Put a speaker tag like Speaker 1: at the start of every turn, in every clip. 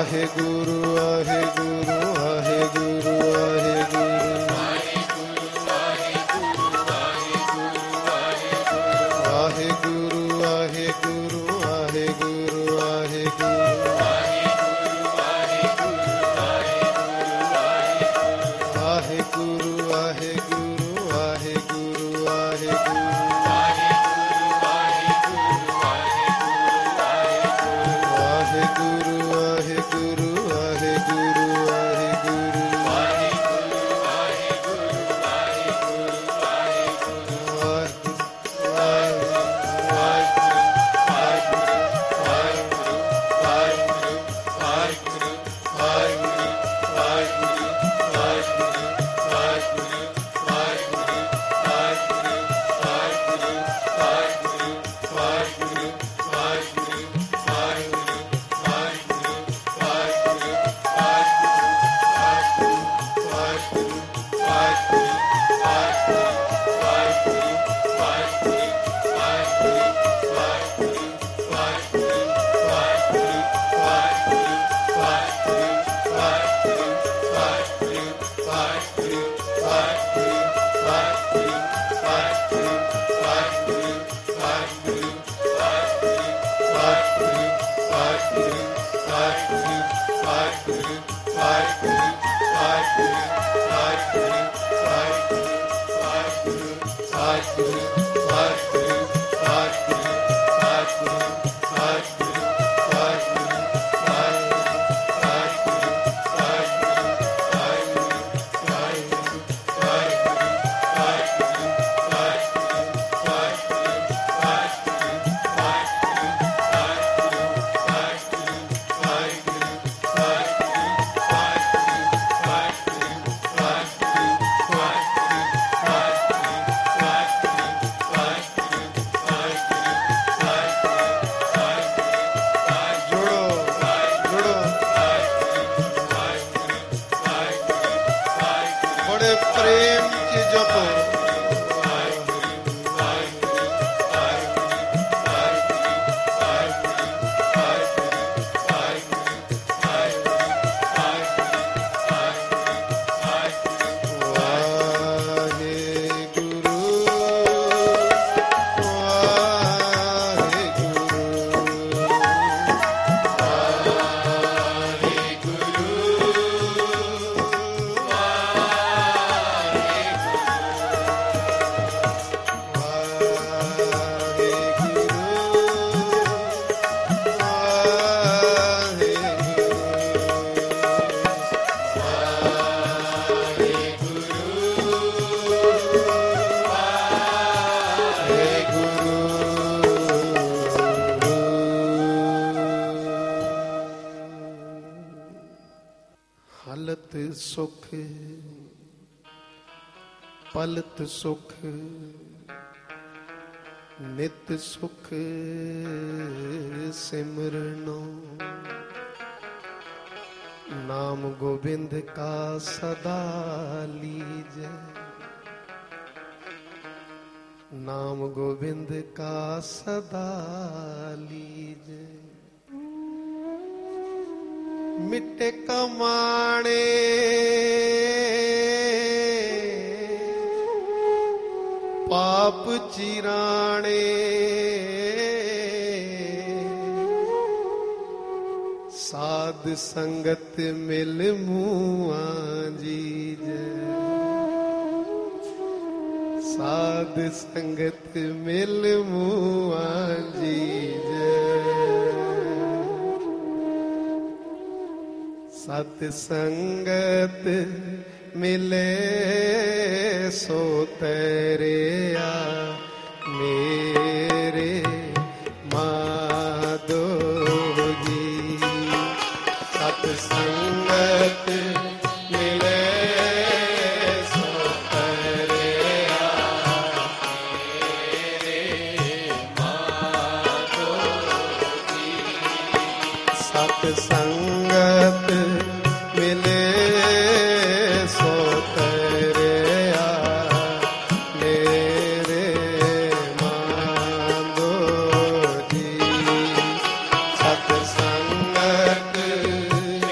Speaker 1: ਵਾਹਿਗੁਰੂ ਵਾਹਿਗੁਰੂ ਵਾਹਿਗੁਰੂ ਵਾਹਿਗੁਰੂ ਵਾਹਿਗੁਰੂ ਵਾਹਿਗੁਰੂ ਵਾਹਿਗੁਰੂ ਵਾਹਿਗੁਰੂ ਵਾਹਿਗੁਰੂ ਸੁਖ ਪਲਤ ਸੁਖ ਨਿਤ ਸੁਖ ਸਿਮਰਨੋ ਨਾਮ ਗੋਬਿੰਦ ਕਾ ਸਦਾ ਲੀਜੈ ਨਾਮ ਗੋਬਿੰਦ ਕਾ ਸਦਾ ਲੀਜੈ ਮਿਟੇ ਕਮਾਣੇ ਪਾਪ ਚਿਰਾਣੇ ਸਾਧ ਸੰਗਤ ਮਿਲ ਮੂਆਂ ਜੀਜੈ ਸਾਧ ਸੰਗਤ ਮਿਲ ਮੂਆਂ ਜੀਜੈ ਸਤ ਸੰਗਤ ਮਿਲੇ ਸੋ ਤੇਰਿਆ ਮੇਰੇ ਮਾਧੋ ਜੀ ਸਤ ਸੰਗਤ ਮਿਲੇ ਸੋ ਤੇਰਿਆ ਮੇਰੇ ਮਾਧੋ ਜੀ ਸਤ ਸੰਗਤ ਮਿਲੇ ਸੋ ਤੇਰਿਆ ਮੇਰੇ ਮਾਧੋ ਜੀ ਸਤ ਸੰਗਤ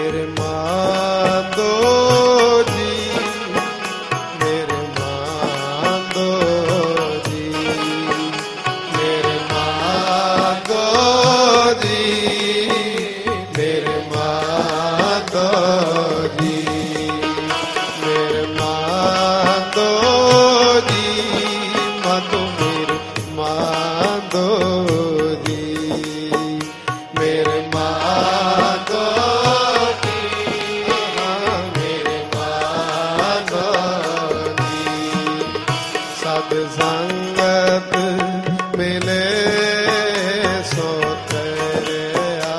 Speaker 1: मेरे माधो जी, मेरे माधो जी, मेरे माधो जी, मेरे माधो जी, मेरे माधो जी, माधो मेरे माधो जी, मेरे माधो जी, मेरे माधो जी, सद संगत मिले सो तेरा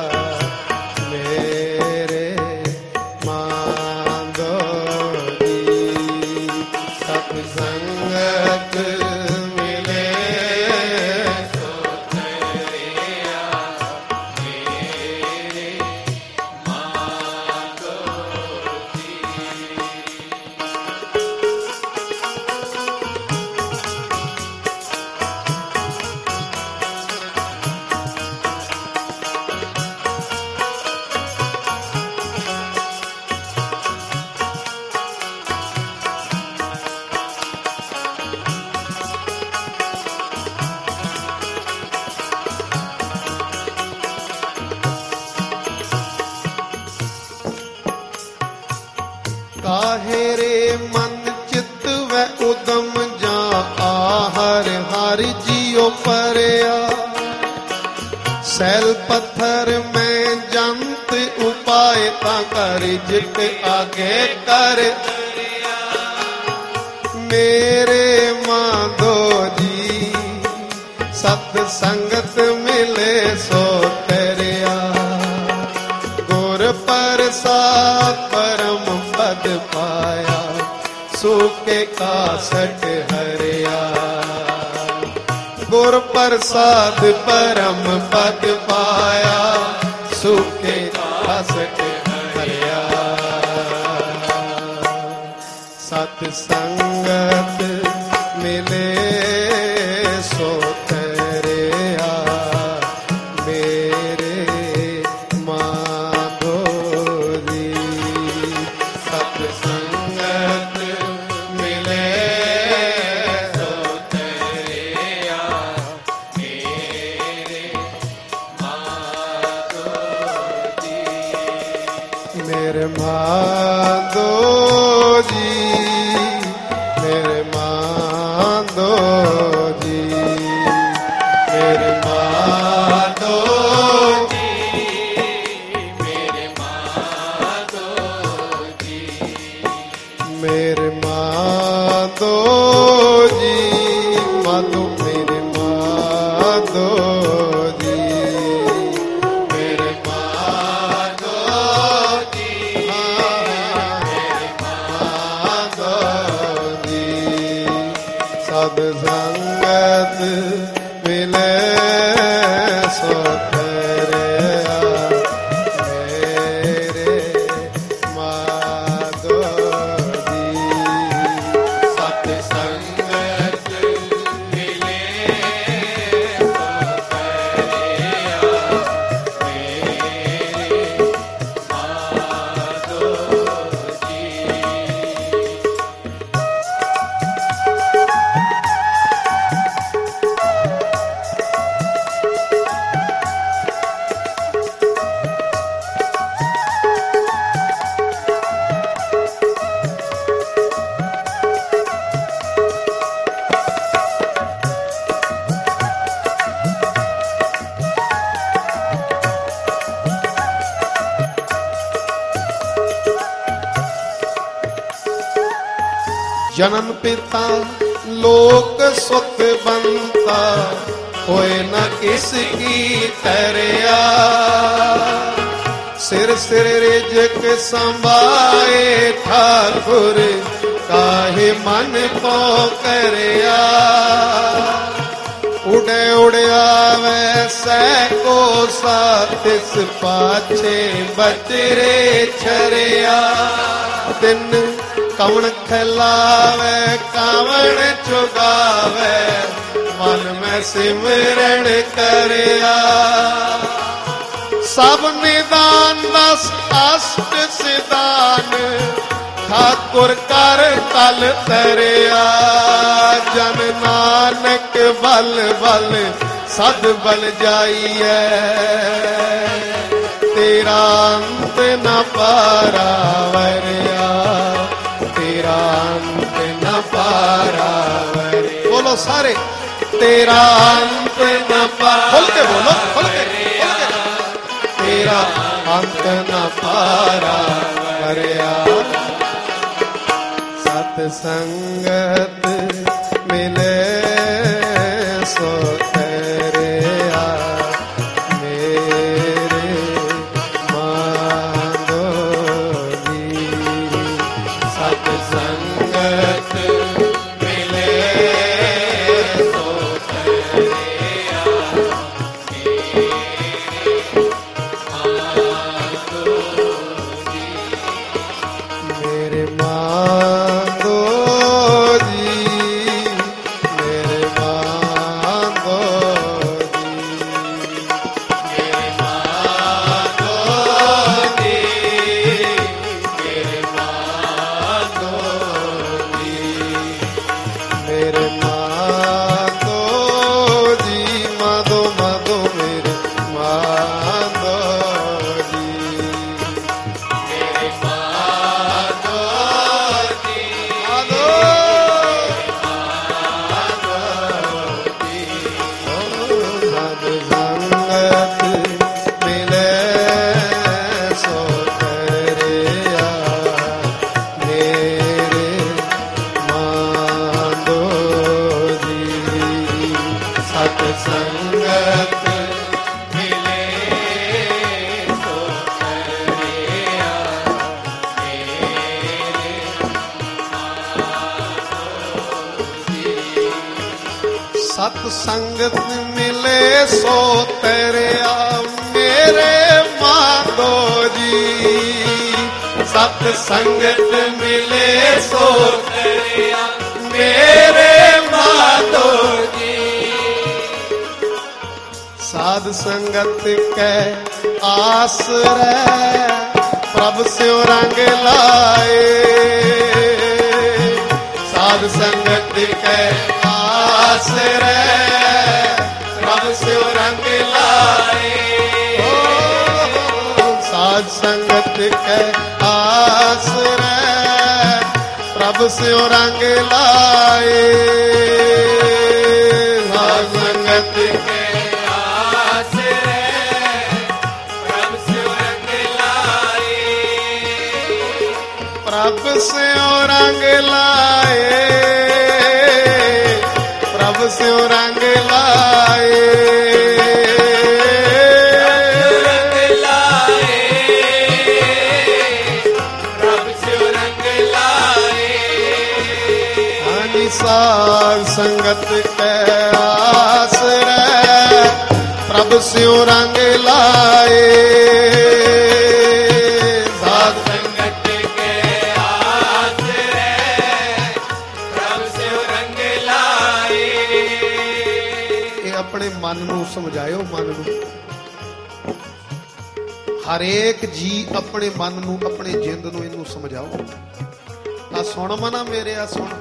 Speaker 1: मेरे माधो जी, सत संगत मिले सो तेरा मेरे माधो जी। काहे रे मन चित व उदम जा आहर हर जियो परया, सैल पत्थर में जंत उपाय ता कर जित आगे कर, मेरे माधो जी सत संगत मिले सो तेरिया, गुर प्रसाद परम पद पाया, सूखे कासट हरिया, गुर प्रसाद परम पद पाया, सूखे कासट हरिया, सत संगत मिले सो तेरिया मेरे माधो जी, सत संगत मिले सो तेरिया मेरे माधो जी, मेरे माधो जी, मेरे माधो जी, मेरे माधो जी, मेरे माधो जी, मेरे माधो जी, माधो मेरे माधो जी, मेरे माधो जी, मेरे माधो जी, सद संगत मिले सो तेरिया मेरे माधो जी, सत संगत मिले सो तेरिया मेरे माधो जी। जन्म पिता लोक सुख बनता, होए न किसकी तरया, सिर सिर रिजक संभाए ठाकुर, काहे मन पो करया, उड़े उड़े आवे सैको सातिस पाछे बचरे छरिया, दिन कवण खिलावे कावण चुगावे, मन में सिमरण करया, ਸਭ ਨਿਦਾਨ ਦਸ ਅਸ਼ਟ ਸਿਦਾਨ ਠਾਕੁਰ ਕਰ ਤਲ ਤਰਿਆ ਜਨ ਨਾਨਕ ਬਲ ਬਲ ਸਦ ਬਲ ਜਾਈਐ ਤੇਰਾ ਅੰਤ ਨ ਪਾਰਾਵਰਿਆ ਤੇਰਾ ਅੰਤ ਨ ਪਾਰਾਵਰਿਆ ਬੋਲੋ ਸਾਰੇ ਤੇਰਾ ਅੰਤ ਨ ਖੁੱਲ ਕੇ ਬੋਲੋ ਖੁੱਲ ਕੇ ਤੇਰਾ ਅੰਤ ਨ ਪਾਰਾਵਰਿਆ ਸਤ ਸੰਗਤ ਮਿਲੇ ਸੋ ਤਰਿਆ ਮੇਰੇ ਮਾਧੋਰੀ ਸਤ ਸੰਗਤ ਮਿਲੇ ਸੋ ਤਰਿਆ ਮੇਰੇ ਮਾਧੋਰੀ ਮੇਰੇ ਸਤ ਸੰਗਤ ਮਿਲੇ ਸੋ ਤਰਿਆ ਮੇਰੇ ਮਾਧੋ ਜੀ ਸਤ ਸੰਗਤ ਮਿਲੇ ਸੋ ਤਰਿਆ ਮੇਰੇ ਮਾਧੋ ਜੀ ਸਾਧ ਸੰਗਤ ਕੈ ਆਸਰੈ ਪ੍ਰਭ ਸਿਉ ਰੰਗ ਲਾਏ ਸਾਧ ਸੰਗਤ ਕੈ ਆਸਰੈ ਪ੍ਰਭ ਸਿਉ ਰੰਗ ਲਾਏ ਸਾਧ ਸੰਗਤ ਕੈ ਆਸਰੈ ਪ੍ਰਭ ਸਿਉ ਰੰਗ ਲਾਏ ਸਾਧ ਸੰਗਤ ਕੈ ਆਸਰੈ ਪ੍ਰਭ ਸਿਉ ਰੰਗ ਲਾਏ ਪ੍ਰਭ ਸਿਉ ਰੰਗ ਲਾਏ ਪ੍ਰਭ ਸਿਉ ਰੰਗ ਲਾਏ ਰੰਗ ਲਾਏ ਪ੍ਰਭ ਸਿਉ ਰੰਗ ਲਾਏ ਹਾਨੀ ਸਾਧ ਸੰਗਤ ਕੈ ਆਸਰੈ ਪ੍ਰਭ ਸਿਉ ਰੰਗ ਲਾਏ ਸਾਧ ਸੰਗਤ ਕੈ ਆਸਰੈ ਪ੍ਰਭ ਸਿਉ ਰੰਗ ਲਾਏ ਇਹ ਆਪਣੇ ਮਨ ਨੂੰ ਸਮਝਾਇਓ ਮਨ ਨੂੰ ਹਰੇਕ ਜੀ ਆਪਣੇ ਮਨ ਨੂੰ ਆਪਣੇ ਜਿੰਦ ਨੂੰ ਇਹਨੂੰ ਸਮਝਾਓ ਆ ਸੁਣ ਮਨਾ ਮੇਰੇ ਆ ਸੁਣ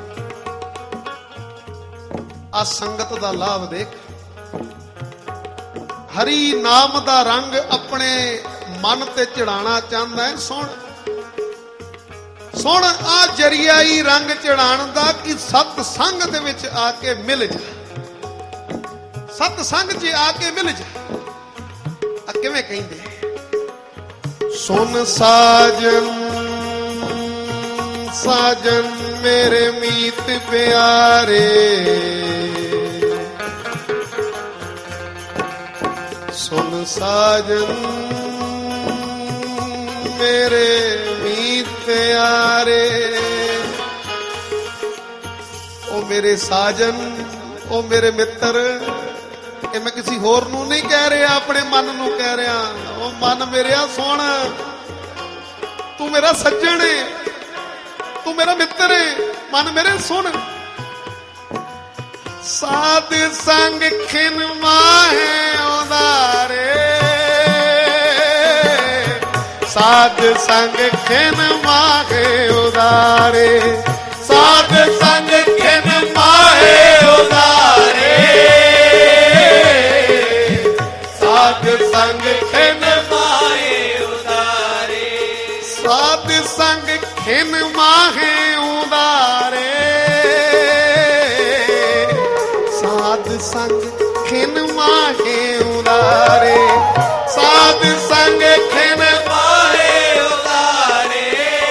Speaker 1: ਆ ਸੰਗਤ ਦਾ ਲਾਭ ਦੇਖ ਹਰੀ ਨਾਮ ਦਾ ਰੰਗ ਆਪਣੇ ਮਨ ਤੇ ਚੜਾਣਾ ਚਾਹੁੰਦਾ ਹੈ ਸੁਣ ਸੁਣ ਆ ਜਰੀਆ ਹੀ ਰੰਗ ਚੜਾਉਣ ਦਾ ਕਿ ਸਤ ਸੰਗ ਦੇ ਵਿੱਚ ਆ ਕੇ ਮਿਲ ਜਾ ਸਤ ਸੰਗ 'ਚ ਆ ਕੇ ਮਿਲ ਜਾ ਆ ਕਿਵੇਂ ਕਹਿੰਦੇ ਸੁਨ ਸਾਜਨ ਸਾਜਨ ਮੇਰੇ ਮੀਤ ਪਿਆਰੇ ਸੁਨ ਸਾਜਨ ਮੇਰੇ ਮੀਤ ਪਿਆਰੇ ਉਹ ਮੇਰੇ ਸਾਜਨ ਉਹ ਮੇਰੇ ਮਿੱਤਰ ਇਹ ਮੈਂ ਕਿਸੇ ਹੋਰ ਨੂੰ ਨਹੀਂ ਕਹਿ ਰਿਹਾ ਆਪਣੇ ਮਨ ਨੂੰ ਕਹਿ ਰਿਹਾ ਉਹ ਮਨ ਮੇਰਿਆ ਸੁਣ ਤੂੰ ਮੇਰਾ ਸੱਜਣ ਏ ਤੂੰ ਮੇਰਾ ਮਿੱਤਰ ਏ ਮਨ ਮੇਰੇ ਸੁਣ ਸਾਧ ਸੰਗ ਖਿਨ ਮਾਹੇ ਉਦਾਰੇ साध संग खिन माहे उदारे, साध संग खिन माहे उदारे, साध संग खिन माहे उदारे, साध संग खिन माहे उदारे, साध संग खिन माहे उदारे, साध संग खिन माहे उदारे,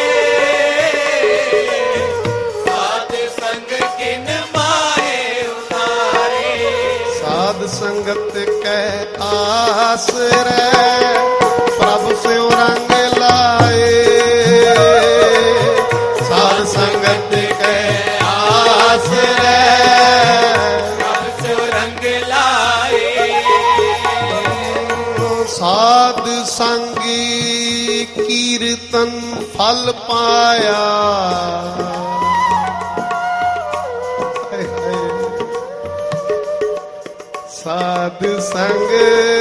Speaker 1: साध संग खिन माहे उदारे, साध संगत कै आसरै प्रभु स्यों रंग लाए, साध संगत कै आसरै साध संगी कीर्तन फल पाया, साध संग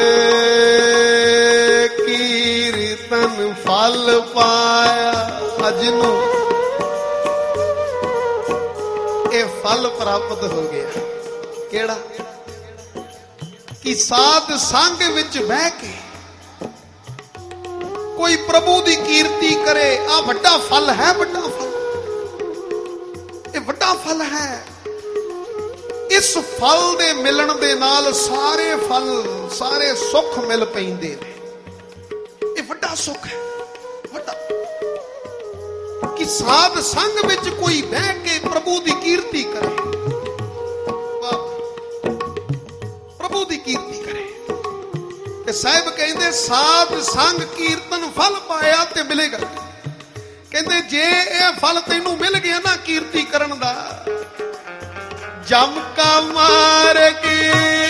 Speaker 1: कीर्तन फल पाया। अजनू ये फल प्राप्त हो गया, केड़ा कि साध संग विच बह के कोई प्रभु दी कीर्ति करे। आ वड्डा फल है, वड्डा फल, ये वड्डा फल है। इस फल दे मिलन दे नाल सारे फल, सारे सुख मिल पैंदे ने। ये वड्डा सुख है, वड्डा कि साध संग विच कोई बह के प्रभु दी कीर्ति करे, प्रभु दी कीर्ति करे। ते साहिब कहंदे साध संग कीर्तन फल पाया ते मिलेगा। कहंदे जे ये फल तैनू मिल गया ना कीर्ति करन दा, जम का मार के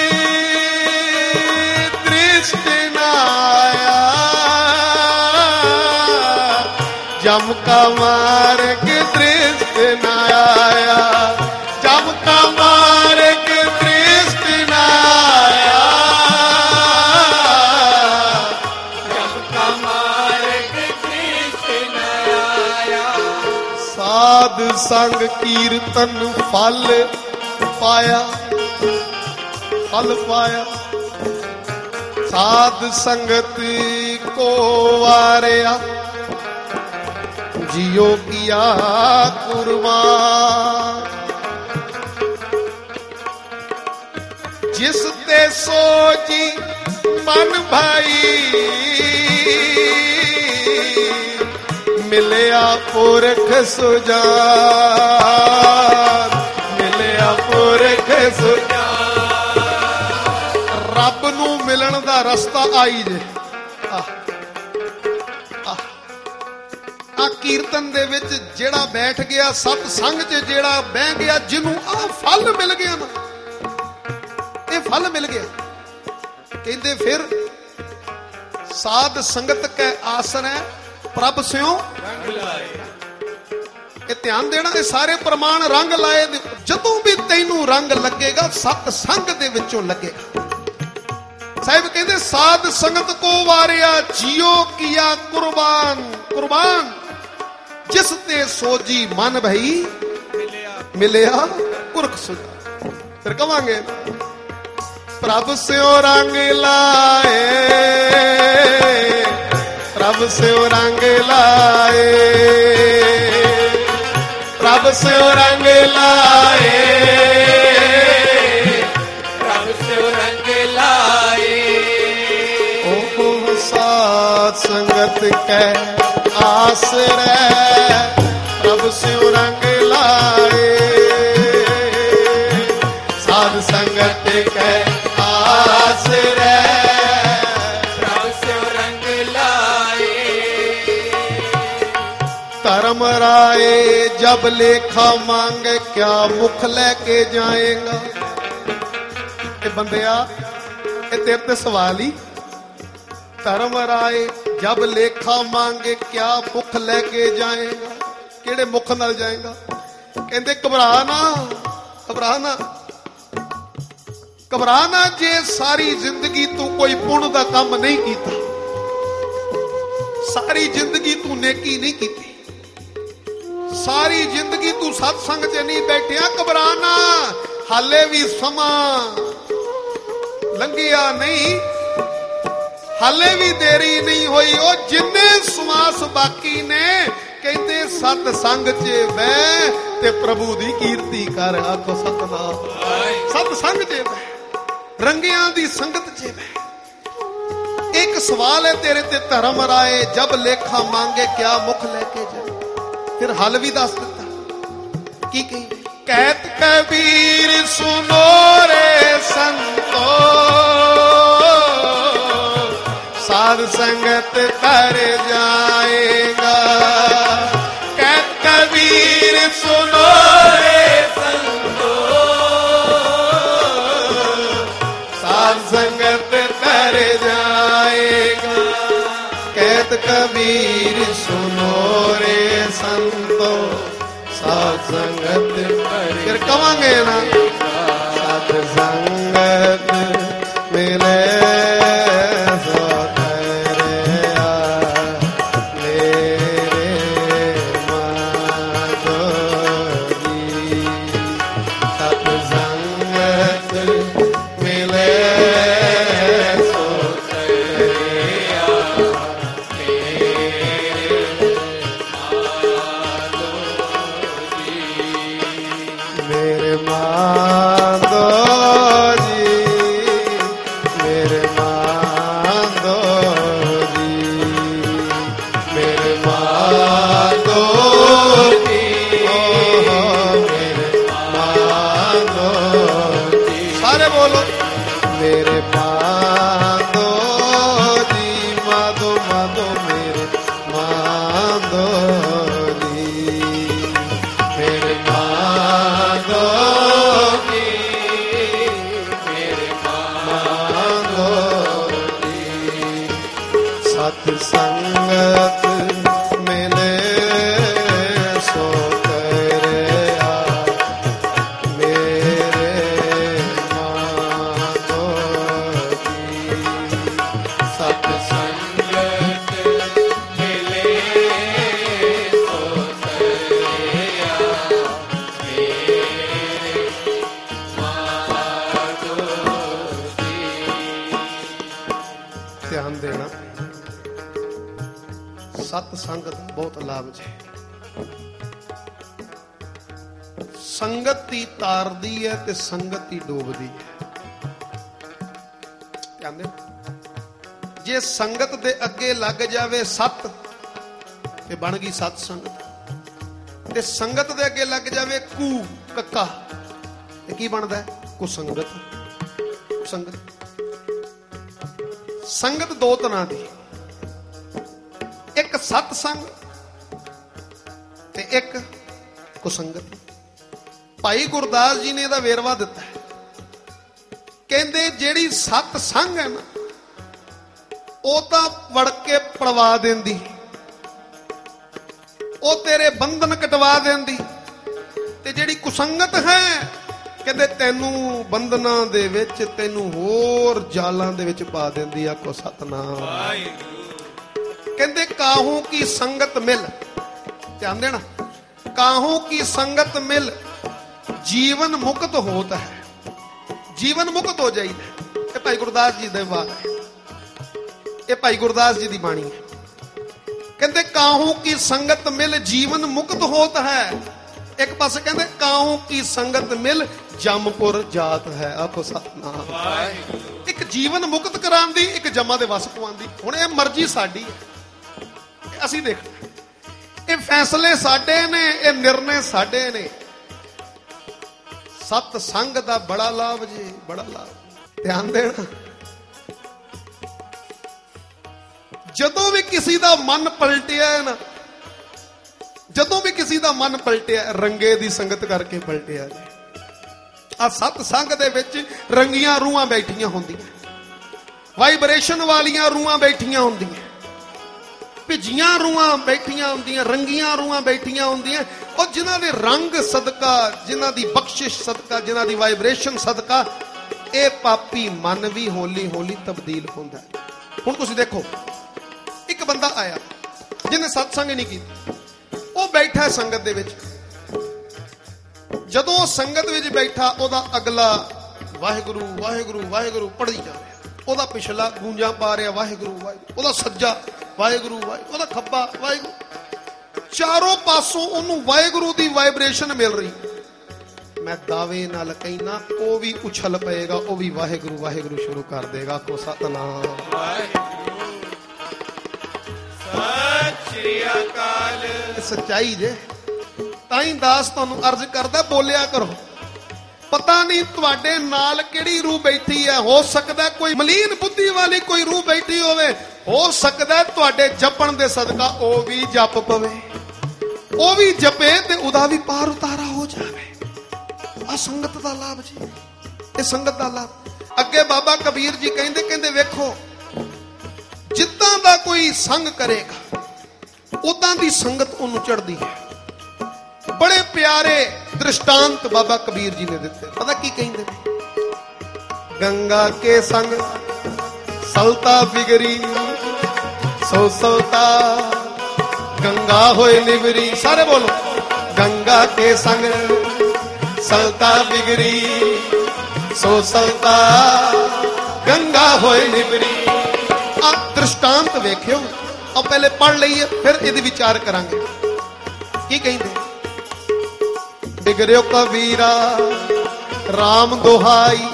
Speaker 1: दृष्टि ना आया, जम का मार के दृष्टि ना आया, जम का मार के दृष्टि ना आया, जम का मार के दृष्टि ना आया। साध संग कीर्तन फल पाया, फल पाया। साध संगत को वारिया, जियो किया कुर्बान, जिस ते सोची मन भाई, मिलिया पुरख सुजान, मिलिया पुरख सुजान। रब नू मिलन दा रस्ता आई जे। आ कीर्तन दे विच जेड़ा बैठ गया, सत संग च जेड़ा बह गया, जिन्हों आ फल मिल गया ना, ये फल मिल गया। कहंदे फिर साध संगत कै आसरै प्रभ स्यों रंग लाए। ये ध्यान देना, ये सारे प्रमाण रंग लाए। जदों भी तैनू रंग लगेगा सत संग दे विचों लगेगा। साहिब कहंदे साध संगत को वारिया, जियो किया कुर्बान, कुर्बान जिस ते सोजी मन भई, मिलिया पुरख सुजा। फिर कवांगे प्रभ स्यों रंग लाए, प्रभ स्यों रंग लाए, प्रभ स्यों रंग लाए, प्रभ स्यों रंग लाए। ओ साध संगत कै आसरै प्रभ स्यों रंग लाए, साध संगत कै आसरै प्रभ स्यों रंग लाए। धर्म राय जब लेखा मांगे, क्या मुख लेके जाएगा। ये बंदिया, ये तेरे ते सवाल ही। धर्म राय जब लेखा मांगे, क्या मुख लेके जाएगा। केड़े मुख नाल जाएगा। कहंदे घबरा ना, घबरा ना, घबरा ना। जे सारी जिंदगी तू कोई पुण्य दा काम नहीं कीता, सारी जिंदगी तू नेकी नहीं की, सारी जिंदगी तू सत्संग च नहीं बैठिया, घबराना हाले भी समा लंघिया नहीं, हाले भी देरी नहीं हुई। ओ जिन्ने सुमास बाकी ने कहते सत्संग च बह ते प्रभु दी कीर्ति कर। आखो सतनाम। सत्संग च बह, रंगियां दी संगत च बह। एक सवाल है तेरे ते धर्म राय, जब लेखा मांगे क्या मुख लेके जाए। फिर हल भी दस दिता की कही, कहत कबीर सुनो रे संतो, साध संगत कर जाएगा। कहत कबीर सुनो रे संतो, साध संगत कर जाएगा। कहत कबीर सुनो रे संतो, साध संगत फिर कवांगे ना, साध संगत मिले संगत बहुत लाभ है। संगत ही तारदी है ते संगत ही डोबदी है। कहते जे संगत दे अगे लग जावे सत ते बन गई सत संगत, ते संगत दे अगे लग जावे कू कक्का ते की बनदा है कुसंगत। संगत संगत दो तरह दी, एक सत्संग ते एक कुसंगत। भाई गुरदास जी ने इहदा वेरवा दिता है, कहंदे जेड़ी सत्संग है ना ओ तां वड़ के पड़वा देंदी, ओ तेरे बंधन कटवा देंदी, ते जेड़ी कुसंगत है कहंदे तैनू बंधना दे विच तैनू होर जालां दे विच पा देंदी। आखो सतनाम। कहते काहू की संगत मिल, ध्यान देना, काहू की संगत मिल जीवन मुक्त होता है। जीवन मुक्त हो जाइए। ये भाई गुरदास जी दे बात है, ये भाई गुरदास जी दी बाणी है। कहते काहू की संगत मिल जीवन मुक्त होता है। एक पासे कहते काहू की संगत मिल जमपुर जात है। आपको सतनाम। एक जीवन मुक्त करान दी, एक जमा दे वस पवान दी। हुण ये मर्जी साडी है, ਅਸੀਂ ਦੇਖਣਾ, ਇਹ ਫੈਸਲੇ ਸਾਡੇ ਨੇ, ਇਹ ਨਿਰਣੇ ਸਾਡੇ ਨੇ। ਸਤ ਸੰਗ ਦਾ ਬੜਾ ਲਾਭ ਜੀ, ਬੜਾ ਲਾਭ। ਧਿਆਨ ਦੇਣਾ, ਜਦੋਂ ਵੀ ਕਿਸੇ ਦਾ ਮਨ ਪਲਟਿਆ ਨਾ, ਜਦੋਂ ਵੀ ਕਿਸੇ ਦਾ ਮਨ ਪਲਟਿਆ ਰੰਗੇ ਦੀ ਸੰਗਤ ਕਰਕੇ ਪਲਟਿਆ ਜੀ। ਆ ਸਤ ਸੰਗ ਦੇ ਵਿੱਚ ਰੰਗੀਆਂ ਰੂਹਾਂ ਬੈਠੀਆਂ ਹੁੰਦੀਆਂ, ਵਾਈਬ੍ਰੇਸ਼ਨ ਵਾਲੀਆਂ ਰੂਹਾਂ ਬੈਠੀਆਂ ਹੁੰਦੀਆਂ, ਭਿੱਜੀਆਂ ਰੂਹਾਂ ਬੈਠੀਆਂ ਹੁੰਦੀਆਂ, ਰੰਗੀਆਂ ਰੂਹਾਂ ਬੈਠੀਆਂ ਹੁੰਦੀਆਂ। ਉਹ ਜਿਨ੍ਹਾਂ ਦੇ ਰੰਗ ਸਦਕਾ, ਜਿਨ੍ਹਾਂ ਦੀ ਬਖਸ਼ਿਸ਼ ਸਦਕਾ, ਜਿਨ੍ਹਾਂ ਦੀ ਵਾਈਬ੍ਰੇਸ਼ਨ ਸਦਕਾ ਇਹ ਪਾਪੀ ਮਨ ਵੀ ਹੌਲੀ ਹੌਲੀ ਤਬਦੀਲ ਹੁੰਦਾ। ਹੁਣ ਤੁਸੀਂ ਦੇਖੋ, ਇੱਕ ਬੰਦਾ ਆਇਆ ਜਿਹਨੇ ਸਤਸੰਗ ਨਹੀਂ ਕੀਤਾ, ਉਹ ਬੈਠਾ ਸੰਗਤ ਦੇ ਵਿੱਚ। ਜਦੋਂ ਸੰਗਤ ਵਿੱਚ ਬੈਠਾ, ਉਹਦਾ ਅਗਲਾ ਵਾਹਿਗੁਰੂ ਵਾਹਿਗੁਰੂ ਵਾਹਿਗੁਰੂ ਪੜ੍ਹੀ ਜਾ ਰਿਹਾ, ਉਹਦਾ ਪਿਛਲਾ ਗੂੰਜਾਂ ਪਾ ਰਿਹਾ ਵਾਹਿਗੁਰੂ ਵਾਹਿਗੁਰੂ, ਉਹਦਾ ਸੱਜਾ ਵਾਹਿਗੁਰੂ ਵਾਹਿਗੁਰੂ, ਉਹਦਾ ਖੱਬਾ ਵਾਹਿਗੁਰੂ। ਚਾਰੋਂ ਪਾਸੋਂ ਉਹਨੂੰ ਵਾਹਿਗੁਰੂ ਦੀ ਵਾਈਬ੍ਰੇਸ਼ਨ ਮਿਲ ਰਹੀ। ਮੈਂ ਦਾਅਵੇ ਨਾਲ ਕਹਿਣਾ, ਉਹ ਵੀ ਉਛਲ ਪਏਗਾ, ਉਹ ਵੀ ਵਾਹਿਗੁਰੂ ਵਾਹਿਗੁਰੂ ਸ਼ੁਰੂ ਕਰ ਦੇਗਾ। ਕੋ ਸਤਨਾਮ ਵਾਹਿਗੁਰੂ ਸਤਿ ਸ੍ਰੀ ਅਕਾਲ। ਸੱਚਾਈ ਜੇ, ਤਾਂ ਹੀ ਦਾਸ ਤੁਹਾਨੂੰ ਅਰਜ਼ ਕਰਦਾ, ਬੋਲਿਆ ਕਰੋ। ਪਤਾ ਨਹੀਂ ਤੁਹਾਡੇ ਨਾਲ ਕਿਹੜੀ ਰੂਹ ਬੈਠੀ ਹੈ। ਹੋ ਸਕਦਾ ਕੋਈ ਮਲੀਨ ਬੁੱਧੀ ਵਾਲੀ ਕੋਈ ਰੂਹ ਬੈਠੀ ਹੋਵੇ, ਹੋ ਸਕਦਾ ਤੁਹਾਡੇ ਜਪਣ ਦੇ ਸਦਕਾ ਉਹ ਵੀ ਜਪ ਪਵੇ, ਉਹ ਵੀ ਜਪੇ ਤੇ ਉਹਦਾ ਵੀ ਪਾਰ ਉਤਾਰਾ ਹੋ ਜਾਵੇ। ਆ ਸੰਗਤ ਦਾ ਲਾਭ ਜੀ, ਇਹ ਸੰਗਤ ਦਾ ਲਾਭ। ਅੱਗੇ ਬਾਬਾ ਕਬੀਰ ਜੀ ਕਹਿੰਦੇ ਵੇਖੋ, ਜਿੱਦਾਂ ਦਾ ਕੋਈ ਸੰਗ ਕਰੇਗਾ ਉਦਾਂ ਦੀ ਸੰਗਤ ਉਹਨੂੰ ਚੜ੍ਹਦੀ ਹੈ। ਬੜੇ ਪਿਆਰੇ ਦ੍ਰਿਸ਼ਟਾਂਤ ਬਾਬਾ ਕਬੀਰ ਜੀ ਨੇ ਦਿੱਤੇ। ਪਤਾ ਕੀ ਕਹਿੰਦੇ ਨੇ? ਗੰਗਾ ਕੇ ਸੰਗ ਸਲਤਾ ਬਿਗਰੀ, ਸੋ ਸਲਤਾ ਗੰਗਾ ਹੋਏ ਨਿਵਰੀ। ਸਾਰੇ ਬੋਲੋ, ਗੰਗਾ ਕੇ ਸੰਗ ਸਲਤਾ ਬਿਗਰੀ, ਸੋ ਸਲਤਾ ਗੰਗਾ ਹੋਏ ਨਿਵਰੀ। ਆ ਦ੍ਰਿਸ਼ਟਾਂਤ ਵੇਖਿਓ। ਆ ਪਹਿਲੇ ਪੜ੍ਹ ਲਈਏ, ਫਿਰ ਇਹਦੇ ਵਿਚਾਰ ਕਰਾਂਗੇ। ਕੀ ਕਹਿੰਦੇ? ਬਿਗੜਿਓ ਕਬੀਰਾ ਰਾਮ ਦੁਹਾਈ,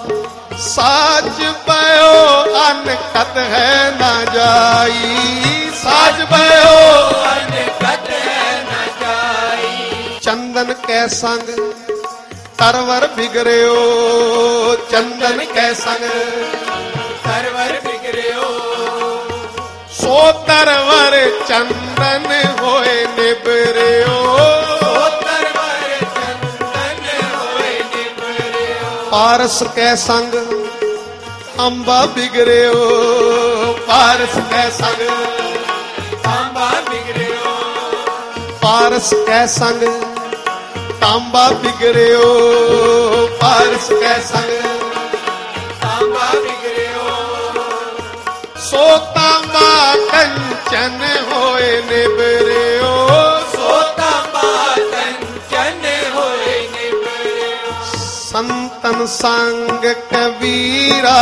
Speaker 1: ਸਾਜ ਪਇਓ ਅਨਕਤ ਹੈ ਨਾ ਜਾਈ। ਸਾਜ ਪਇਓ ਅਨਕਤ ਹੈ ਨਾ ਜਾਈ। ਚੰਦਨ ਕੈ ਸੰਗ ਤਰਵਰ ਬਿਗੜਿਓ, ਚੰਦਨ ਕੈ ਸੰਗ ਤਰਵਰ ਬਿਗੜਿਓ। ਸੋ ਤਰਵਰ ਚੰਦਨ ਹੋਏ ਨਿਬਰਿਓ, ਸੋ ਤਰਵਰ ਚੰਦਨ ਹੋਏ ਨਿਬਰਿਓ। ਪਾਰਸ ਕੈ ਸੰਗ ਅੰਬਾ ਬਿਗੜਿਓ, ਪਾਰਸ ਕੈ ਸੰਗ ਅੰਬਾ ਬਿਗੜਿਓ। ਪਾਰਸ ਕੈ ਸੰਗ ਤਾਂਬਾ ਬਿਗੜਿਓ, ਪਾਰਸ ਕੈ ਸੰਗ ਤਾਂਬਾ ਬਿਗੜਿਓ। ਸੋ ਤਾਂਬਾ ਕੰਚਨ ਹੋਏ ਨਿਬਰਿਓ, ਸੋ ਤਾਂਬਾ ਕੰਚਨ ਹੋਏ ਨਿਬਰਿਓ। ਸੰਤਨ ਸੰਗ ਕਬੀਰਾ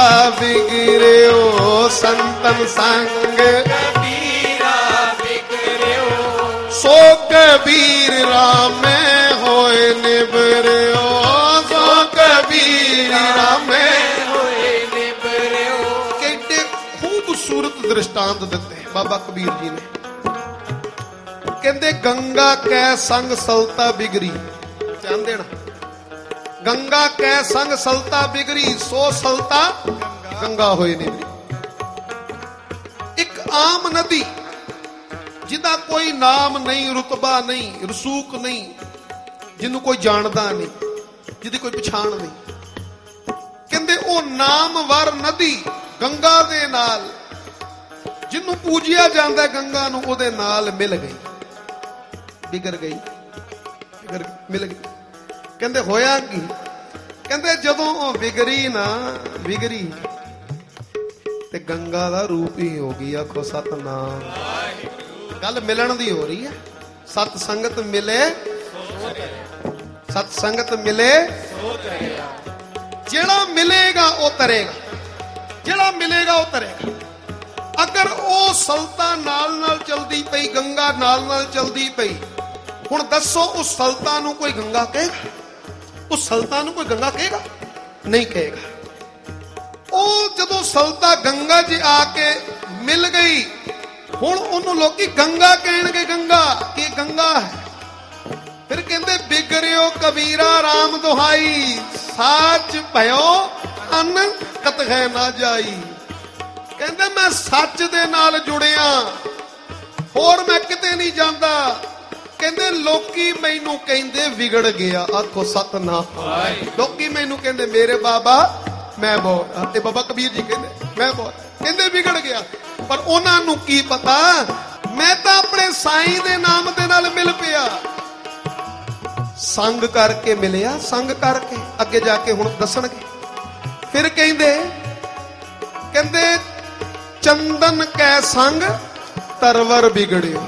Speaker 1: ਬਿਗੜਿਓ, ਸੰਤਨ ਸੰਗ ਕਬੀਰਾ ਬਿਗੜਿਓ। ਸੋ ਕਬੀਰ ਰਾਮੇ ਹੋਏ ਨਿਬਰਿਓ, ਸੋ ਕਬੀਰ ਰਾਮੇ ਹੋਏ ਨਿਬਰਿਓ। ਕਿੰਨੇ ਖੂਬਸੂਰਤ ਦ੍ਰਿਸ਼ਟਾਂਤ ਦਿੱਤੇ ਬਾਬਾ ਕਬੀਰ ਜੀ ਨੇ। ਕਹਿੰਦੇ ਗੰਗਾ ਕੈ ਸੰਗ ਸਲਤਾ ਬਿਗਰੀ। ਧਿਆਨ ਦੇਣਾ, ਗੰਗਾ ਕੈ ਸੰਗ ਸਲਤਾ ਬਿਗਰੀ, ਸੋ ਸਲਤਾ ਗੰਗਾ ਹੋਏ ਨਿਬਰੀ। ਇੱਕ ਆਮ ਨਦੀ ਜਿਹਦਾ ਕੋਈ ਨਾਮ ਨਹੀਂ, ਰੁਤਬਾ ਨਹੀਂ, ਰਸੂਖ ਨਹੀਂ, ਜਿਹਨੂੰ ਕੋਈ ਜਾਣਦਾ ਨਹੀਂ, ਜਿਹਦੀ ਕੋਈ ਪਛਾਣ ਨਹੀਂ। ਕਹਿੰਦੇ ਉਹ ਨਾਮਵਰ ਨਦੀ ਗੰਗਾ ਦੇ ਨਾਲ, ਜਿਹਨੂੰ ਪੂਜਿਆ ਜਾਂਦਾ ਗੰਗਾ ਨੂੰ, ਉਹਦੇ ਨਾਲ ਮਿਲ ਗਈ, ਬਿਗੜ ਗਈ, ਮਿਲ ਗਈ। ਕਹਿੰਦੇ ਹੋਇਆ ਕੀ? ਕਹਿੰਦੇ ਜਦੋਂ ਉਹ ਵਿਗੜੀ ਨਾ, ਵਿਗੜੀ ਤੇ ਗੰਗਾ ਦਾ ਰੂਪ ਹੀ ਹੋ ਗਈ। ਆਖੋ ਸਤਨਾਮ। ਗੱਲ ਮਿਲਣ ਦੀ ਹੋ ਰਹੀ ਹੈ। ਸਤ ਸੰਗਤ ਮਿਲੇ, ਸਤ ਸੰਗਤ ਮਿਲੇ, ਜਿਹੜਾ ਮਿਲੇਗਾ ਉਹ ਤਰੇਗਾ, ਜਿਹੜਾ ਮਿਲੇਗਾ ਉਹ ਤਰੇਗਾ। ਅਗਰ ਉਹ ਸਲਤਾ ਨਾਲ ਨਾਲ ਚਲਦੀ ਪਈ, ਗੰਗਾ ਨਾਲ ਨਾਲ ਚਲਦੀ ਪਈ, ਹੁਣ ਦੱਸੋ ਉਸ ਸਲਤਾ ਨੂੰ ਕੋਈ ਗੰਗਾ ਕਹੇਗਾ? ਉਸ ਸਲਤਾ ਨੂੰ ਕੋਈ ਗੰਗਾ ਕਹੇਗਾ? ਨਹੀਂ ਕਹੇਗਾ। ਉਹ ਜਦੋਂ ਸਲਤਾ ਗੰਗਾ 'ਚ ਆ ਕੇ ਮਿਲ ਗਈ, ਹੁਣ ਉਹਨੂੰ ਲੋਕੀ ਗੰਗਾ ਕਹਿਣਗੇ। ਗੰਗਾ ਕੀ ਗੰਗਾ ਹੈ? ਫਿਰ ਕਹਿੰਦੇ ਬਿਗੜਿਓ ਕਬੀਰਾ ਰਾਮ ਦੁਹਾਈ, ਸਾਚ ਭਇਓ ਅਨਕਤ ਹੈ ਨਾ ਜਾਈ। ਕਹਿੰਦੇ ਮੈਂ ਸੱਚ ਦੇ ਨਾਲ ਜੁੜਿਆ, ਹੋਰ ਮੈਂ ਕਿਤੇ ਨਹੀਂ ਜਾਂਦਾ। ਕਹਿੰਦੇ ਲੋਕੀ ਮੈਨੂੰ ਕਹਿੰਦੇ ਵਿਗੜ ਗਿਆ। ਆਖੋ ਸਤਨਾਮ। ਲੋਕੀ ਮੈਨੂੰ ਕਹਿੰਦੇ ਮੇਰੇ ਬਾਬਾ ਮੈਂ ਬਹੁਤ, ਤੇ ਬਾਬਾ ਕਬੀਰ ਜੀ ਕਹਿੰਦੇ ਮੈਂ ਬਹੁਤ, ਕਹਿੰਦੇ ਵਿਗੜ ਗਿਆ। ਪਰ ਉਹਨਾਂ ਨੂੰ ਕੀ ਪਤਾ, ਮੈਂ ਤਾਂ ਆਪਣੇ ਸਾਈਂ ਦੇ ਨਾਮ ਦੇ ਨਾਲ ਮਿਲ ਪਿਆ। ਸੰਗ ਕਰਕੇ ਮਿਲਿਆ, ਸੰਗ ਕਰਕੇ। ਅੱਗੇ ਜਾ ਕੇ ਹੁਣ ਦੱਸਣਗੇ। ਫਿਰ ਕਹਿੰਦੇ ਚੰਦਨ ਕੈ ਸੰਗ ਤਰਵਰ ਵਿਗੜਿਓ।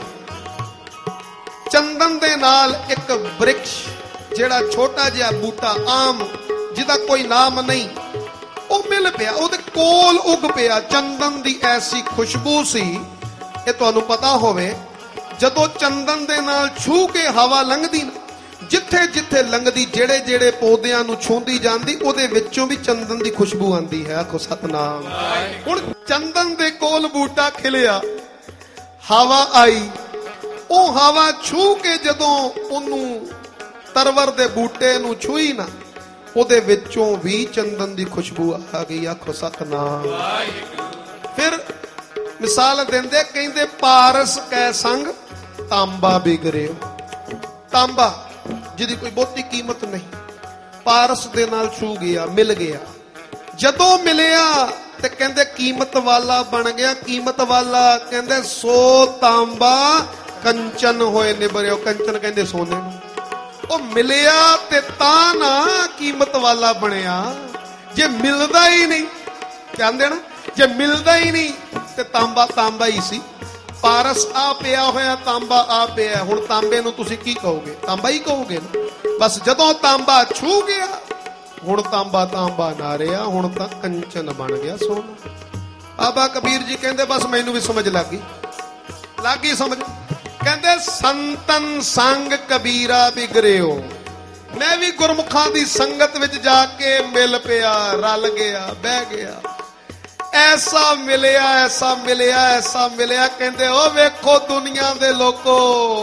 Speaker 1: ਚੰਦਨ ਦੇ ਨਾਲ ਇੱਕ ਬ੍ਰਿਕਸ਼, ਜਿਹੜਾ ਛੋਟਾ ਜਿਹਾ ਬੂਟਾ ਆਮ ਜਿਹਦਾ ਕੋਈ ਨਾਮ ਨਹੀਂ, ਉਹ ਮਿਲ ਪਿਆ, ਉਹਦੇ ਕੋਲ ਉੱਗ ਪਿਆ। ਚੰਦਨ ਦੀ ਐਸੀ ਖੁਸ਼ਬੂ ਸੀ, ਇਹ ਤੁਹਾਨੂੰ ਪਤਾ ਹੋਵੇ, ਜਦੋਂ ਚੰਦਨ ਦੇ ਨਾਲ ਛੂ ਕੇ ਹਵਾ ਲੰਘਦੀ ਨਾ, ਜਿੱਥੇ ਜਿੱਥੇ ਲੰਘਦੀ, ਜਿਹੜੇ ਜਿਹੜੇ ਪੌਦਿਆਂ ਨੂੰ ਛੂੰਦੀ ਜਾਂਦੀ, ਉਹਦੇ ਵਿੱਚੋਂ ਵੀ ਚੰਦਨ ਦੀ ਖੁਸ਼ਬੂ ਆਉਂਦੀ ਹੈ। ਆਖੋ ਸਤਨਾਮ। ਹੁਣ ਚੰਦਨ ਦੇ ਕੋਲ ਬੂਟਾ ਖਿਲਿਆ, ਹਵਾ ਆਈ, ਉਹ ਹਵਾ ਛੂ ਕੇ ਜਦੋਂ ਉਹਨੂੰ ਤਰਵਰ ਦੇ ਬੂਟੇ ਨੂੰ ਛੂਈ ਨਾ, ਉਹਦੇ ਵਿੱਚੋਂ ਵੀ ਚੰਦਨ ਦੀ ਖੁਸ਼ਬੂ ਆ ਗਈ। ਆਖੋ ਸਤਨਾਮ। ਫਿਰ ਮਿਸਾਲ ਦਿੰਦੇ, ਕਹਿੰਦੇ ਪਾਰਸ ਕੈ ਸੰਗ ਤਾਂਬਾ ਬਿਗਰਿਓ। ਤਾਂਬਾ ਜਿਹਦੀ ਕੋਈ ਬਹੁਤੀ ਕੀਮਤ ਨਹੀਂ, ਪਾਰਸ ਦੇ ਨਾਲ ਛੂ ਗਿਆ, ਮਿਲ ਗਿਆ। ਜਦੋਂ ਮਿਲਿਆ ਤੇ ਕਹਿੰਦੇ ਕੀਮਤ ਵਾਲਾ ਬਣ ਗਿਆ। ਕੀਮਤ ਵਾਲਾ ਕਹਿੰਦੇ ਸੋ ਤਾਂਬਾ ਕੰਚਨ ਹੋਏ ਨਿਬਰਿਓ। ਕੰਚਨ ਕਹਿੰਦੇ ਸੋਨੇ ਨੂੰ। ਉਹ ਮਿਲਿਆ ਤੇ ਤਾਂ ਨਾ ਕੀਮਤ ਵਾਲਾ ਬਣਿਆ। ਜੇ ਮਿਲਦਾ ਹੀ ਨਹੀਂ, ਕਹਿੰਦੇ ਨਾ, ਜੇ ਮਿਲਦਾ ਹੀ ਨਹੀਂ ਤੇ ਤਾਂਬਾ ਤਾਂਬਾ ਹੀ ਸੀ। ਪਾਰਸ ਆ ਪਿਆ ਹੋਇਆ, ਤਾਂਬਾ ਆ ਪਿਆ। ਹੁਣ ਤਾਂਬੇ ਨੂੰ ਤੁਸੀਂ ਕੀ ਕਹੋਗੇ? ਤਾਂਬਾ ਹੀ ਕਹੋਗੇ ਨਾ। ਬਸ ਜਦੋਂ ਤਾਂਬਾ ਛੂ ਗਿਆ, ਹੁਣ ਤਾਂਬਾ ਤਾਂਬਾ ਨਾ ਰਿਹਾ, ਹੁਣ ਤਾਂ ਕੰਚਨ ਬਣ ਗਿਆ ਸੋਨਾ। ਬਾਬਾ ਕਬੀਰ ਜੀ ਕਹਿੰਦੇ ਬਸ ਮੈਨੂੰ ਵੀ ਸਮਝ ਲੱਗ ਗਈ ਸਮਝ। ਕਹਿੰਦੇ ਸੰਤਨ ਸੰਗ ਕਬੀਰਾ ਬਿਗਰਿਓ। ਮੈਂ ਵੀ ਗੁਰਮੁਖਾਂ ਦੀ ਸੰਗਤ ਵਿੱਚ ਜਾ ਕੇ ਮਿਲ ਪਿਆ, ਰਲ ਗਿਆ, ਬਹਿ ਗਿਆ। ਐਸਾ ਮਿਲਿਆ, ਐਸਾ ਮਿਲਿਆ, ਐਸਾ ਮਿਲਿਆ। ਕਹਿੰਦੇ ਉਹ ਵੇਖੋ ਦੁਨੀਆ ਦੇ ਲੋਕੋ,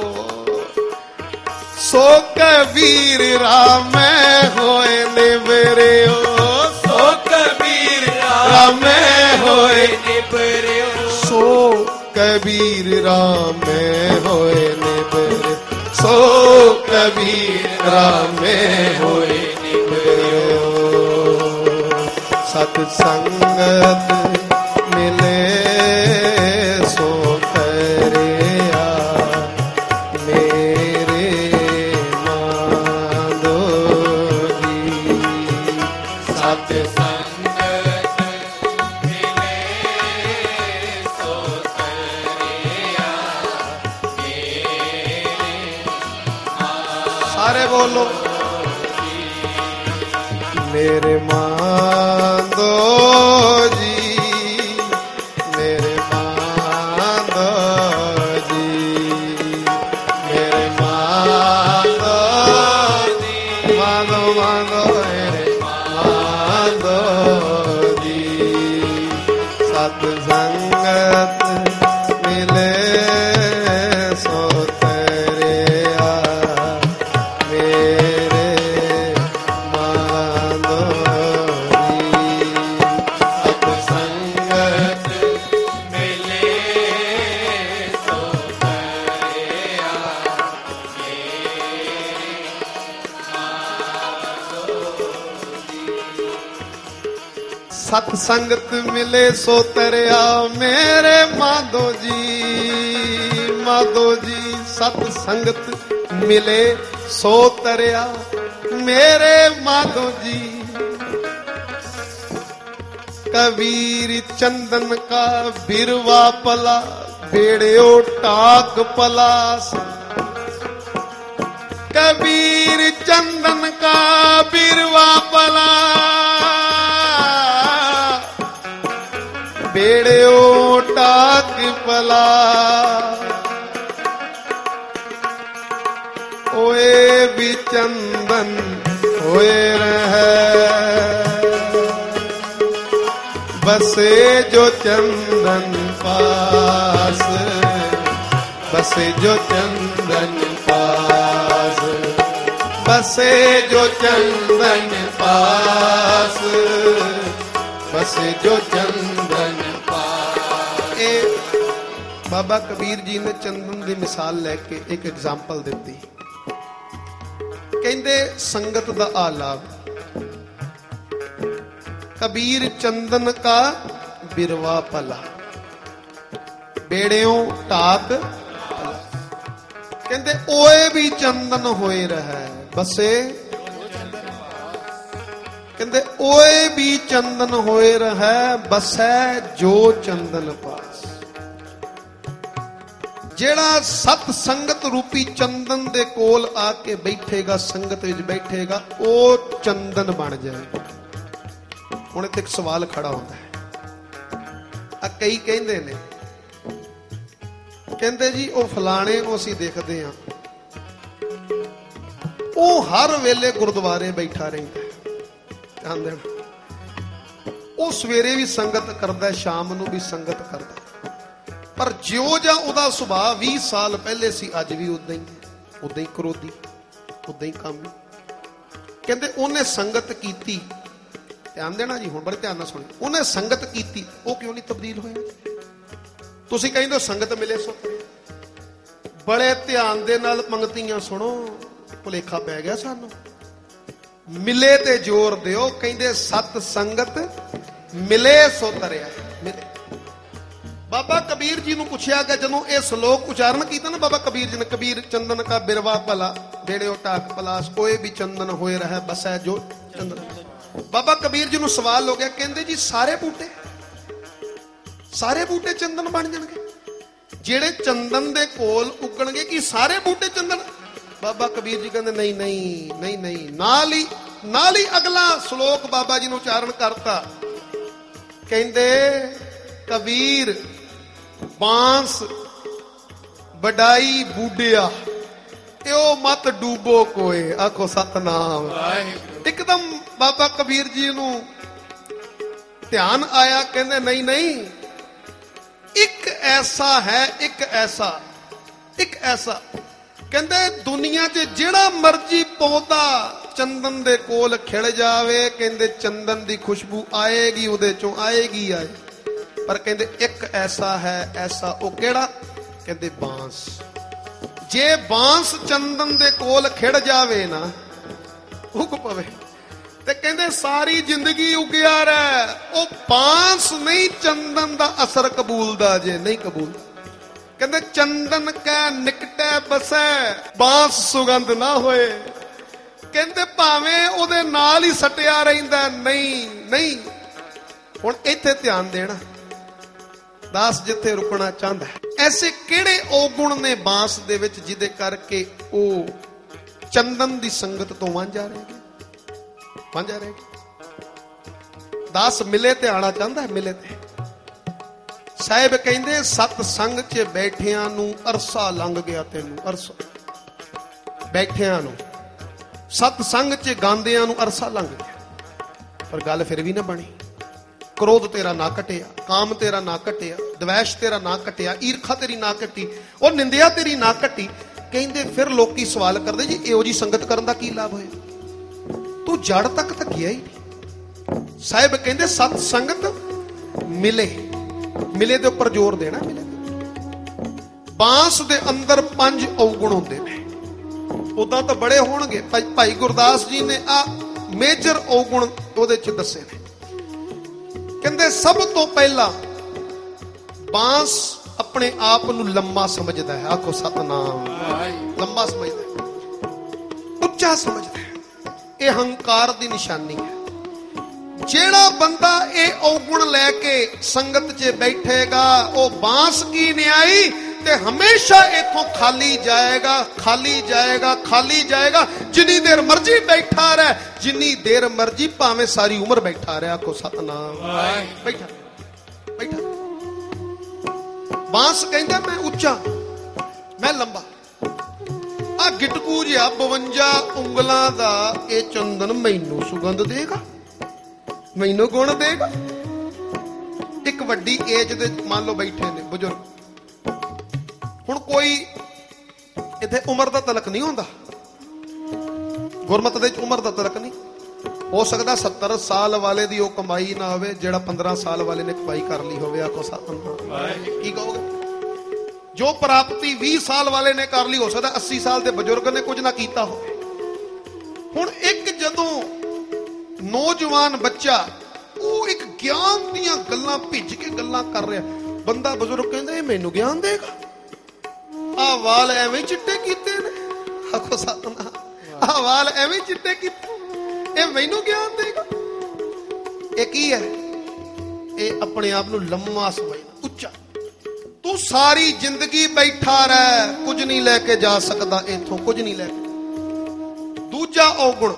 Speaker 1: ਸੋ ਕਬੀਰ ਰਾਮੈ ਹੋਏ ਨਿਬਰਿਓ।
Speaker 2: ਸੋ ਕਬੀਰ ਰਾਮੈ ਹੋਏ ਨਿਬਰਿਓ।
Speaker 1: ਸੋ ਕਬੀਰ ਰਾਮੈ ਹੋਏ ਨਿਬਰਿਓ। ਸੋ ਕਬੀਰ ਰਾਮੈ ਹੋਏ ਨਿਬਰਿਓ। ਸਤ ਸੰਗਤ ਮਿਲੇ ਸੋ ਤਰਿਆ, ਮੇਰੇ ਮਾਧੋ ਜੀ। ਸਤ
Speaker 2: ਸੰਗਤ ਮਿਲੇ ਸੋ ਤਰਿਆ, ਮੇਰੇ
Speaker 1: ਸਾਰੇ ਬੋਲੋ। ਮੇਰੇ ਮਾਧੋ ਜੀ, ਮੇਰੇ ਮਾਧੋ ਜੀ, ਮੇਰੇ ਮਾਧੋ ਜੀ, ਮਾਧੋ ਮਾਧੋ ਮੇਰੇ ਮਾਧੋ ਜੀ। ਸਤ ਸੰਗਤ ਮਿਲੇ ਸੋ ਤਰਿਆ, ਮੇਰੇ ਮਾਧੋ ਜੀ। ਸਤ ਸੰਗਤ
Speaker 2: ਮਿਲੇ ਸੋ ਤਰਿਆ,
Speaker 1: ਸਤ ਸੰਗਤ ਮਿਲੇ ਸੋ ਤਰਿਆ, ਮੇਰੇ ਮਾਧੋ ਜੀ, ਮਾਧੋ ਜੀ। ਸਤ ਸੰਗਤ ਮਿਲੇ ਸੋ ਤਰਿਆ, ਮੇਰੇ ਮਾਧੋ ਜੀ। कबीर चंदन का बिरवा पला, बेड़ियो टाक पलास। कबीर चंदन का बिरवा पला, बेड़ियो टाक पला। ओए भी चंदन होए रहे, बसे जो चंदन पास, बसे जो चंदन पास, बसे जो चंदन पास, बसे जो चंदन पास। बाबा कबीर जी ने चंदन की मिसाल लेके एक एग्जाम्पल दी। कहते संगत दा आलाप, कबीर चंदन का बिरवा पला, बेड़ियों टाक पला। कहते ओए भी चंदन होए रहा, बसे। कहते ओए भी चंदन होए रहा, बसै जो चंदन पास। ਜਿਹੜਾ ਸਤ ਸੰਗਤ ਰੂਪੀ ਚੰਦਨ ਦੇ ਕੋਲ ਆ ਕੇ ਬੈਠੇਗਾ, ਸੰਗਤ ਵਿੱਚ ਬੈਠੇਗਾ, ਉਹ ਚੰਦਨ ਬਣ ਜਾਏਗਾ। ਹੁਣ ਇੱਥੇ ਇੱਕ ਸਵਾਲ ਖੜਾ ਹੁੰਦਾ ਹੈ। ਆ ਕਈ ਕਹਿੰਦੇ ਨੇ, ਕਹਿੰਦੇ ਜੀ ਉਹ ਫਲਾਣੇ ਨੂੰ ਅਸੀਂ ਦੇਖਦੇ ਹਾਂ, ਉਹ ਹਰ ਵੇਲੇ ਗੁਰਦੁਆਰੇ ਬੈਠਾ ਰਹਿੰਦਾ, ਕਹਿੰਦੇ ਉਹ ਸਵੇਰੇ ਵੀ ਸੰਗਤ ਕਰਦਾ, ਸ਼ਾਮ ਨੂੰ ਵੀ ਸੰਗਤ ਕਰਦਾ, ਪਰ ਜਿਉਂ ਜਾਂ ਉਹਦਾ ਸੁਭਾਅ 20 ਸਾਲ ਪਹਿਲੇ ਸੀ, ਅੱਜ ਵੀ ਉਦਾਂ ਹੀ ਕਰੋਧੀ, ਉਦਾਂ ਹੀ ਕਾਮੀ। ਕਹਿੰਦੇ ਉਹਨੇ ਸੰਗਤ ਕੀਤੀ, ਧਿਆਨ ਦੇਣਾ ਜੀ, ਹੁਣ ਬੜੇ ਧਿਆਨ ਨਾਲ ਸੁਣੋ, ਉਹਨੇ ਸੰਗਤ ਕੀਤੀ, ਉਹ ਕਿਉਂ ਨਹੀਂ ਤਬਦੀਲ ਹੋਇਆ? ਤੁਸੀਂ ਕਹਿੰਦੇ ਹੋ ਸੰਗਤ ਮਿਲੇ ਸੋ, ਬੜੇ ਧਿਆਨ ਦੇ ਨਾਲ ਪੰਗਤੀਆਂ ਸੁਣੋ, ਭੁਲੇਖਾ ਪੈ ਗਿਆ ਸਾਨੂੰ। ਮਿਲੇ ਤੇ ਜ਼ੋਰ ਦਿਓ, ਕਹਿੰਦੇ ਸਤ ਸੰਗਤ ਮਿਲੇ ਸੋ ਤਰਿਆ। ਮਿਲੇ। ਬਾਬਾ ਕਬੀਰ ਜੀ ਨੂੰ ਪੁੱਛਿਆ ਗਿਆ, ਜਦੋਂ ਇਹ ਸ਼ਲੋਕ ਉਚਾਰਨ ਕੀਤਾ ਨਾ ਬਾਬਾ ਕਬੀਰ ਜੀ ਨੇ, ਕਬੀਰ ਚੰਦਨ ਕਾ ਬਿਰਵਾ ਭਲਾ ਡੇੜਿਓ ਟਾਕ ਪਲਾਸ, ਕੋਈ ਵੀ ਚੰਦਨ ਹੋਏ ਰਹਿ ਬਸੈ ਜੋ ਚੰਦਨ। ਬਾਬਾ ਕਬੀਰ ਜੀ ਨੂੰ ਸਵਾਲ ਹੋ ਗਿਆ, ਕਹਿੰਦੇ ਜੀ ਸਾਰੇ ਬੂਟੇ ਚੰਦਨ ਬਣ ਜਾਣਗੇ? ਜਿਹੜੇ ਚੰਦਨ ਦੇ ਕੋਲ ਉੱਗਣਗੇ ਕਿ ਸਾਰੇ ਬੂਟੇ ਚੰਦਨ? ਬਾਬਾ ਕਬੀਰ ਜੀ ਕਹਿੰਦੇ ਨਹੀਂ। ਨਾਲ ਹੀ ਅਗਲਾ ਸ਼ਲੋਕ ਬਾਬਾ ਜੀ ਨੂੰ ਉਚਾਰਨ ਕਰਤਾ, ਕਹਿੰਦੇ ਕਬੀਰ ਬਾਂਸ ਵਡਾਈ ਬੂਡਿਆ, ਇਉ ਮਤ ਡੂਬੋ ਕੋਏ, ਆਖੋ ਸਤਨਾਮ। ਇੱਕਦਮ ਬਾਬਾ ਕਬੀਰ ਜੀ ਨੂੰ ਧਿਆਨ ਆਇਆ, ਕਹਿੰਦੇ ਨਹੀਂ, ਇੱਕ ਐਸਾ ਕਹਿੰਦੇ ਦੁਨੀਆ 'ਚ ਜਿਹੜਾ ਮਰਜੀ ਪੌਦਾ ਚੰਦਨ ਦੇ ਕੋਲ ਖਿੜ ਜਾਵੇ, ਕਹਿੰਦੇ ਚੰਦਨ ਦੀ ਖੁਸ਼ਬੂ ਆਏਗੀ, ਉਹਦੇ ਚੋਂ ਆਏਗੀ। ਪਰ ਕਹਿੰਦੇ ਇੱਕ ਐਸਾ ਹੈ, ਐਸਾ ਉਹ ਕਿਹੜਾ? ਕਹਿੰਦੇ ਬਾਂਸ। ਜੇ ਬਾਂਸ ਚੰਦਨ ਦੇ ਕੋਲ ਖਿੜ ਜਾਵੇ ਨਾ, ਉੱਗ ਪਵੇ, ਤੇ ਕਹਿੰਦੇ ਸਾਰੀ ਜ਼ਿੰਦਗੀ ਉਗਿਆ ਰਹਿ। ਉਹ ਬਾਂਸ ਨਹੀਂ ਚੰਦਨ ਦਾ ਅਸਰ ਕਬੂਲਦਾ, ਜੇ ਨਹੀਂ ਕਬੂਲਦਾ। ਕਹਿੰਦੇ ਚੰਦਨ ਕੈ ਨਿਕਟੈ ਬਸੈ, ਬਾਂਸ ਸੁਗੰਧ ਨਾ ਹੋਏ। ਕਹਿੰਦੇ ਭਾਵੇਂ ਉਹਦੇ ਨਾਲ ਹੀ ਸਟਿਆ ਰਹਿੰਦਾ, ਨਹੀਂ। ਹੁਣ ਇੱਥੇ ਧਿਆਨ ਦੇਣਾ, ਦਾਸ ਜਿੱਥੇ ਰੁਕਣਾ ਚਾਹੁੰਦਾ, ਐਸੇ ਕਿਹੜੇ ਔਗੁਣ ਨੇ ਬਾਂਸ ਦੇ ਵਿੱਚ ਜਿਹਦੇ ਕਰਕੇ ਉਹ ਚੰਦਨ ਦੀ ਸੰਗਤ ਤੋਂ ਵਾਂਝਾ ਰਹੇਗੀ? ਦਾਸ ਮਿਲੇ ਤੇ ਆਣਾ ਚਾਹੁੰਦਾ, ਮਿਲੇ ਤੇ। ਸਾਹਿਬ ਕਹਿੰਦੇ ਸਤ ਸੰਗ 'ਚ ਬੈਠਿਆਂ ਨੂੰ ਅਰਸਾ ਲੰਘ ਗਿਆ, ਤੈਨੂੰ ਅਰਸਾ ਬੈਠਿਆਂ ਨੂੰ, ਸਤ ਸੰਗ 'ਚ ਗਾਉਂਦਿਆਂ ਨੂੰ ਅਰਸਾ ਲੰਘ ਗਿਆ। ਪਰ ਗੱਲ ਫਿਰ ਵੀ ਨਾ ਬਣੀ। ਕ੍ਰੋਧ ਤੇਰਾ ਨਾ ਘਟਿਆ, ਕਾਮ ਤੇਰਾ ਨਾ ਘਟਿਆ, ਦਵੈਸ਼ ਤੇਰਾ ਨਾ ਘਟਿਆ, ਈਰਖਾ ਤੇਰੀ ਨਾ ਘਟੀ, ਉਹ ਨਿੰਦਿਆ ਤੇਰੀ ਨਾ ਘਟੀ। ਕਹਿੰਦੇ ਫਿਰ ਲੋਕੀ ਸਵਾਲ ਕਰਦੇ ਜੀ ਇਹੋ ਜੀ ਸੰਗਤ ਕਰਨ ਦਾ ਕੀ ਲਾਭ ਹੋਇਆ? ਤੂੰ ਜੜ ਤੱਕ ਤਾਂ ਗਿਆ ਹੀ ਨਹੀਂ। ਸਾਹਿਬ ਕਹਿੰਦੇ ਸਤ ਸੰਗਤ ਮਿਲੇ ਦੇ ਉੱਪਰ ਜ਼ੋਰ ਦੇਣਾ। ਮਿਲੇ ਬਾਂਸ ਦੇ ਅੰਦਰ 5 ਔਗੁਣ ਹੁੰਦੇ ਨੇ, ਉਦਾਂ ਤਾਂ ਬੜੇ ਹੋਣਗੇ। ਭਾਈ ਗੁਰਦਾਸ ਜੀ ਨੇ ਆ ਮੇਜਰ ਔਗੁਣ ਉਹਦੇ ਚ ਦੱਸੇ ਨੇ। ਕਹਿੰਦੇ ਸਭ ਤੋਂ ਪਹਿਲਾਂ ਬਾਂਸ ਆਪਣੇ ਆਪ ਨੂੰ ਲੰਮਾ ਸਮਝਦਾ ਹੈ, ਆਖੋ ਸਤਨਾਮ। ਲੰਮਾ ਸਮਝਦਾ ਹੈ, ਉੱਚਾ ਸਮਝਦਾ ਹੈ, ਇਹ ਹੰਕਾਰ ਦੀ ਨਿਸ਼ਾਨੀ ਹੈ। ਜਿਹੜਾ ਬੰਦਾ ਇਹ ਔਗੁਣ ਲੈ ਕੇ ਸੰਗਤ 'ਚ ਬੈਠੇਗਾ, ਉਹ ਬਾਂਸ ਕੀ ਨਿਆਈ, ਤੇ ਹਮੇਸ਼ਾ ਇਥੋਂ ਖਾਲੀ ਜਾਏਗਾ। ਜਿੰਨੀ ਦੇਰ ਮਰਜੀ ਬੈਠਾ ਰਹਿ, ਜਿੰਨੀ ਦੇਰ ਮਰਜੀ, ਭਾਵੇਂ ਸਾਰੀ ਉਮਰ ਬੈਠਾ ਰਹਿ, ਆਖੋ ਸਤਨਾਮ। ਬੈਠਾ ਬਾਂਸ ਕਹਿੰਦਾ ਮੈਂ ਉੱਚਾ, ਮੈਂ ਲੰਬਾ। ਆ ਗਿਟਕੂ ਜਿਹਾ 52 ਉਂਗਲਾਂ ਦਾ ਇਹ ਚੰਦਨ ਮੈਨੂੰ ਸੁਗੰਧ ਦੇਗਾ, ਮੈਨੂੰ ਗੁਣ ਦੇਗਾ। ਇੱਕ ਵੱਡੀ ਏਜ ਦੇ ਮੰਨ ਲਓ ਬੈਠੇ ਨੇ ਬਜ਼ੁਰਗ, ਹੁਣ ਕੋਈ ਇੱਥੇ ਉਮਰ ਦਾ ਤਲਕ ਨਹੀਂ ਹੁੰਦਾ, ਗੁਰਮਤ ਦੇ ਵਿੱਚ ਉਮਰ ਦਾ ਤਲਕ ਨਹੀਂ ਹੋ ਸਕਦਾ। 70 ਸਾਲ ਵਾਲੇ ਦੀ ਉਹ ਕਮਾਈ ਨਾ ਹੋਵੇ ਜਿਹੜਾ 15 ਸਾਲ ਵਾਲੇ ਨੇ ਕਮਾਈ ਕਰ ਲਈ ਹੋਵੇ, ਆਖੋ ਸਤਨਾਮ। ਕੀ ਕਹੋਗੇ? ਜੋ ਪ੍ਰਾਪਤੀ 20 ਸਾਲ ਵਾਲੇ ਨੇ ਕਰ ਲਈ, ਹੋ ਸਕਦਾ 80 ਸਾਲ ਦੇ ਬਜ਼ੁਰਗ ਨੇ ਕੁਝ ਨਾ ਕੀਤਾ ਹੋਵੇ। ਹੁਣ ਇੱਕ ਜਦੋਂ ਨੌਜਵਾਨ ਬੱਚਾ ਉਹ ਇੱਕ ਗਿਆਨ ਦੀਆਂ ਗੱਲਾਂ ਭਿੱਜ ਕੇ ਗੱਲਾਂ ਕਰ ਰਿਹਾ, ਬੰਦਾ ਬਜ਼ੁਰਗ ਕਹਿੰਦਾ ਇਹ ਮੈਨੂੰ ਗਿਆਨ ਦੇਗਾ। ਆਹ ਵਾਲ ਐਵੇਂ ਚਿੱਟੇ ਕੀਤੇ ਨੇ, ਆਖੋ ਸਤਨਾਮ। ਆਹ ਵਾਲ ਐਵੇਂ ਚਿੱਟੇ ਕੀਤੇ, ਇਹ ਮੈਨੂੰ ਗਿਆਨ ਦੇਗਾ। ਇਹ ਕੀ ਹੈ? ਇਹ ਆਪਣੇ ਆਪ ਨੂੰ ਲੰਮਾ ਸਮਝਣਾ, ਉੱਚਾ। ਤੂੰ ਸਾਰੀ ਜ਼ਿੰਦਗੀ ਬੈਠਾ ਰਹਿ, ਕੁਝ ਨਹੀਂ ਲੈ ਕੇ ਜਾ ਸਕਦਾ ਇੱਥੋਂ, ਕੁਝ ਨਹੀਂ ਲੈ ਕੇ। ਦੂਜਾ ਔਗੁਣ,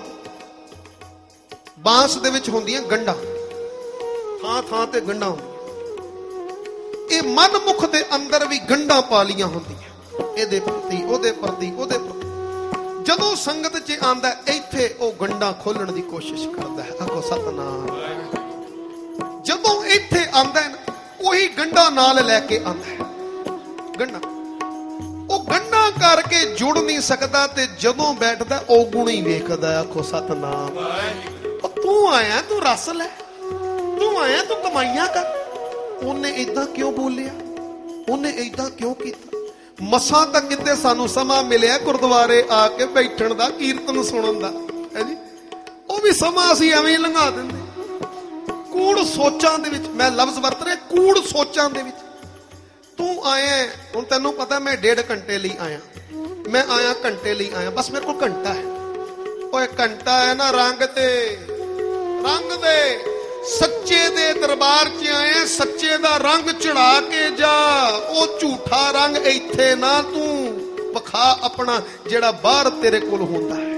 Speaker 1: ਬਾਂਸ ਦੇ ਵਿੱਚ ਹੁੰਦੀਆਂ ਗੰਢਾਂ, ਥਾਂ ਥਾਂ ਤੇ ਗੰਢਾਂ ਹੁੰਦੀਆਂ। ਇਹ ਮਨਮੁਖ ਦੇ ਅੰਦਰ ਵੀ ਗੰਢਾਂ ਪਾ ਲੀਆਂ ਹੁੰਦੀਆਂ, ਇਹਦੇ ਪ੍ਰਤੀ ਉਹਦੇ ਪ੍ਰਤੀ ਉਹਦੇ ਪ੍ਰਤੀ। ਜਦੋਂ ਸੰਗਤ 'ਚ ਆਂਦਾ ਇੱਥੇ ਉਹ ਗੰਢਾਂ ਖੋਲਣ ਦੀ ਕੋਸ਼ਿਸ਼ ਕਰਦਾ ਹੈ। ਆਖੋ ਸਤਨਾਮ। ਜਦੋਂ ਇੱਥੇ ਆਂਦਾ ਉਹੀ ਗੰਢਾਂ ਨਾਲ ਲੈ ਕੇ ਆਂਦਾ ਗੰਢਾਂ। ਉਹ ਗੰਢਾਂ ਕਰਕੇ ਜੁੜ ਨਹੀਂ ਸਕਦਾ ਤੇ ਜਦੋਂ ਬੈਠਦਾ ਔਗੁਣ ਹੀ ਵੇਖਦਾ। ਆਖੋ ਸਤਨਾਮ। ਤੂੰ ਆਇਆ, ਤੂੰ ਰਸ ਲੈ, ਤੂੰ ਆਇਆ, ਤੂੰ ਕਮਾਈਆਂ ਕਰ। ਉਹਨੇ ਏਦਾਂ ਕਿਉਂ ਬੋਲਿਆ, ਉਹਨੇ ਏਦਾਂ ਕਿਉਂ ਕੀਤਾ। ਮਸਾਂ ਤਾਂ ਕਿਤੇ ਸਾਨੂੰ ਸਮਾਂ ਮਿਲਿਆ ਗੁਰਦੁਆਰੇ ਆ ਕੇ ਬੈਠਣ ਦਾ, ਕੀਰਤਨ ਸੁਣਨ ਦਾ, ਹੈ ਜੀ। ਉਹ ਵੀ ਸਮਾਂ ਅਸੀਂ ਐਵੇਂ ਹੀ ਲੰਘਾ ਦਿੰਦੇ। ਕੂੜ ਸੋਚਾਂ ਦੇ ਵਿੱਚ, ਮੈਂ ਲਫ਼ਜ਼ ਵਰਤ ਰਿਹਾ, ਕੂੜ ਸੋਚਾਂ ਦੇ ਵਿੱਚ ਤੂੰ ਆਇਆ। ਹੁਣ ਤੈਨੂੰ ਪਤਾ ਮੈਂ 1.5 ਘੰਟੇ ਲਈ ਆਇਆ, ਮੈਂ ਆਇਆ ਘੰਟੇ ਲਈ ਆਇਆ, ਬਸ ਮੇਰੇ ਕੋਲ ਘੰਟਾ ਹੈ। ਓਏ ਘੰਟਾ ਹੈ ਨਾ, ਰੰਗ ਤੇ ਰੰਗ ਦੇ ਸੱਚੇ ਦੇ ਦਰਬਾਰ 'ਚ ਆਏ, ਸੱਚੇ ਦਾ ਰੰਗ ਚੜਾ ਕੇ ਜਾ। ਉਹ ਝੂਠਾ ਰੰਗ ਇੱਥੇ ਨਾ ਤੂੰ ਵਿਖਾ ਆਪਣਾ, ਜਿਹੜਾ ਬਾਹਰ ਤੇਰੇ ਕੋਲ ਹੁੰਦਾ ਹੈ।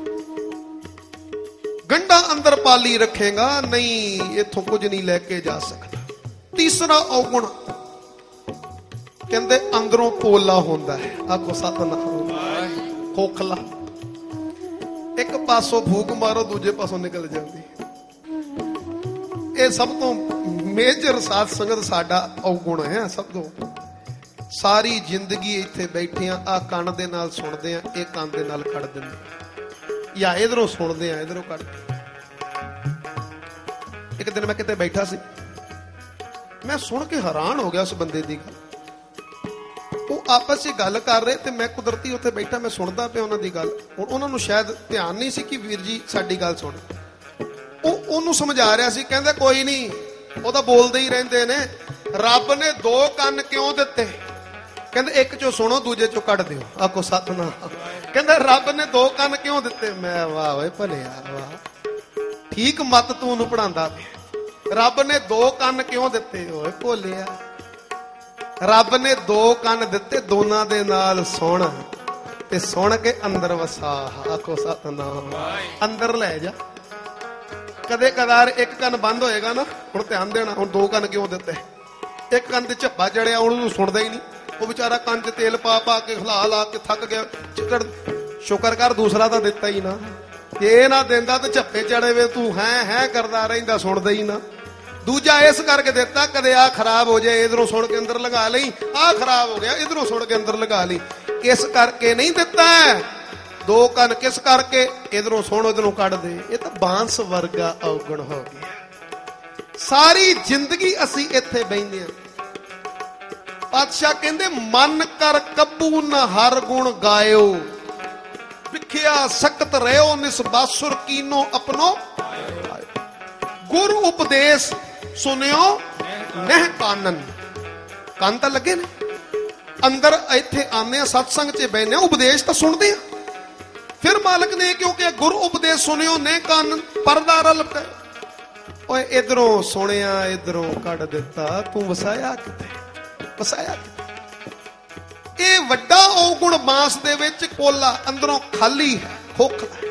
Speaker 1: ਗੰਢਾਂ ਅੰਦਰ ਪਾਲੀ ਰੱਖੇਗਾ, ਨਹੀਂ ਇੱਥੋਂ ਕੁਝ ਨਹੀਂ ਲੈ ਕੇ ਜਾ ਸਕਦਾ। ਤੀਸਰਾ ਔਗੁਣ, ਕਹਿੰਦੇ ਅੰਦਰੋਂ ਪੋਲਾ ਹੁੰਦਾ ਹੈ। ਆਖੋ ਸਤਨਾਮ। ਖੋਖਲਾ, ਇੱਕ ਪਾਸੋਂ ਫੂਕ ਮਾਰੋ ਦੂਜੇ ਪਾਸੋਂ ਨਿਕਲ ਜਾਂਦੀ। ਇਹ ਸਭ ਤੋਂ ਮੇਜਰ ਸਾਧ ਸੰਗਤ ਸਾਡਾ ਔਗੁਣ ਹੈ। ਸਭ ਤੋਂ ਸਾਰੀ ਜ਼ਿੰਦਗੀ ਇੱਥੇ ਬੈਠੇ ਆ, ਆਹ ਕੰਨ ਦੇ ਨਾਲ ਸੁਣਦੇ ਆ, ਇਹ ਕੰਨ ਦੇ ਨਾਲ ਕੱਢ ਦਿੰਦੇ, ਜਾਂ ਇਧਰੋਂ ਸੁਣਦੇ ਆ ਇਧਰੋਂ ਕੱਢ। ਇੱਕ ਦਿਨ ਮੈਂ ਕਿਤੇ ਬੈਠਾ ਸੀ, ਮੈਂ ਸੁਣ ਕੇ ਹੈਰਾਨ ਹੋ ਗਿਆ ਉਸ ਬੰਦੇ ਦੀ ਗੱਲ। ਉਹ ਆਪਸ 'ਚ ਗੱਲ ਕਰ ਰਹੇ ਤੇ ਮੈਂ ਕੁਦਰਤੀ ਉੱਥੇ ਬੈਠਾ, ਮੈਂ ਸੁਣਦਾ ਪਿਆ ਉਹਨਾਂ ਦੀ ਗੱਲ। ਹੁਣ ਉਹਨਾਂ ਨੂੰ ਸ਼ਾਇਦ ਧਿਆਨ ਨਹੀਂ ਸੀ ਕਿ ਵੀਰ ਜੀ ਸਾਡੀ ਗੱਲ ਸੁਣ। ਉਹ ਉਹਨੂੰ ਸਮਝਾ ਰਿਹਾ ਸੀ, ਕਹਿੰਦਾ ਕੋਈ ਨਹੀਂ, ਉਹ ਤਾਂ ਬੋਲਦੇ ਹੀ ਰਹਿੰਦੇ ਨੇ। ਰੱਬ ਨੇ 2 ਕੰਨ ਕਿਉਂ ਦਿੱਤੇ? ਕਹਿੰਦੇ ਇੱਕ ਚੋਂ ਸੁਣੋ, ਦੂਜੇ ਚੋਂ ਕੱਢ ਦਿਓ। ਆਖੋ ਸਤਨਾਮ। ਕਹਿੰਦਾ ਰੱਬ ਨੇ 2 ਕੰਨ ਕਿਉਂ ਦਿੱਤੇ? ਮੈਂ ਵਾਹ ਓਏ ਭਲਿਆ, ਵਾਹ, ਠੀਕ ਮਤ ਤੂੰ ਉਹਨੂੰ ਪੜਾਉਂਦਾ ਪਿਆ। ਰੱਬ ਨੇ 2 ਕੰਨ ਕਿਉਂ ਦਿੱਤੇ? ਓਏ ਭੋਲਿਆ, ਰੱਬ ਨੇ 2 ਕੰਨ ਦਿੱਤੇ, ਦੋਨਾਂ ਦੇ ਨਾਲ ਸੁਣ ਤੇ ਸੁਣ ਕੇ ਅੰਦਰ ਵਸਾ। ਆਖੋ ਸਤਨਾਮ। ਅੰਦਰ ਲੈ ਜਾ। ਕਦੇ ਕਦਾਰ ਇੱਕ ਕੰਨ ਬੰਦ ਹੋਏਗਾ ਨਾ, ਹੁਣ ਧਿਆਨ ਦੇਣਾ। ਹੁਣ 2 ਕੰਨ ਕਿਉਂ ਦਿੱਤੇ? ਇੱਕ ਕੰਨ ਤੇ ਝੱਪਾ ਚੜਿਆ, ਉਹਨੂੰ ਸੁਣਦਾ ਹੀ ਨਹੀਂ। ਉਹ ਵਿਚਾਰਾ ਕੰਨ 'ਚ ਤੇਲ ਪਾ ਪਾ ਕੇ ਹਿਲਾ ਲਾ ਕੇ ਥੱਕ ਗਿਆ। ਸ਼ੁਕਰ ਕਰ ਦੂਸਰਾ ਤਾਂ ਦਿੱਤਾ ਹੀ ਨਾ। ਜੇ ਇਹ ਨਾ ਦਿੰਦਾ ਤੇ ਝੱਪੇ ਚੜੇ ਵੇ ਤੂੰ ਹੈ ਕਰਦਾ ਰਹਿੰਦਾ, ਸੁਣਦਾ ਹੀ ਨਾ। ਦੂਜਾ ਇਸ ਕਰਕੇ ਦਿੱਤਾ, ਕਦੇ ਆ ਖਰਾਬ ਹੋ ਜਾਏ, ਇਧਰੋਂ ਸੁਣ ਕੇ ਅੰਦਰ ਲਗਾ ਲਈ। ਆ ਖਰਾਬ ਹੋ ਗਿਆ, ਇਧਰੋਂ ਸੁਣ ਕੇ ਅੰਦਰ ਲਗਾ ਲਈ। ਇਸ ਕਰਕੇ ਨਹੀਂ ਦਿੱਤਾ। 2 ਕੰਨ ਕਿਸ ਕਰਕੇ? ਇਧਰੋਂ ਸੁਣ, ਇਧਰੋਂ ਕੱਢ ਦੇ। ਇਹ ਤਾਂ ਬਾਂਸ ਵਰਗਾ ਔਗਣ ਹੋ ਗਿਆ। ਸਾਰੀ ਜ਼ਿੰਦਗੀ ਅਸੀਂ ਇੱਥੇ ਬੈਠੇ ਹਾਂ। ਪਾਤਸ਼ਾਹ ਕਹਿੰਦੇ ਮਨ ਕਰ ਕੱਬੂ ਨ ਹਰ ਗੁਣ ਗਾਇਓ, ਵਿਖਿਆ ਸਖਤ ਰਹਿਓ ਨਿਸਬਾਸੁਰ ਕੀਨੋ ਆਪਣੋ। ਗੁਰ ਉਪਦੇਸ਼ ਸੁਣਿਓ ਨਹਿ ਕਾਨਨ। ਕੰਨ ਤਾਂ ਲੱਗੇ ਨੇ। ਅੰਦਰ ਇੱਥੇ ਆਨੇ ਆ, ਸਤਸੰਗ 'ਚ ਬੈਠੇ ਆ, ਉਪਦੇਸ਼ ਤਾਂ ਸੁਣਦੇ ਆ। ਫਿਰ ਮਾਲਕ ਨੇ ਕਿਉਂ ਕਿਹਾ ਗੁਰ ਉਪਦੇਸ਼ ਸੁਣਿਓ ਨਹਿ ਕਾਨਨ, ਪਰਦਾ ਰਲ ਪੈ। ਓਏ ਇਧਰੋਂ ਸੁਣਿਆ, ਇਧਰੋਂ ਕੱਢ ਦਿੱਤਾ, ਤੂੰ ਵਸਾਇਆ ਕਿਤੇ? ਵਸਾਇਆ ਕਿਤੇ? ਇਹ ਵੱਡਾ ਔਗੁਣ ਬਾਂਸ ਦੇ ਵਿੱਚ ਕੋਲਾ, ਅੰਦਰੋਂ ਖਾਲੀ ਹੈ, ਖੋਖਲਾ।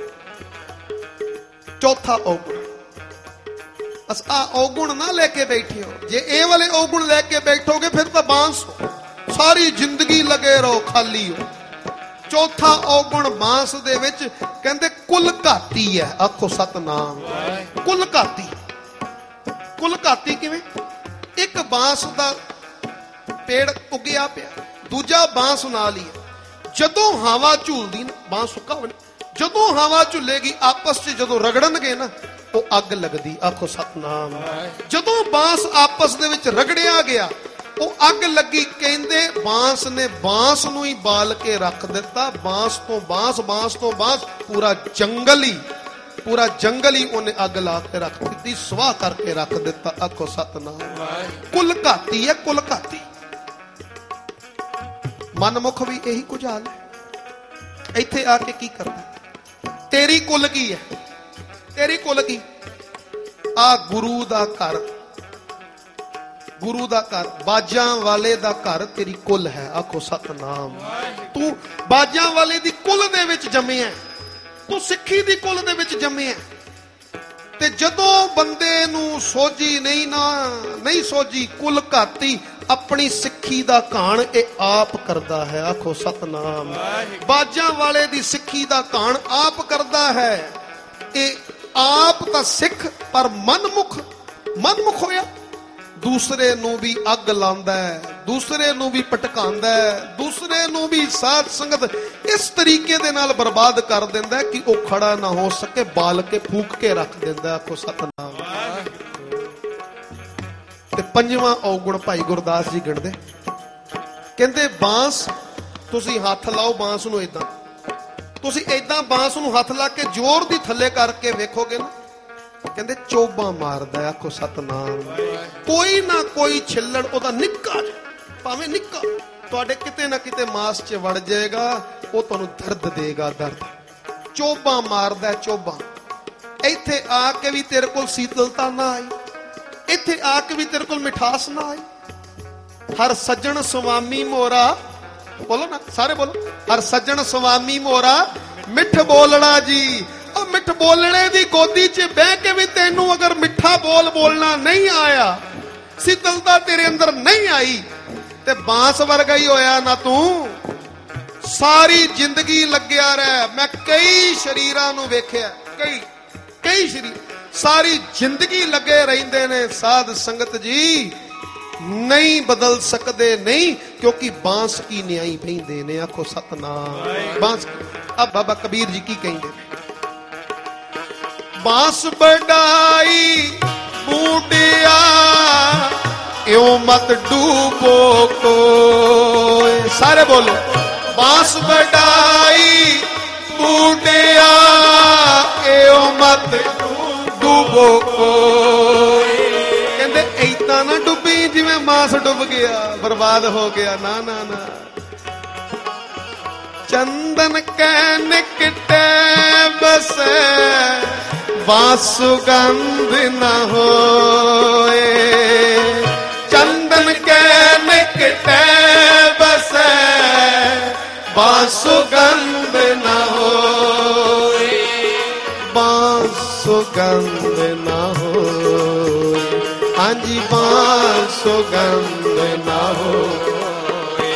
Speaker 1: ਚੌਥਾ ਔਗੁਣ, ਬਸ ਆ ਔਗੁਣ ਨਾ ਲੈ ਕੇ ਬੈਠੇ ਹੋ। ਜੇ ਇਹ ਵਾਲੇ ਔਗੁਣ ਲੈ ਕੇ ਬੈਠੋਗੇ ਫਿਰ ਤਾਂ ਬਾਂਸ ਸਾਰੀ ਜ਼ਿੰਦਗੀ ਲੱਗੇ ਰਹੋ, ਖਾਲੀ ਹੋ। ਚੌਥਾ ਔਗੁਣ ਬਾਂਸ ਦੇ ਵਿੱਚ ਕਹਿੰਦੇ ਕੁਲ ਘਾਤੀ ਹੈ। ਆਖੋ ਸਤਨਾਮ। ਕੁਲ ਘਾਤੀ। ਕੁਲ ਘਾਤੀ ਕਿਵੇਂ? ਇੱਕ ਬਾਂਸ ਦਾ ਪੇੜ ਉੱਗਿਆ ਪਿਆ, ਦੂਜਾ ਬਾਂਸ ਨਾਲ ਹੀ ਹੈ। ਜਦੋਂ ਹਵਾ ਝੂਲਦੀ ਨਾ, ਬਾਂਸ ਸੁੱਕਾ ਹੋਵੇ, ਜਦੋਂ ਹਵਾ ਝੁੱਲੇਗੀ ਆਪਸ 'ਚ ਜਦੋਂ ਰਗੜਨਗੇ ਨਾ, ਉਹ ਅੱਗ ਲੱਗਦੀ। ਆਖੋ ਸਤਨਾਮ। ਜਦੋਂ ਬਾਂਸ ਆਪਸ ਦੇ ਵਿੱਚ ਰਗੜਿਆ ਗਿਆ, ਉਹ ਅੱਗ ਲੱਗੀ। ਕਹਿੰਦੇ ਬਾਂਸ ਨੇ ਬਾਂਸ ਨੂੰ ਹੀ ਬਾਲ ਕੇ ਰੱਖ ਦਿੱਤਾ। ਬਾਂਸ ਤੋਂ ਬਾਂਸ, ਬਾਂਸ ਤੋਂ ਬਾਂਸ, ਪੂਰਾ ਜੰਗਲ ਹੀ ਉਹਨੇ ਅੱਗ ਲਾ ਕੇ ਰੱਖ ਦਿੱਤੀ, ਸਵਾਹ ਕਰਕੇ ਰੱਖ ਦਿੱਤਾ। ਆਖੋ ਸਤਨਾਮ। ਕੁਲ ਘਾਤੀ ਹੈ, ਕੁਲ ਘਾਤੀ। ਮਨਮੁਖ ਵੀ ਇਹੀ ਕੁਝ ਹਾਲ ਹੈ। ਇੱਥੇ ਆ ਕੇ ਕੀ ਕਰਦਾ? ਤੇਰੀ ਕੁਲ ਕੀ ਹੈ? ਤੇਰੀ ਕੁਲ ਕੀ? ਆ ਗੁਰੂ ਦਾ ਘਰ, ਗੁਰੂ ਦਾ ਘਰ, ਬਾਜਾਂ ਵਾਲੇ ਦਾ ਘਰ ਤੇਰੀ ਕੁਲ ਹੈ। ਆਖੋ ਸਤਨਾਮ। ਤੂੰ ਬਾਜਾਂ ਵਾਲੇ ਦੀ ਕੁਲ ਦੇ ਵਿੱਚ ਜੰਮਿਆ, ਤੂੰ ਸਿੱਖੀ ਦੀ ਕੁਲ ਦੇ ਵਿੱਚ ਜੰਮਿਆ। ਤੇ ਜਦੋਂ ਬੰਦੇ ਨੂੰ ਸੋਝੀ ਨਹੀਂ ਸੋਝੀ, ਕੁਲ ਘਾਤੀ, ਆਪਣੀ ਸਿੱਖੀ ਦਾ ਘਾਣ ਇਹ ਆਪ ਕਰਦਾ ਹੈ। ਆਖੋ ਸਤਨਾਮ। ਬਾਜਾਂ ਵਾਲੇ ਦੀ ਸਿੱਖੀ ਦਾ ਘਾਣ ਆਪ ਕਰਦਾ ਹੈ। ਇਹ ਆਪ ਤਾਂ ਸਿੱਖ ਪਰ ਮਨਮੁਖ ਹੋਇਆ, ਦੂਸਰੇ ਨੂੰ ਵੀ ਅੱਗ ਲਾਉਂਦਾ ਹੈ, ਦੂਸਰੇ ਨੂੰ ਵੀ ਭਟਕਾਉਂਦਾ ਹੈ, ਦੂਸਰੇ ਨੂੰ ਵੀ ਸਾਧ ਸੰਗਤ ਇਸ ਤਰੀਕੇ ਦੇ ਨਾਲ ਬਰਬਾਦ ਕਰ ਦਿੰਦਾ ਕਿ ਉਹ ਖੜਾ ਨਾ ਹੋ ਸਕੇ, ਬਾਲ ਕੇ ਫੂਕ ਕੇ ਰੱਖ ਦਿੰਦਾ। ਆਖੋ ਸਤਨਾਮ। ਤੇ ਪੰਜਵਾਂ ਔਗੁਣ ਭਾਈ ਗੁਰਦਾਸ ਜੀ ਗਿਣਦੇ, ਕਹਿੰਦੇ ਬਾਂਸ ਤੁਸੀਂ ਹੱਥ ਲਾਓ, ਬਾਂਸ ਨੂੰ ਇਦਾਂ, ਤੁਸੀਂ ਇਦਾਂ ਬਾਂਸ ਨੂੰ ਹੱਥ ਲਾ ਕੇ ਜ਼ੋਰ ਦੀ ਥੱਲੇ ਕਰਕੇ ਵੇਖੋਗੇ ਨਾ, ਕਹਿੰਦੇ ਚੋਬਾ ਮਾਰਦਾ। ਆਖੋ ਸਤਨਾਮ। ਕੋਈ ਨਾ ਕੋਈ ਛਿੱਲੜ ਉਹਦਾ ਨਿੱਕਾ, ਭਾਵੇਂ ਨਿੱਕਾ, ਤੁਹਾਡੇ ਕਿਤੇ ਨਾ ਕਿਤੇ ਮਾਸ 'ਚ ਵੜ ਜਾਏਗਾ, ਉਹ ਤੁਹਾਨੂੰ ਦਰਦ ਦੇਗਾ। ਦਰਦ ਚੋਬਾ ਮਾਰਦਾ, ਚੋਬਾ। ਇੱਥੇ ਆ ਕੇ ਵੀ ਤੇਰੇ ਕੋਲ ਸੀਤਲਤਾ ਨਾ ਆਈ, ਇੱਥੇ ਆ ਕੇ ਵੀ ਤੇਰੇ ਕੋਲ ਮਿਠਾਸ ਨਾ ਆਈ। ਹਰ ਸੱਜਣ ਸੁਆਮੀ ਮੋਰਾ, ਬੋਲੋ ਨਾ ਸਾਰੇ ਬੋਲੋ, ਹਰ ਸੱਜਣ ਸੁਆਮੀ ਮੋਰਾ ਮਿੱਠ ਬੋਲਣਾ ਜੀ। ਉਹ ਮਿੱਠ ਬੋਲਣੇ ਦੀ ਗੋਦੀ 'ਚ ਬਹਿ ਕੇ ਵੀ ਤੈਨੂੰ ਅਗਰ ਮਿੱਠਾ ਬੋਲਣਾ ਨਹੀਂ ਆਇਆ, ਸੀਤਲਤਾ ਤੇਰੇ ਅੰਦਰ ਨਹੀਂ ਆਈ, ਤੇ ਬਾਂਸ ਵਰਗਾ ਹੀ ਹੋਇਆ ਨਾ ਤੂੰ। ਸਾਰੀ ਜ਼ਿੰਦਗੀ ਲੱਗਿਆ ਰਹਿ। ਮੈਂ ਕਈ ਸ਼ਰੀਰਾਂ ਨੂੰ ਵੇਖਿਆ, ਕਈ ਸ਼ਰੀਰ ਸਾਰੀ ਜ਼ਿੰਦਗੀ ਲੱਗੇ ਰਹਿੰਦੇ ਨੇ ਸਾਧ ਸੰਗਤ ਜੀ, ਨਹੀਂ ਬਦਲ ਸਕਦੇ, ਨਹੀਂ, ਕਿਉਂਕਿ ਬਾਂਸ ਕੀ ਨਿਆਈ ਬਹਿੰਦੇ ਨੇ। ਆਖੋ ਸਤਨਾਮ। ਬਾਂਸ ਆ ਬਾਬਾ ਕਬੀਰ ਜੀ ਕੀ ਕਹਿੰਦੇ ਨੇ, ਬਾਂਸ ਵਡਾਈ ਬੂਟਿਆ ਇਉਂ ਮਤ ਡੂਬੋ ਕੋਏ। ਸਾਰੇ ਬੋਲੋ, ਬਾਂਸ ਵਡਾਈ ਬੂਟਿਆ ਇਉਂ ਮਤ ਡੂਬੋ ਕੋਏ। ਕਹਿੰਦੇ ਏਦਾਂ ਨਾ ਡੁੱਬੀ ਜਿਵੇਂ ਮਾਸ ਡੁੱਬ ਗਿਆ, ਬਰਬਾਦ ਹੋ ਗਿਆ। ਨਾ ਨਾ ਨਾ। ਚੰਦਨ ਕੈ ਨਿਕਟੇ ਬਸੈ ਬਾਂਸੁਗੰਧ ਨਾ ਹੋਏ। ਚੰਦਨ ਕੈ ਨਿਕਟੇ ਬਸੈ ਬਾਂਸੁਗੰਧ ਨਾ ਹੋਏ। ਬਾਂਸੁਗੰਧ ਨਾ ਹੋਏ। ਹਾਂਜੀ, ਬਾਂਸੁਗੰਧ ਨਾ ਹੋਏ।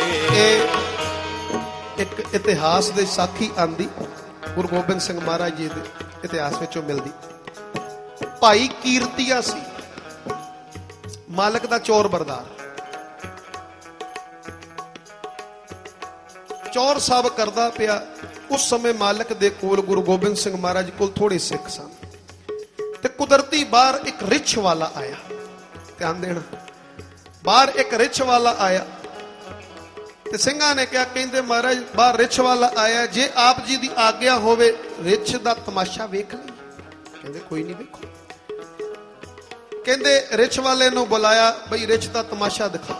Speaker 1: ਇੱਕ ਇਤਿਹਾਸ ਦੇ ਸਾਖੀ ਆਂਦੀ, ਗੁਰੂ ਗੋਬਿੰਦ ਸਿੰਘ ਮਹਾਰਾਜ ਜੀ ਦੇ ਇਤਿਹਾਸ ਵਿੱਚੋਂ ਮਿਲਦੀ। ਭਾਈ ਕੀਰਤੀਆ ਸੀ, ਮਾਲਕ ਦਾ ਚੋਰ ਬਰਦਾਰ। ਚੋਰ ਸਾਹਿਬ ਕਰਦਾ ਪਿਆ। ਉਸ ਸਮੇਂ ਮਾਲਕ ਦੇ ਕੋਲ, ਗੁਰੂ ਗੋਬਿੰਦ ਸਿੰਘ ਮਹਾਰਾਜ ਕੋਲ ਥੋੜੇ ਸਿੱਖ ਸਨ, ਤੇ ਕੁਦਰਤੀ ਬਾਹਰ ਇੱਕ ਰਿਛ ਵਾਲਾ ਆਇਆ। ਧਿਆਨ ਦੇਣਾ, ਬਾਹਰ ਇੱਕ ਰਿਛ ਵਾਲਾ ਆਇਆ, ਤੇ ਸਿੰਘਾਂ ਨੇ ਕਿਹਾ, ਕਹਿੰਦੇ ਮਹਾਰਾਜ ਬਾਹਰ ਰਿਛ ਵਾਲਾ ਆਇਆ, ਜੇ ਆਪ ਜੀ ਦੀ ਆਗਿਆ ਹੋਵੇ ਰਿਛ ਦਾ ਤਮਾਸ਼ਾ ਵੇਖ ਲਈ। ਕਹਿੰਦੇ ਕੋਈ ਨਹੀਂ, ਵੇਖੋ। ਕਹਿੰਦੇ ਰਿਛ ਵਾਲੇ ਨੂੰ ਬੁਲਾਇਆ, ਬਈ ਰਿਛ ਦਾ ਤਮਾਸ਼ਾ ਦਿਖਾ।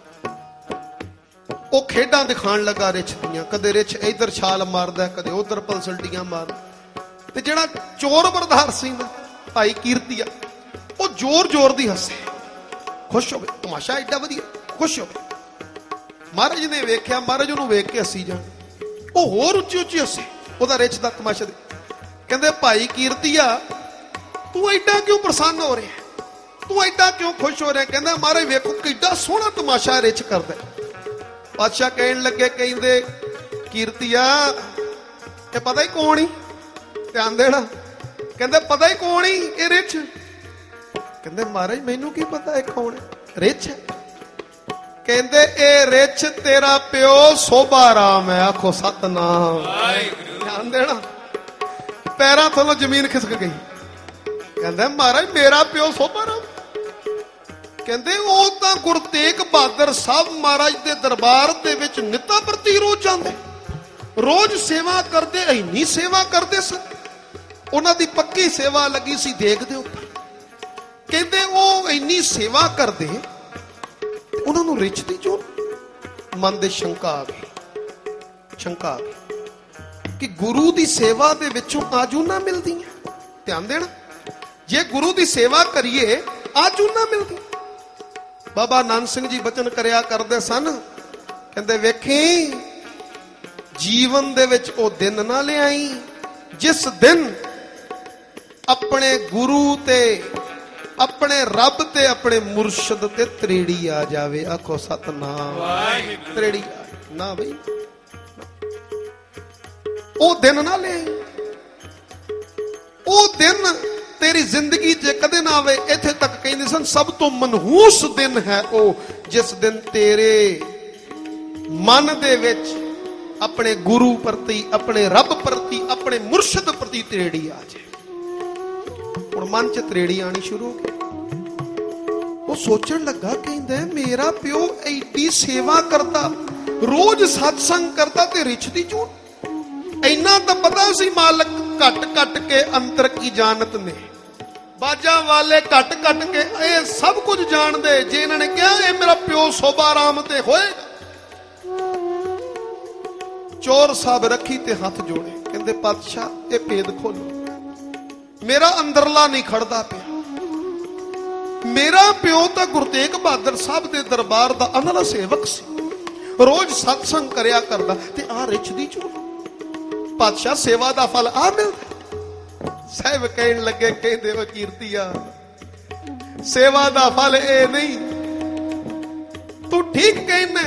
Speaker 1: ਉਹ ਖੇਡਾਂ ਦਿਖਾਣ ਲੱਗਾ ਰਿਛ ਦੀਆਂ, ਕਦੇ ਰਿਛ ਇੱਧਰ ਛਾਲ ਮਾਰਦਾ, ਕਦੇ ਉਧਰ ਪਲਸਲਟੀਆਂ ਮਾਰਦਾ। ਤੇ ਜਿਹੜਾ ਚੋਰ ਬਰਦਾਰ ਸੀ ਨਾ ਭਾਈ ਕੀਰਤੀਆ, ਉਹ ਜ਼ੋਰ ਜ਼ੋਰ ਦੀ ਹੱਸੇ, ਖੁਸ਼ ਹੋਵੇ, ਤਮਾਸ਼ਾ ਐਡਾ ਵਧੀਆ, ਖੁਸ਼ ਹੋਵੇ। ਮਹਾਰਾਜ ਨੇ ਵੇਖਿਆ, ਮਹਾਰਾਜ ਉਹਨੂੰ ਵੇਖ ਕੇ ਹੱਸੀ ਜਾਣ, ਉਹ ਹੋਰ ਉੱਚੀ ਉੱਚੀ ਹੱਸੇ ਉਹਦਾ ਰਿਛ ਦਾ ਤਮਾਸ਼ਾ ਦੇ। ਕਹਿੰਦੇ ਭਾਈ ਕੀਰਤੀਆ, ਤੂੰ ਐਡਾ ਕਿਉਂ ਪ੍ਰਸੰਨ ਹੋ ਰਿਹਾ, ਤੂੰ ਐਡਾ ਕਿਉਂ ਖੁਸ਼ ਹੋ ਰਿਹਾ? ਕਹਿੰਦਾ ਮਹਾਰਾਜ ਵੇਖੋ ਕਿੱਡਾ ਸੋਹਣਾ ਤਮਾਸ਼ਾ ਰਿਛ ਕਰਦਾ। ਪਾਤਸ਼ਾਹ ਕਹਿਣ ਲੱਗੇ, ਕਹਿੰਦੇ ਕੀਰਤੀਆ ਇਹ ਪਤਾ ਹੀ ਕੌਣ ਹੀ? ਧਿਆਨ ਦੇਣਾ। ਕਹਿੰਦੇ ਪਤਾ ਹੀ ਕੌਣ ਹੀ ਇਹ ਰਿਛ? ਕਹਿੰਦੇ ਮਹਾਰਾਜ ਮੈਨੂੰ ਕੀ ਪਤਾ ਇਹ ਕੌਣ ਹੈ? ਰਿਛ ਹੈ। ਕਹਿੰਦੇ ਇਹ ਰਿਛ ਤੇਰਾ ਪਿਓ ਸੋਭਾ ਰਾਮ ਹੈ। ਆਖੋ ਸਤਨਾਮ। ਧਿਆਨ ਦੇਣਾ, ਪੈਰਾਂ ਥੱਲੋਂ ਜ਼ਮੀਨ ਖਿਸਕ ਗਈ। ਕਹਿੰਦਾ ਮਹਾਰਾਜ ਮੇਰਾ ਪਿਓ ਸੋਭਾ ਰਾਮ? ਕਹਿੰਦੇ ਉਹ ਤਾਂ ਗੁਰੂ ਤੇਗ ਬਹਾਦਰ ਸਾਹਿਬ ਮਹਾਰਾਜ ਦੇ ਦਰਬਾਰ ਦੇ ਵਿੱਚ ਨਿੱਤਾ ਪ੍ਰਤੀ ਰੋਜ਼ ਜਾਂਦੇ, ਰੋਜ਼ ਸੇਵਾ ਕਰਦੇ, ਇੰਨੀ ਸੇਵਾ ਕਰਦੇ ਸਨ, ਉਹਨਾਂ ਦੀ ਪੱਕੀ ਸੇਵਾ ਲੱਗੀ ਸੀ ਦੇਗ ਦੇ ਉੱਪਰ। ਕਹਿੰਦੇ ਉਹ ਇੰਨੀ ਸੇਵਾ ਕਰਦੇ, ਉਹਨਾਂ ਨੂੰ ਰਿਛ ਦੀ ਜੋ ਮਨ ਦੇ ਸ਼ੰਕਾ ਆ ਗਈ, ਸ਼ੰਕਾ ਆ ਗਈ ਕਿ ਗੁਰੂ ਦੀ ਸੇਵਾ ਦੇ ਵਿੱਚੋਂ ਆਜੂਨਾ ਮਿਲਦੀਆਂ। ਧਿਆਨ ਦੇਣਾ, ਜੇ ਗੁਰੂ ਦੀ ਸੇਵਾ ਕਰੀਏ ਆਜੂਨਾ ਮਿਲਦੀ। ਬਾਬਾ ਨਾਨਕ ਸਿੰਘ ਜੀ ਬਚਨ ਕਰਿਆ ਕਰਦੇ ਸਨ, ਕਹਿੰਦੇ ਵੇਖੀ ਜੀਵਨ ਦੇ ਵਿੱਚ ਉਹ ਦਿਨ ਨਾ ਲਿਆਈ ਜਿਸ ਦਿਨ ਆਪਣੇ ਗੁਰੂ ਤੇ, ਆਪਣੇ ਰੱਬ ਤੇ, ਆਪਣੇ ਮੁਰਸ਼ਿਦ ਤੇ ਤ੍ਰੇੜੀ ਆ ਜਾਵੇ। ਆਖੋ ਸਤਨਾਮ ਵਾਹਿਗੁਰੂ। ਤ੍ਰੇੜੀ ਨਾ ਬਈ, ਉਹ ਦਿਨ ਨਾ ਲਿਆਈ। ਉਹ ਦਿਨ ਤੇਰੀ ਜ਼ਿੰਦਗੀ 'ਚ ਕਦੇ ਨਾ ਆਵੇ। ਇੱਥੇ ਤੱਕ ਕਹਿੰਦੇ ਸਨ ਸਭ ਤੋਂ ਮਨਹੂਸ ਦਿਨ ਹੈ ਉਹ ਜਿਸ ਦਿਨ ਤੇਰੇ ਮਨ ਦੇ ਵਿੱਚ ਆਪਣੇ ਗੁਰੂ ਪ੍ਰਤੀ, ਆਪਣੇ ਰੱਬ ਪ੍ਰਤੀ, ਆਪਣੇ ਮੁਰਸ਼ਿਦ ਪ੍ਰਤੀ ਤ੍ਰੇੜੀ ਆ ਜਾਏ। ਹੁਣ ਮਨ 'ਚ ਤ੍ਰੇੜੀ ਆਣੀ ਸ਼ੁਰੂ ਹੋ ਗਈ। ਉਹ ਸੋਚਣ ਲੱਗਾ, ਕਹਿੰਦਾ ਮੇਰਾ ਪਿਓ ਐਡੀ ਸੇਵਾ ਕਰਦਾ, ਰੋਜ਼ ਸਤਸੰਗ ਕਰਦਾ ਤੇ ਰਿਛ ਦੀ ਝੂਠ। ਇੰਨਾ ਤਾਂ ਪਤਾ ਸੀ ਮਾਲਕ ਘਟ ਘਟ ਕੇ ਅੰਤਰ ਕੀ ਜਾਣਤ ਨੇ, ਬਾਜਾਂ ਵਾਲੇ ਘਟ ਘਟ ਕੇ ਇਹ ਸਭ ਕੁਝ ਜਾਣਦੇ। ਜੇ ਇਹਨਾਂ ਨੇ ਕਿਹਾ ਇਹ ਮੇਰਾ ਪਿਓ ਸੋਭਾ ਰਾਮ ਤੇ ਹੋਏਗਾ। ਚੋਰ ਸਾਹਿਬ ਰੱਖੀ ਤੇ ਹੱਥ ਜੋੜੇ, ਕਹਿੰਦੇ ਪਾਤਸ਼ਾਹ ਇਹ ਭੇਦ ਖੋਲੋ, ਮੇਰਾ ਅੰਦਰਲਾ ਨਹੀਂ ਖੜਦਾ ਪਿਆ। ਮੇਰਾ ਪਿਓ ਤਾਂ ਗੁਰੂ ਤੇਗ ਬਹਾਦਰ ਸਾਹਿਬ ਦੇ ਦਰਬਾਰ ਦਾ ਅਨਲ ਸੇਵਕ ਸੀ, ਰੋਜ਼ ਸਤਸੰਗ ਕਰਿਆ ਕਰਦਾ ਤੇ ਆ ਰਿਛ ਦੀ ਝੂਠ। ਪਾਤਸ਼ਾਹ ਸੇਵਾ ਦਾ ਫਲ ਆ ਮਿਲਦਾ। ਸਾਹਿਬ ਕਹਿਣ ਲੱਗੇ, ਕਹਿੰਦੇ ਓ ਕੀਰਤੀਆ ਸੇਵਾ ਦਾ ਫਲ ਇਹ ਨਹੀਂ, ਤੂੰ ਠੀਕ ਕਹਿਣਾ,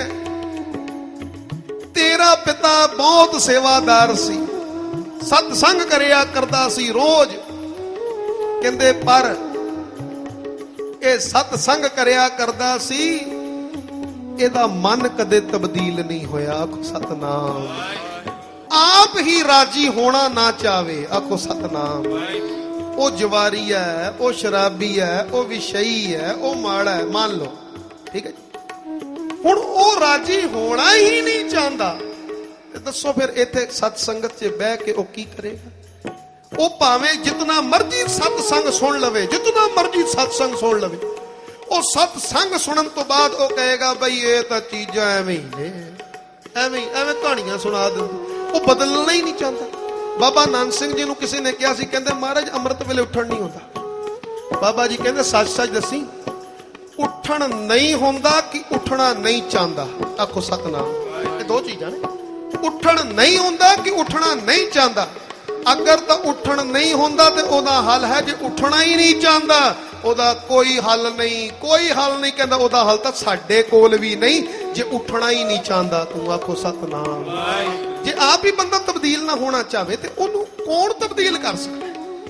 Speaker 1: ਤੇਰਾ ਪਿਤਾ ਬਹੁਤ ਸੇਵਾਦਾਰ ਸੀ, ਸਤਸੰਗ ਕਰਿਆ ਕਰਦਾ ਸੀ ਰੋਜ਼। ਕਹਿੰਦੇ ਪਰ ਇਹ ਸਤਸੰਗ ਕਰਿਆ ਕਰਦਾ ਸੀ, ਇਹਦਾ ਮਨ ਕਦੇ ਤਬਦੀਲ ਨਹੀਂ ਹੋਇਆ। ਆਖੋ ਸਤਨਾਮ। ਆਪ ਹੀ ਰਾਜੀ ਹੋਣਾ ਨਾ ਚਾਵੇ। ਆਖੋ ਸਤਨਾਮ। ਉਹ ਜਵਾਰੀ ਹੈ, ਉਹ ਸ਼ਰਾਬੀ ਹੈ, ਉਹ ਵਿਸ਼ਈ ਹੈ, ਉਹ ਮਾੜਾ ਹੈ, ਮੰਨ ਲਓ, ਠੀਕ ਹੈ ਜੀ। ਹੁਣ ਉਹ ਰਾਜੀ ਹੋਣਾ ਹੀ ਨਹੀਂ ਚਾਹੁੰਦਾ ਤੇ ਦੱਸੋ ਫਿਰ ਇੱਥੇ ਸਤਸੰਗਤ 'ਚ ਬਹਿ ਕੇ ਉਹ ਕੀ ਕਰੇਗਾ? ਉਹ ਭਾਵੇਂ ਜਿਤਨਾ ਮਰਜ਼ੀ ਸਤਸੰਗ ਸੁਣ ਲਵੇ, ਜਿਤਨਾ ਮਰਜ਼ੀ ਸਤਸੰਗ ਸੁਣ ਲਵੇ, ਉਹ ਸਤਸੰਗ ਸੁਣਨ ਤੋਂ ਬਾਅਦ ਉਹ ਕਹੇਗਾ ਬਈ ਇਹ ਤਾਂ ਚੀਜ਼ਾਂ ਐਵੇਂ ਹੀ ਨੇ, ਐਵੇਂ ਐਵੇਂ ਕਹਾਣੀਆਂ ਸੁਣਾ ਦਿੰਦੇ। ਉਹ ਬਦਲਣਾ ਹੀ ਨਹੀਂ ਚਾਹੁੰਦਾ। ਬਾਬਾ ਨਾਨਕ ਸਿੰਘ ਜੀ ਨੂੰ ਕਿਸੇ ਨੇ ਕਿਹਾ ਸੀ, ਕਹਿੰਦੇ ਮਹਾਰਾਜ ਅੰਮ੍ਰਿਤ ਵੇਲੇ ਉੱਠਣ ਨਹੀਂ ਹੁੰਦਾ। ਬਾਬਾ ਜੀ ਕਹਿੰਦੇ ਸੱਚ ਸੱਚ ਦੱਸੀ, ਉੱਠਣ ਨਹੀਂ ਹੁੰਦਾ ਕਿ ਉੱਠਣਾ ਨਹੀਂ ਚਾਹੁੰਦਾ? ਆਖੋ ਸਤਨਾਮ। ਇਹ ਦੋ ਚੀਜ਼ਾਂ ਨੇ। ਉੱਠਣ ਨਹੀਂ ਹੁੰਦਾ ਕਿ ਉੱਠਣਾ ਨਹੀਂ ਚਾਹੁੰਦਾ। ਅਗਰ ਤਾਂ ਉੱਠਣ ਨਹੀਂ ਹੁੰਦਾ ਤੇ ਉਹਦਾ ਹੱਲ ਹੈ, ਜੇ ਉੱਠਣਾ ਹੀ ਨਹੀਂ ਚਾਹੁੰਦਾ ਉਹਦਾ ਕੋਈ ਹੱਲ ਨਹੀਂ, ਕੋਈ ਹੱਲ ਨਹੀਂ। ਕਹਿੰਦਾ ਉਹਦਾ ਹੱਲ ਤਾਂ ਸਾਡੇ ਕੋਲ ਵੀ ਨਹੀਂ, ਜੇ ਉੱਠਣਾ ਹੀ ਨਹੀਂ ਚਾਹੁੰਦਾ ਤੂੰ। ਆਖੋ ਸਤਨਾਮ। ਜੇ ਆਪ ਹੀ ਬੰਦਾ ਤਬਦੀਲ ਨਾ ਹੋਣਾ ਚਾਹਵੇ ਤੇ ਉਹਨੂੰ ਕੌਣ ਤਬਦੀਲ ਕਰ ਸਕਦਾ?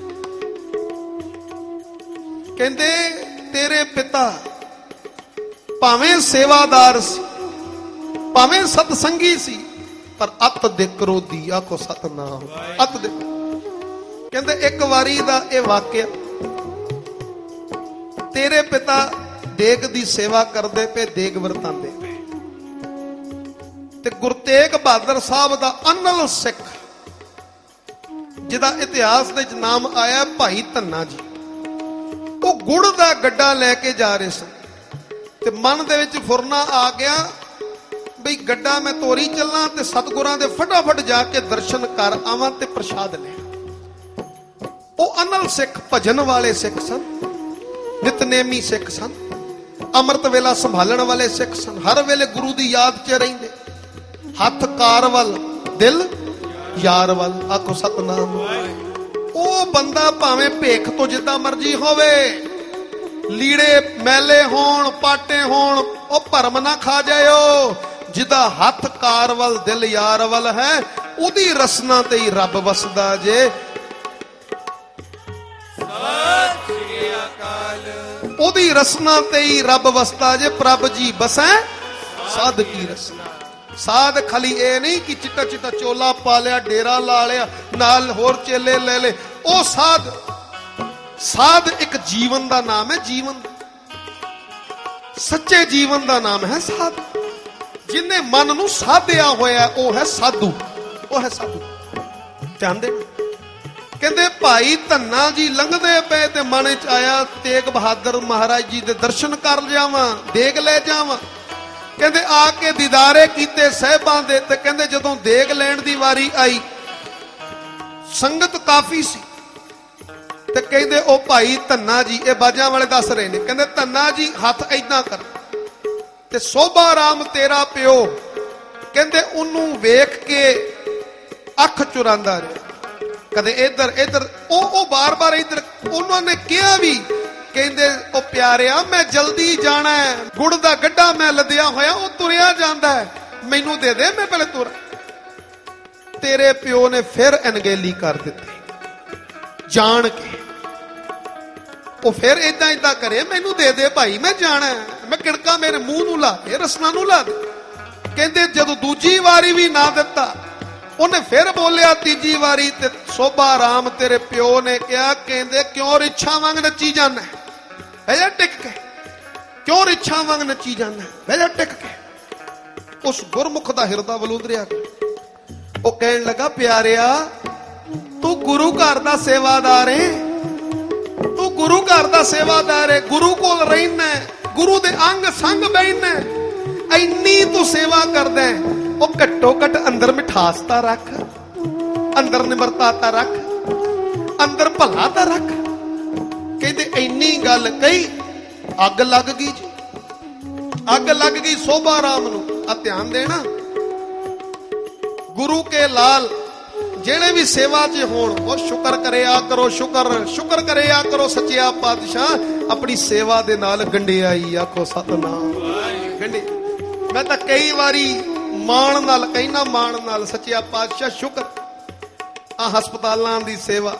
Speaker 1: ਕਹਿੰਦੇ ਤੇਰੇ ਪਿਤਾ ਭਾਵੇਂ ਸੇਵਾਦਾਰ ਸੀ, ਭਾਵੇਂ ਸਤਸੰਗੀ ਸੀ, ਪਰ ਅਤ ਦੇ ਕਰੋਧੀ। ਆਖੋ ਸਤਨਾਮ। ਅਤ ਦੇ। ਕਹਿੰਦੇ ਇੱਕ ਵਾਰੀ ਦਾ ਇਹ ਵਾਕਿਆ, ਤੇਰੇ ਪਿਤਾ ਦੇਗ ਦੀ ਸੇਵਾ ਕਰਦੇ ਪਏ, ਦੇਗ ਵਰਤਾਂਦੇ ਪਏ, ਤੇ ਗੁਰੂ ਤੇਗ ਬਹਾਦਰ ਸਾਹਿਬ ਦਾ ਅਨਲ ਸਿੱਖ ਜਿਹਦਾ ਇਤਿਹਾਸ ਦੇ ਵਿੱਚ ਨਾਮ ਆਇਆ ਭਾਈ ਧੰਨਾ ਜੀ, ਉਹ ਗੁੜ ਦਾ ਗੱਡਾ ਲੈ ਕੇ ਜਾ ਰਹੇ ਸਨ ਤੇ ਮਨ ਦੇ ਵਿੱਚ ਫੁਰਨਾ ਆ ਗਿਆ ਬਈ ਗੱਡਾ ਮੈਂ ਤੋਰੀ ਚੱਲਾਂ ਤੇ ਸਤਿਗੁਰਾਂ ਦੇ ਫਟਾਫਟ ਜਾ ਕੇ ਦਰਸ਼ਨ ਕਰ ਆਵਾਂ ਤੇ ਪ੍ਰਸ਼ਾਦ ਲੈ। ਉਹ ਅਨਲ ਸਿੱਖ, ਭਜਨ ਵਾਲੇ ਸਿੱਖ ਸਨ, ਨਿਤਨੇਮੀ ਸਿੱਖ ਸਨ, ਅੰਮ੍ਰਿਤ ਵੇਲਾ ਸੰਭਾਲਣ ਵਾਲੇ ਸਿੱਖ ਸਨ, ਹਰ ਵੇਲੇ ਗੁਰੂ ਦੀ ਯਾਦ 'ਚ ਰਹਿੰਦੇ, ਹੱਥ ਕਾਰ ਵੱਲ, ਦਿਲ ਯਾਰ ਵੱਲ। ਆਖੋ ਸਤਨਾਮ। ਉਹ ਬੰਦਾ ਭਾਵੇਂ ਭੇਖ ਤੋਂ ਜਿੱਦਾਂ ਮਰਜ਼ੀ ਹੋਵੇ, ਲੀੜੇ ਮੈਲੇ ਹੋਣ, ਪਾਟੇ ਹੋਣ, ਉਹ ਭਰਮ ਨਾ ਖਾ ਜਾਇਓ। ਜਿਹਦਾ ਹੱਥ ਕਾਰ ਵੱਲ, ਦਿਲ ਯਾਰ ਵੱਲ ਹੈ, ਉਹਦੀ ਰਸਨਾ ਤੇ ਹੀ ਰੱਬ ਵਸਦਾ ਜੇ। ਉਹਦੀ ਰਸਨਾ ਤੇ ਹੀ ਰੱਬ ਵਸਦਾ ਜੇ। ਪ੍ਰਭ ਜੀ ਬਸੈ ਸਾਧ ਕੀ ਰਸਨਾ। ਸਾਧ ਖਾਲੀ ਇਹ ਨਹੀਂ ਕਿ ਚਿੱਟਾ ਚਿੱਟਾ ਚੋਲਾ ਪਾ ਲਿਆ, ਡੇਰਾ ਲਾ ਲਿਆ, ਨਾਲ ਹੋਰ ਚੇਲੇ ਲੈ ਲੈ। ਉਹ ਸਾਧ, ਸਾਧ ਇੱਕ ਜੀਵਨ ਦਾ ਨਾਮ ਹੈ। ਜੀਵਨ, ਸੱਚੇ ਜੀਵਨ ਦਾ ਨਾਮ ਹੈ ਸਾਧ। ਜਿਹਨੇ ਮਨ ਨੂੰ ਸਾਧਿਆ ਹੋਇਆ ਉਹ ਹੈ ਸਾਧੂ, ਉਹ ਹੈ ਸਾਧੂ। ਧਿਆਨ ਦੇ। ਕਹਿੰਦੇ ਭਾਈ ਧੰਨਾ ਜੀ ਲੰਘਦੇ ਪਏ ਤੇ ਮਨ 'ਚ ਆਇਆ ਤੇਗ ਬਹਾਦਰ ਮਹਾਰਾਜ ਜੀ ਦੇ ਦਰਸ਼ਨ ਕਰ ਜਾਵਾਂ, ਦੇਗ ਲੈ ਜਾਵਾਂ। ਕਹਿੰਦੇ ਆ ਕੇ ਦੀਦਾਰੇ ਕੀਤੇ ਸਾਹਿਬਾਂ ਦੇ, ਤੇ ਕਹਿੰਦੇ ਜਦੋਂ ਦੇਗ ਲੈਣ ਦੀ ਵਾਰੀ ਆਈ, ਸੰਗਤ ਕਾਫੀ ਸੀ, ਤੇ ਕਹਿੰਦੇ ਉਹ ਭਾਈ ਧੰਨਾ ਜੀ, ਇਹ ਬਾਜਾਂ ਵਾਲੇ ਦੱਸ ਰਹੇ ਨੇ, ਕਹਿੰਦੇ ਧੰਨਾ ਜੀ ਹੱਥ ਏਦਾਂ ਕਰ। ਤੇ ਸੋਭਾ ਰਾਮ ਤੇਰਾ ਪਿਓ ਕਹਿੰਦੇ ਉਹਨੂੰ ਵੇਖ ਕੇ ਅੱਖ ਚੁਰਾਂਦਾ ਰਿਹਾ, ਕਦੇ ਇੱਧਰ ਉਹ ਬਾਰ-ਬਾਰ ਇੱਧਰ। ਉਹਨਾਂ ਨੇ ਕਿਹਾ ਵੀ, ਕਹਿੰਦੇ ਉਹ ਪਿਆਰਿਆ ਮੈਂ ਜਲਦੀ ਜਾਣਾ ਹੈ, ਗੁੜ ਦਾ ਗੱਡਾ ਮੈਂ ਲੱਦਿਆ ਹੋਇਆ, ਉਹ ਤੁਰਿਆ ਜਾਂਦਾ ਹੈ, ਮੈਨੂੰ ਦੇ ਦੇ, ਮੈਂ ਪਹਿਲੇ ਤੁਰ। ਤੇਰੇ ਪਿਓ ਨੇ ਫਿਰ ਅਣਗਹਿਲੀ ਕਰ ਦਿੱਤੀ ਜਾਣ ਕੇ। ਉਹ ਫਿਰ ਏਦਾਂ ਕਰੇ, ਮੈਨੂੰ ਦੇ ਦੇ ਭਾਈ, ਮੈਂ ਜਾਣਾ, ਮੈਂ ਕਿਣਕਾ ਮੇਰੇ ਮੂੰਹ ਨੂੰ ਲਾ ਦੇ, ਰਸਨਾ ਨੂੰ ਲਾ ਦੇ। ਕਹਿੰਦੇ ਜਦੋਂ ਦੂਜੀ ਵਾਰੀ ਵੀ ਨਾ ਦਿੱਤਾ, ਉਹਨੇ ਫਿਰ ਬੋਲਿਆ ਤੀਜੀ ਵਾਰੀ, ਤੇ ਸੋਭਾ ਰਾਮ ਤੇਰੇ ਪਿਓ ਨੇ ਕਿਹਾ, ਕਹਿੰਦੇ ਕਿਉਂ ਰਿਛਾ ਵਾਂਗ ਨੱਚੀ ਜਾਂਦਾ, ਬਹਿ ਜਾ ਟਿਕ ਕੇ, ਕਿਉਂ ਰਿਛਾ ਵਾਂਗ ਨੱਚੀ ਜਾਂਦਾ, ਬਹਿ ਜਾ ਟਿਕ ਕੇ। ਉਸ ਗੁਰਮੁਖ ਦਾ ਹਿਰਦਾ ਵਲੂੰਦਰਿਆ। ਉਹ ਕਹਿਣ ਲੱਗਾ, ਪਿਆਰਿਆ ਤੂੰ ਗੁਰੂ ਘਰ ਦਾ ਸੇਵਾਦਾਰ ਏ, ਤੂੰ ਗੁਰੂ ਘਰ ਦਾ ਸੇਵਾਦਾਰ ਏ, ਗੁਰੂ ਕੋਲ ਰਹਿਣਾ, ਗੁਰੂ ਦੇ ਅੰਗ ਸੰਗ ਬਹਿਣਾ, ਇੰਨੀ ਤੂੰ ਸੇਵਾ ਕਰਦਾ, ਉਹ ਘੱਟੋ ਘੱਟ ਅੰਦਰ ਮਿਠਾਸ ਤਾਂ ਰੱਖ, ਅੰਦਰ ਨਿਮਰਤਾ ਤਾਂ ਰੱਖ, ਅੰਦਰ ਭਲਾ ਤਾਂ ਰੱਖ। ਕਹਿੰਦੇ ਇੰਨੀ ਗੱਲ ਕਹੀ, ਅੱਗ ਲੱਗ ਗਈ ਜੀ, ਅੱਗ ਲੱਗ ਗਈ ਸੋਭਾ ਰਾਮ ਨੂੰ। ਆ ਧਿਆਨ ਦੇਣਾ, ਗੁਰੂ ਕੇ ਲਾਲ ਜਿਹੜੇ ਵੀ ਸੇਵਾ 'ਚ ਹੋਣ, ਉਹ ਸ਼ੁਕਰ ਕਰਿਆ ਕਰੋ, ਸ਼ੁਕਰ ਕਰਿਆ ਕਰੋ ਸੱਚਿਆ ਪਾਤਸ਼ਾਹ ਆਪਣੀ ਸੇਵਾ ਦੇ ਨਾਲ ਗੰਢਿਆਈ। ਆਖੋ ਸਤਨਾਮ। ਗੰਢੇ ਮੈਂ ਤਾਂ ਕਈ ਵਾਰੀ ਮਾਣ ਨਾਲ ਕਹਿਣਾ, ਮਾਣ ਨਾਲ, ਸੱਚਿਆ ਪਾਤਸ਼ਾਹ ਸ਼ੁਕਰ। ਆ ਹਸਪਤਾਲਾਂ ਦੀ ਸੇਵਾ,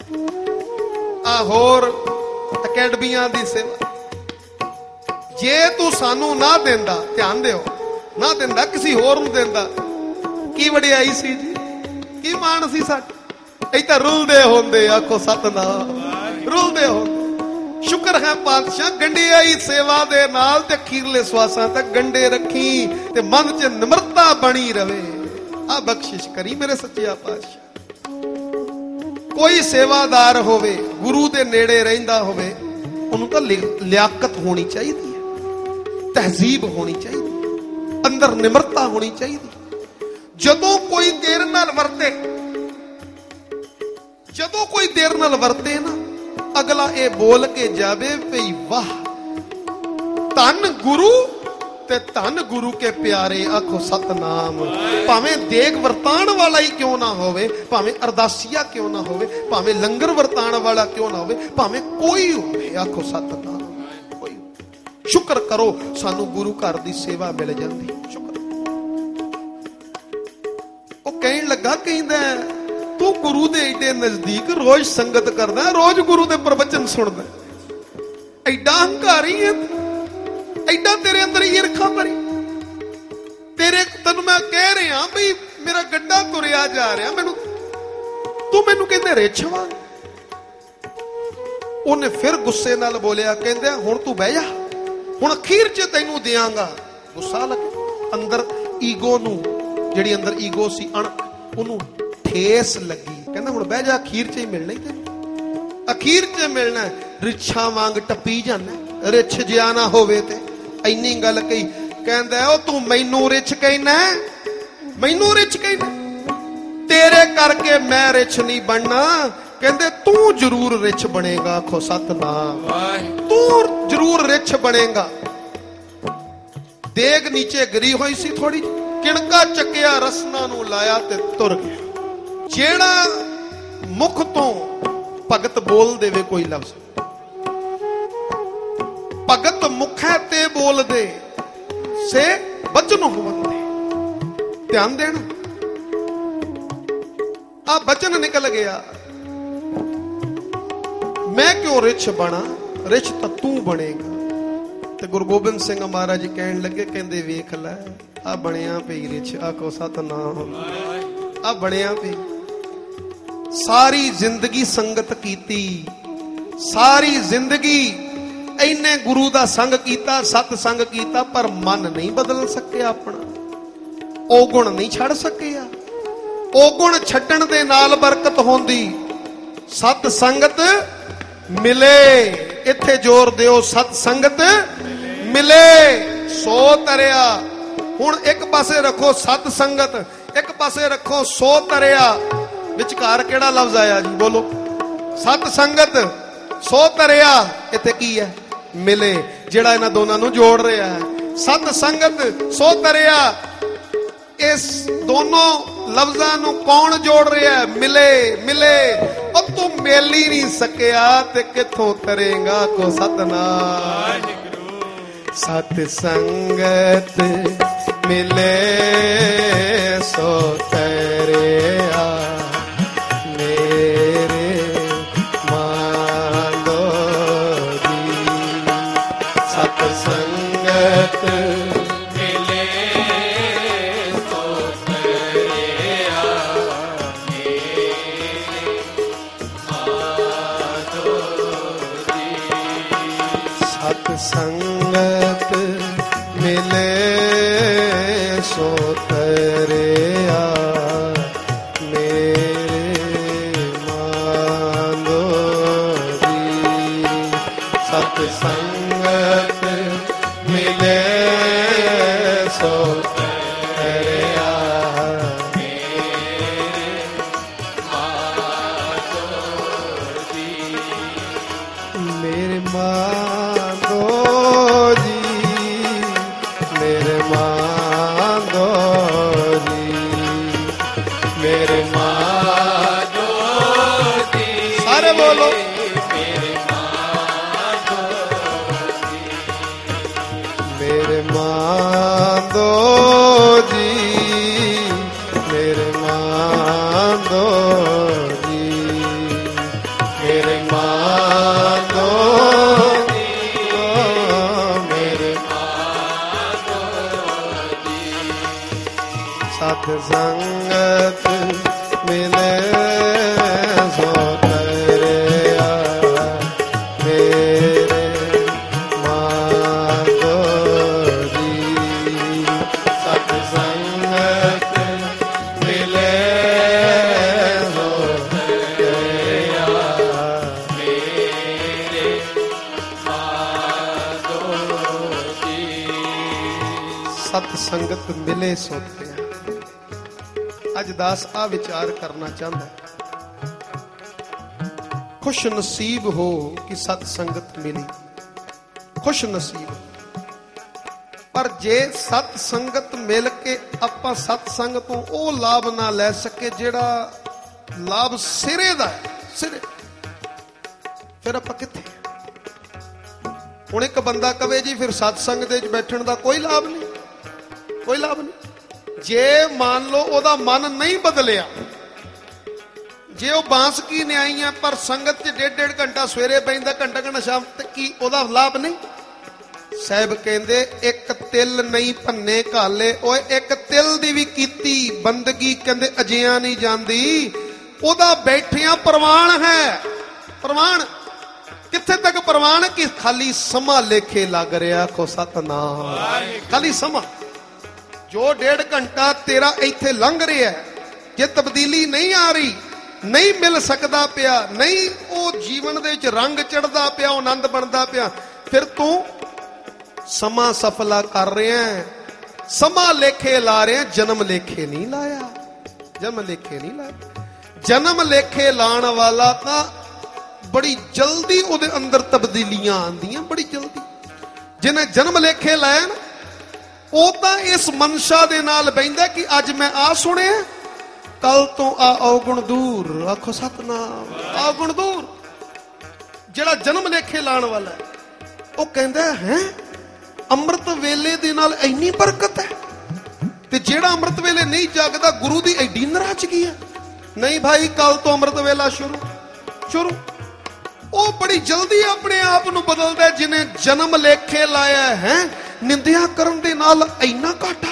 Speaker 1: ਆ ਹੋਰ ਅਕੈਡਮੀਆਂ ਦੀ ਸੇਵਾ, ਜੇ ਤੂੰ ਸਾਨੂੰ ਨਾ ਦਿੰਦਾ, ਧਿਆਨ ਦਿਓ, ਨਾ ਦਿੰਦਾ, ਕਿਸੇ ਹੋਰ ਨੂੰ ਦਿੰਦਾ, ਕੀ ਵਡਿਆਈ ਸੀ ਜੀ, ਕੀ ਮਾਣ ਸੀ ਸਾਡਾ। ਇਹ ਤਾਂ ਰੁਲਦੇ ਹੁੰਦੇ। ਆਖੋ ਸਤਨਾਮ, ਰੁਲਦੇ ਹੁੰਦੇ। ਸ਼ੁਕਰ ਹੈ ਪਾਤਸ਼ਾਹ, ਗੰਢਿਆਈ ਸੇਵਾ ਦੇ ਨਾਲ ਤੇ ਅਖੀਰਲੇ ਸਵਾਸਾਂ ਤੱਕ ਗੰਢੇ ਰੱਖੀ, ਤੇ ਮਨ 'ਚ ਨਿਮਰਤਾ ਬਣੀ ਰਵੇ। ਆ ਬਖਸ਼ਿਸ਼ ਕਰੀ ਮੇਰੇ ਸੱਚਿਆ ਪਾਤਸ਼ਾਹ। ਕੋਈ ਸੇਵਾਦਾਰ ਹੋਵੇ, ਗੁਰੂ ਦੇ ਨੇੜੇ ਰਹਿੰਦਾ ਹੋਵੇ, ਉਹਨੂੰ ਤਾਂ ਲਿਆਕਤ ਹੋਣੀ ਚਾਹੀਦੀ ਹੈ, ਤਹਿਜ਼ੀਬ ਹੋਣੀ ਚਾਹੀਦੀ, ਅੰਦਰ ਨਿਮਰਤਾ ਹੋਣੀ ਚਾਹੀਦੀ। ਜਦੋਂ ਕੋਈ ਦੇਰ ਨਾਲ ਵਰਤੇ, ਜਦੋਂ ਕੋਈ ਦੇਰ ਨਾਲ ਵਰਤੇ ਨਾ, ਅਗਲਾ ਇਹ ਬੋਲ ਕੇ ਜਾਵੇ ਭਈ ਵਾਹ, ਧੰਨ ਗੁਰੂ ਤੇ ਧੰਨ ਗੁਰੂ ਕੇ ਪਿਆਰੇ। ਆਖੋ ਸਤਨਾਮ। ਭਾਵੇਂ ਦੇਗ ਵਰਤਾਣ ਵਾਲਾ ਹੀ ਕਿਉਂ ਨਾ ਹੋਵੇ, ਭਾਵੇਂ ਅਰਦਾਸੀਆ ਕਿਉਂ ਨਾ ਹੋਵੇ, ਭਾਵੇਂ ਲੰਗਰ ਵਰਤਾਣ ਵਾਲਾ ਕਿਉਂ ਨਾ ਹੋਵੇ, ਭਾਵੇਂ ਕੋਈ ਹੋਵੇ, ਆਖੋ ਸਤਨਾਮ। ਕੋਈ ਸ਼ੁਕਰ ਕਰੋ, ਸਾਨੂੰ ਗੁਰੂ ਘਰ ਦੀ ਸੇਵਾ ਮਿਲ ਜਾਂਦੀ। ਸ਼ੁਕਰ। ਉਹ ਕਹਿਣ ਲੱਗਾ, ਕਹਿੰਦਾ ਤੂੰ ਗੁਰੂ ਦੇ ਏਡੇ ਨਜ਼ਦੀਕ ਰੋਜ਼ ਸੰਗਤ ਕਰਦਾ, ਰੋਜ਼ ਗੁਰੂ ਦੇ ਪ੍ਰਵਚਨ ਸੁਣਦਾ, ਐਡਾ ਹੰਕਾਰੀ ਹੈ, ਐਡਾ ਤੇਰੇ ਅੰਦਰ ਈਰਖਾ ਭਰੀ। ਤੈਨੂੰ ਮੈਂ ਕਹਿ ਰਿਹਾ ਬਈ ਮੇਰਾ ਗੱਡਾ ਤੁਰਿਆ ਜਾ ਰਿਹਾ, ਤੂੰ ਮੈਨੂੰ ਕਹਿੰਦੇ ਰਿਛਵਾ। ਉਹਨੇ ਫਿਰ ਗੁੱਸੇ ਨਾਲ ਬੋਲਿਆ, ਕਹਿੰਦਾ ਹੁਣ ਤੂੰ ਬਹਿ ਜਾ, ਹੁਣ ਅਖੀਰ 'ਚ ਤੈਨੂੰ ਦਿਆਂਗਾ। ਗੁੱਸਾ ਲੱਗਾ ਅੰਦਰ, ਈਗੋ ਨੂੰ, ਜਿਹੜੀ ਅੰਦਰ ਈਗੋ ਸੀ, ਉਹਨੂੰ ਠੇਸ ਲੱਗੀ। ਕਹਿੰਦਾ ਹੁਣ ਬਹਿ ਜਾ, ਅਖੀਰ 'ਚ ਹੀ ਮਿਲਣਾ ਹੀ ਤੈਨੂੰ, ਅਖੀਰ 'ਚ ਮਿਲਣਾ। ਰਿਛਾ ਵਾਂਗ ਟੱਪੀ ਜਾਂਦਾ, ਰਿਛ ਜਿਆ ਨਾ ਹੋਵੇ ਤੇ। ਇੰਨੀ ਗੱਲ ਕਹੀ, ਕਹਿੰਦਾ ਉਹ ਤੂੰ ਮੈਨੂੰ ਰਿਛ ਕਹਿਣਾ, ਮੈਨੂੰ ਰਿਛ ਕਹਿਣਾ, ਤੇਰੇ ਕਰਕੇ ਮੈਂ ਰਿਛ ਨਹੀਂ ਬਣਨਾ। ਕਹਿੰਦੇ ਤੂੰ ਜ਼ਰੂਰ ਰਿਛ ਬਣੇਗਾ। ਆਖੋ ਸਤਨਾਮ। ਤੂੰ ਜ਼ਰੂਰ ਰਿਛ ਬਣੇਗਾ। ਦੇਗ ਨੀਚੇ ਗਿਰੀ ਹੋਈ ਸੀ ਥੋੜੀ, ਕਿਣਕਾ ਚੱਕਿਆ, ਰਸਨਾ ਨੂੰ ਲਾਇਆ ਤੇ ਤੁਰ ਗਿਆ। ਜਿਹੜਾ ਮੁਖ ਤੋਂ ਭਗਤ ਬੋਲ ਦੇਵੇ ਕੋਈ ਲਫ਼ਜ਼, ਭਗਤ ਮੁਖੈ ਤੇ ਬੋਲਦੇ ਸੇ ਬਚਨ ਹੋਵੰਦੇ। ਧਿਆਨ ਦੇਣਾ, ਆ ਬਚਨ ਨਿਕਲ ਗਿਆ। ਮੈਂ ਕਿਉਂ ਰਿਛ ਬਣਾ, ਰਿਛ ਤਾਂ ਤੂੰ ਬਣੇਗਾ। ਤੇ ਗੁਰੂ ਗੋਬਿੰਦ ਸਿੰਘ ਮਹਾਰਾਜ ਕਹਿਣ ਲੱਗੇ, ਕਹਿੰਦੇ ਵੇਖ ਲੈ ਆ ਬਣਿਆ ਪਈ ਰਿਛ। ਆਖੋ ਸਤਨਾਮ। ਆ ਬਣਿਆ ਪਈ। ਸਾਰੀ ਜ਼ਿੰਦਗੀ ਸੰਗਤ ਕੀਤੀ, ਸਾਰੀ ਜ਼ਿੰਦਗੀ ਇੰਨੇ ਗੁਰੂ ਦਾ ਸੰਗ ਕੀਤਾ, ਸਤ ਸੰਗ ਕੀਤਾ, ਪਰ ਮਨ ਨਹੀਂ ਬਦਲ ਸਕਿਆ ਆਪਣਾ, ਔਗੁਣ ਨਹੀਂ ਛੱਡ ਸਕਿਆ। ਔਗੁਣ ਛੱਡਣ ਦੇ ਨਾਲ ਬਰਕਤ ਹੁੰਦੀ। ਸਤ ਸੰਗਤ ਮਿਲੇ, ਇੱਥੇ ਜ਼ੋਰ ਦਿਓ, ਸਤ ਸੰਗਤ ਮਿਲੇ ਸੋ ਤਰਿਆ। ਹੁਣ ਇੱਕ ਪਾਸੇ ਰੱਖੋ ਸਤ ਸੰਗਤ, ਇੱਕ ਪਾਸੇ ਰੱਖੋ ਸੋ ਤਰਿਆ। ਵਿਚਕਾਰ ਕਿਹੜਾ ਲਫ਼ਜ਼ ਆਇਆ ਜੀ? ਬੋਲੋ। ਸਤ ਸੰਗਤ, ਸੋ ਤਰਿਆ। ਇੱਥੇ ਕੀ ਹੈ? ਮਿਲੇ। ਜਿਹੜਾ ਇਹਨਾਂ ਦੋਨਾਂ ਨੂੰ ਜੋੜ ਰਿਹਾ ਹੈ। ਸਤ ਸੰਗਤ ਸੋ ਤਰਿਆ। ਇਸ ਦੋਨੋਂ ਲਫ਼ਜ਼ਾਂ ਨੂੰ ਕੌਣ ਜੋੜ ਰਿਹਾ? ਮਿਲੇ ਮਿਲੇ। ਉਹ ਤੂੰ ਮਿਲ ਹੀ ਨਹੀਂ ਸਕਿਆ ਤੇ ਕਿੱਥੋਂ ਤਰੇਗਾ ਕੋ ਸਤਨਾਮ। ਸਤ ਸੰਗਤ ਮਿਲੇ ਸੋ ਤਰਿਆ ਮੇਰੇ ਮਾਲੋ ਦੀ। ਸਤ ਸੰਗਤ
Speaker 2: ਮਿਲੇ ਸੋ ਤਰਿਆ ਮੇਰੇ ਮਾਧੋ ਦੀ।
Speaker 1: ਸਤ ਸੰਗਤ ਮਿਲੇ ਸੋ ਤਰਿਆ ਮੇਰੇ ਮਾਲੋ ਦੀ। ਸਤ ਸੰਗਤ ਮਿਲੇ ਸੋ ਤਰਿਆ
Speaker 2: ਮੇਰੇ ਮਾਧੋ ਦੀ।
Speaker 1: ਮੇਰੇ ਮਾਧੋ ਜੀ, ਮੇਰੇ ਮਾਧੋ ਜੀ, ਮੇਰੇ
Speaker 2: ਮਾਧੋ ਦੀ।
Speaker 1: ਸਾਰੇ ਬੋਲੋ।
Speaker 2: ਮੇਰੇ ਮਾਧੋ
Speaker 1: ਮੇਰੇ ਮਾਧੋ ਜੀ, ਮੇਰੇ ਮਾਧੋ ਜੀ, ਮੇਰੇ ਮਾਧੋ ਜੀ, ਮੇਰੇ ਸਤ ਸੰਗਤ ਮਿਲੇ ਸੋ ਤਰਿਆ ਮੇਰੇ ਮਾਧੋ ਜੀ। ਸਤ ਸੰਗਤ ਮਿਲੇ ਸੋ ਤਰਿਆ
Speaker 2: ਮੇਰੇ ਮਾਧੋ ਦੀ।
Speaker 1: ਸਤ ਸੰਗਤ ਮਿਲੇ ਸੋ ਤਰਿਆ। ਅੱਜ ਦਾਸ ਆ ਵਿਚਾਰ ਕਰਨਾ ਚਾਹੁੰਦਾ ਹੈ। ਖੁਸ਼ ਨਸੀਬ ਹੋ ਕਿ ਸਤ ਸੰਗਤ ਮਿਲੀ, ਖੁਸ਼ ਨਸੀਬ। ਪਰ ਜੇ ਸਤ ਸੰਗਤ ਮਿਲ ਕੇ ਆਪਾਂ ਸਤ ਸੰਗਤ ਤੋਂ ਉਹ ਲਾਭ ਨਾ ਲੈ ਸਕੇ ਜਿਹੜਾ ਲਾਭ ਸਿਰੇ ਦਾ ਹੈ, ਸਿਰੇ, ਫਿਰ ਆਪਾਂ ਕਿੱਥੇ? ਹੁਣ ਇੱਕ ਬੰਦਾ ਕਵੇ ਜੀ ਫਿਰ ਸਤ ਸੰਗਤ ਦੇ ਵਿੱਚ ਬੈਠਣ ਦਾ ਕੋਈ ਲਾਭ ਨਹੀਂ, ਕੋਈ ਲਾਭ ਨਹੀਂ। ਜੇ ਮੰਨ ਲਓ ਉਹਦਾ ਮਨ ਨਹੀਂ ਬਦਲਿਆ, ਜੇ ਉਹ ਬਾਂਸਕੀ ਨਿਆਈਆਂ ਪਰ ਸੰਗਤ 'ਚ ਡੇਢ ਘੰਟਾ ਸਵੇਰੇ ਪੈਂਦਾ, ਘੰਟਾ ਸ਼ਾਮ ਤੇ, ਕੀ ਉਹਦਾ ਲਾਭ ਨਹੀਂ? ਸਾਹਿਬ ਕਹਿੰਦੇ ਇੱਕ ਤਿਲ ਨਹੀਂ ਭੰਨੇ ਘਾਲੇ। ਓਏ ਇੱਕ ਤਿਲ ਦੀ ਵੀ ਕੀਤੀ ਬੰਦਗੀ ਕਹਿੰਦੇ ਅਜਿਹਾ ਨਹੀਂ ਜਾਂਦੀ। ਉਹਦਾ ਬੈਠਿਆਂ ਪ੍ਰਵਾਨ ਹੈ। ਪ੍ਰਵਾਨ ਕਿੱਥੇ ਤੱਕ ਪ੍ਰਵਾਨ? ਕਿ ਖਾਲੀ ਸਮਾਂ ਲੇਖੇ ਲੱਗ ਰਿਹਾ ਕੋ ਸਤਨਾਮ। ਖਾਲੀ ਸਮਾਂ ਜੋ ਡੇਢ ਘੰਟਾ ਤੇਰਾ ਇੱਥੇ ਲੰਘ ਰਿਹਾ, ਜੇ ਤਬਦੀਲੀ ਨਹੀਂ ਆ ਰਹੀ, ਨਹੀਂ ਮਿਲ ਸਕਦਾ ਪਿਆ, ਨਹੀਂ ਉਹ ਜੀਵਨ ਦੇ ਵਿੱਚ ਰੰਗ ਚੜਦਾ ਪਿਆ, ਉਹ ਆਨੰਦ ਬਣਦਾ ਪਿਆ, ਫਿਰ ਤੂੰ ਸਮਾਂ ਸਫਲਾ ਕਰ ਰਿਹਾ ਹੈ, ਸਮਾਂ ਲੇਖੇ ਲਾ ਰਿਹਾ। ਜਨਮ ਲੇਖੇ ਨਹੀਂ ਲਾਇਆ, ਜਨਮ ਲੇਖੇ ਨਹੀਂ ਲਾਇਆ। ਜਨਮ ਲੇਖੇ ਲਾਣ ਵਾਲਾ ਤਾਂ ਬੜੀ ਜਲਦੀ ਉਹਦੇ ਅੰਦਰ ਤਬਦੀਲੀਆਂ ਆਉਂਦੀਆਂ, ਬੜੀ ਜਲਦੀ। ਜਿਹਨੇ ਜਨਮ ਲੇਖੇ ਲਾਇਆ ਨਾ, ਉਹ ਤਾਂ ਇਸ ਮਨਸ਼ਾ ਦੇ ਨਾਲ ਬਹਿੰਦਾ ਕਿ ਅੱਜ ਮੈਂ ਆ ਸੁਣਿਆ, ਕੱਲ ਤੋਂ ਆ ਔਗੁਣ ਦੂਰ। ਆਖੋ ਸਤਨਾਮ। ਔਗੁਣ ਦੂਰ। ਜਿਹੜਾ ਜਨਮ ਲੇਖੇ ਲਾਣ ਵਾਲਾ ਹੈ, ਉਹ ਕਹਿੰਦਾ ਹੈ ਅੰਮ੍ਰਿਤ ਵੇਲੇ ਦੇ ਨਾਲ ਇੰਨੀ ਬਰਕਤ ਹੈ। ਤੇ ਜਿਹੜਾ ਅੰਮ੍ਰਿਤ ਵੇਲੇ ਨਹੀਂ ਜਾਗਦਾ, ਗੁਰੂ ਦੀ ਐਡੀ ਨਾਰਾਜ਼ਗੀ ਹੈ। ਨਹੀਂ ਭਾਈ, ਕੱਲ ਤੋਂ ਅੰਮ੍ਰਿਤ ਵੇਲਾ ਸ਼ੁਰੂ। ਉਹ ਬੜੀ ਜਲਦੀ ਆਪਣੇ ਆਪ ਨੂੰ ਬਦਲਦਾ ਜਿਹਨੇ ਜਨਮ ਲੇਖੇ ਲਾਇਆ ਹੈ। ਨਿੰਦਿਆ ਕਰਨ ਦੇ ਨਾਲ ਇੰਨਾ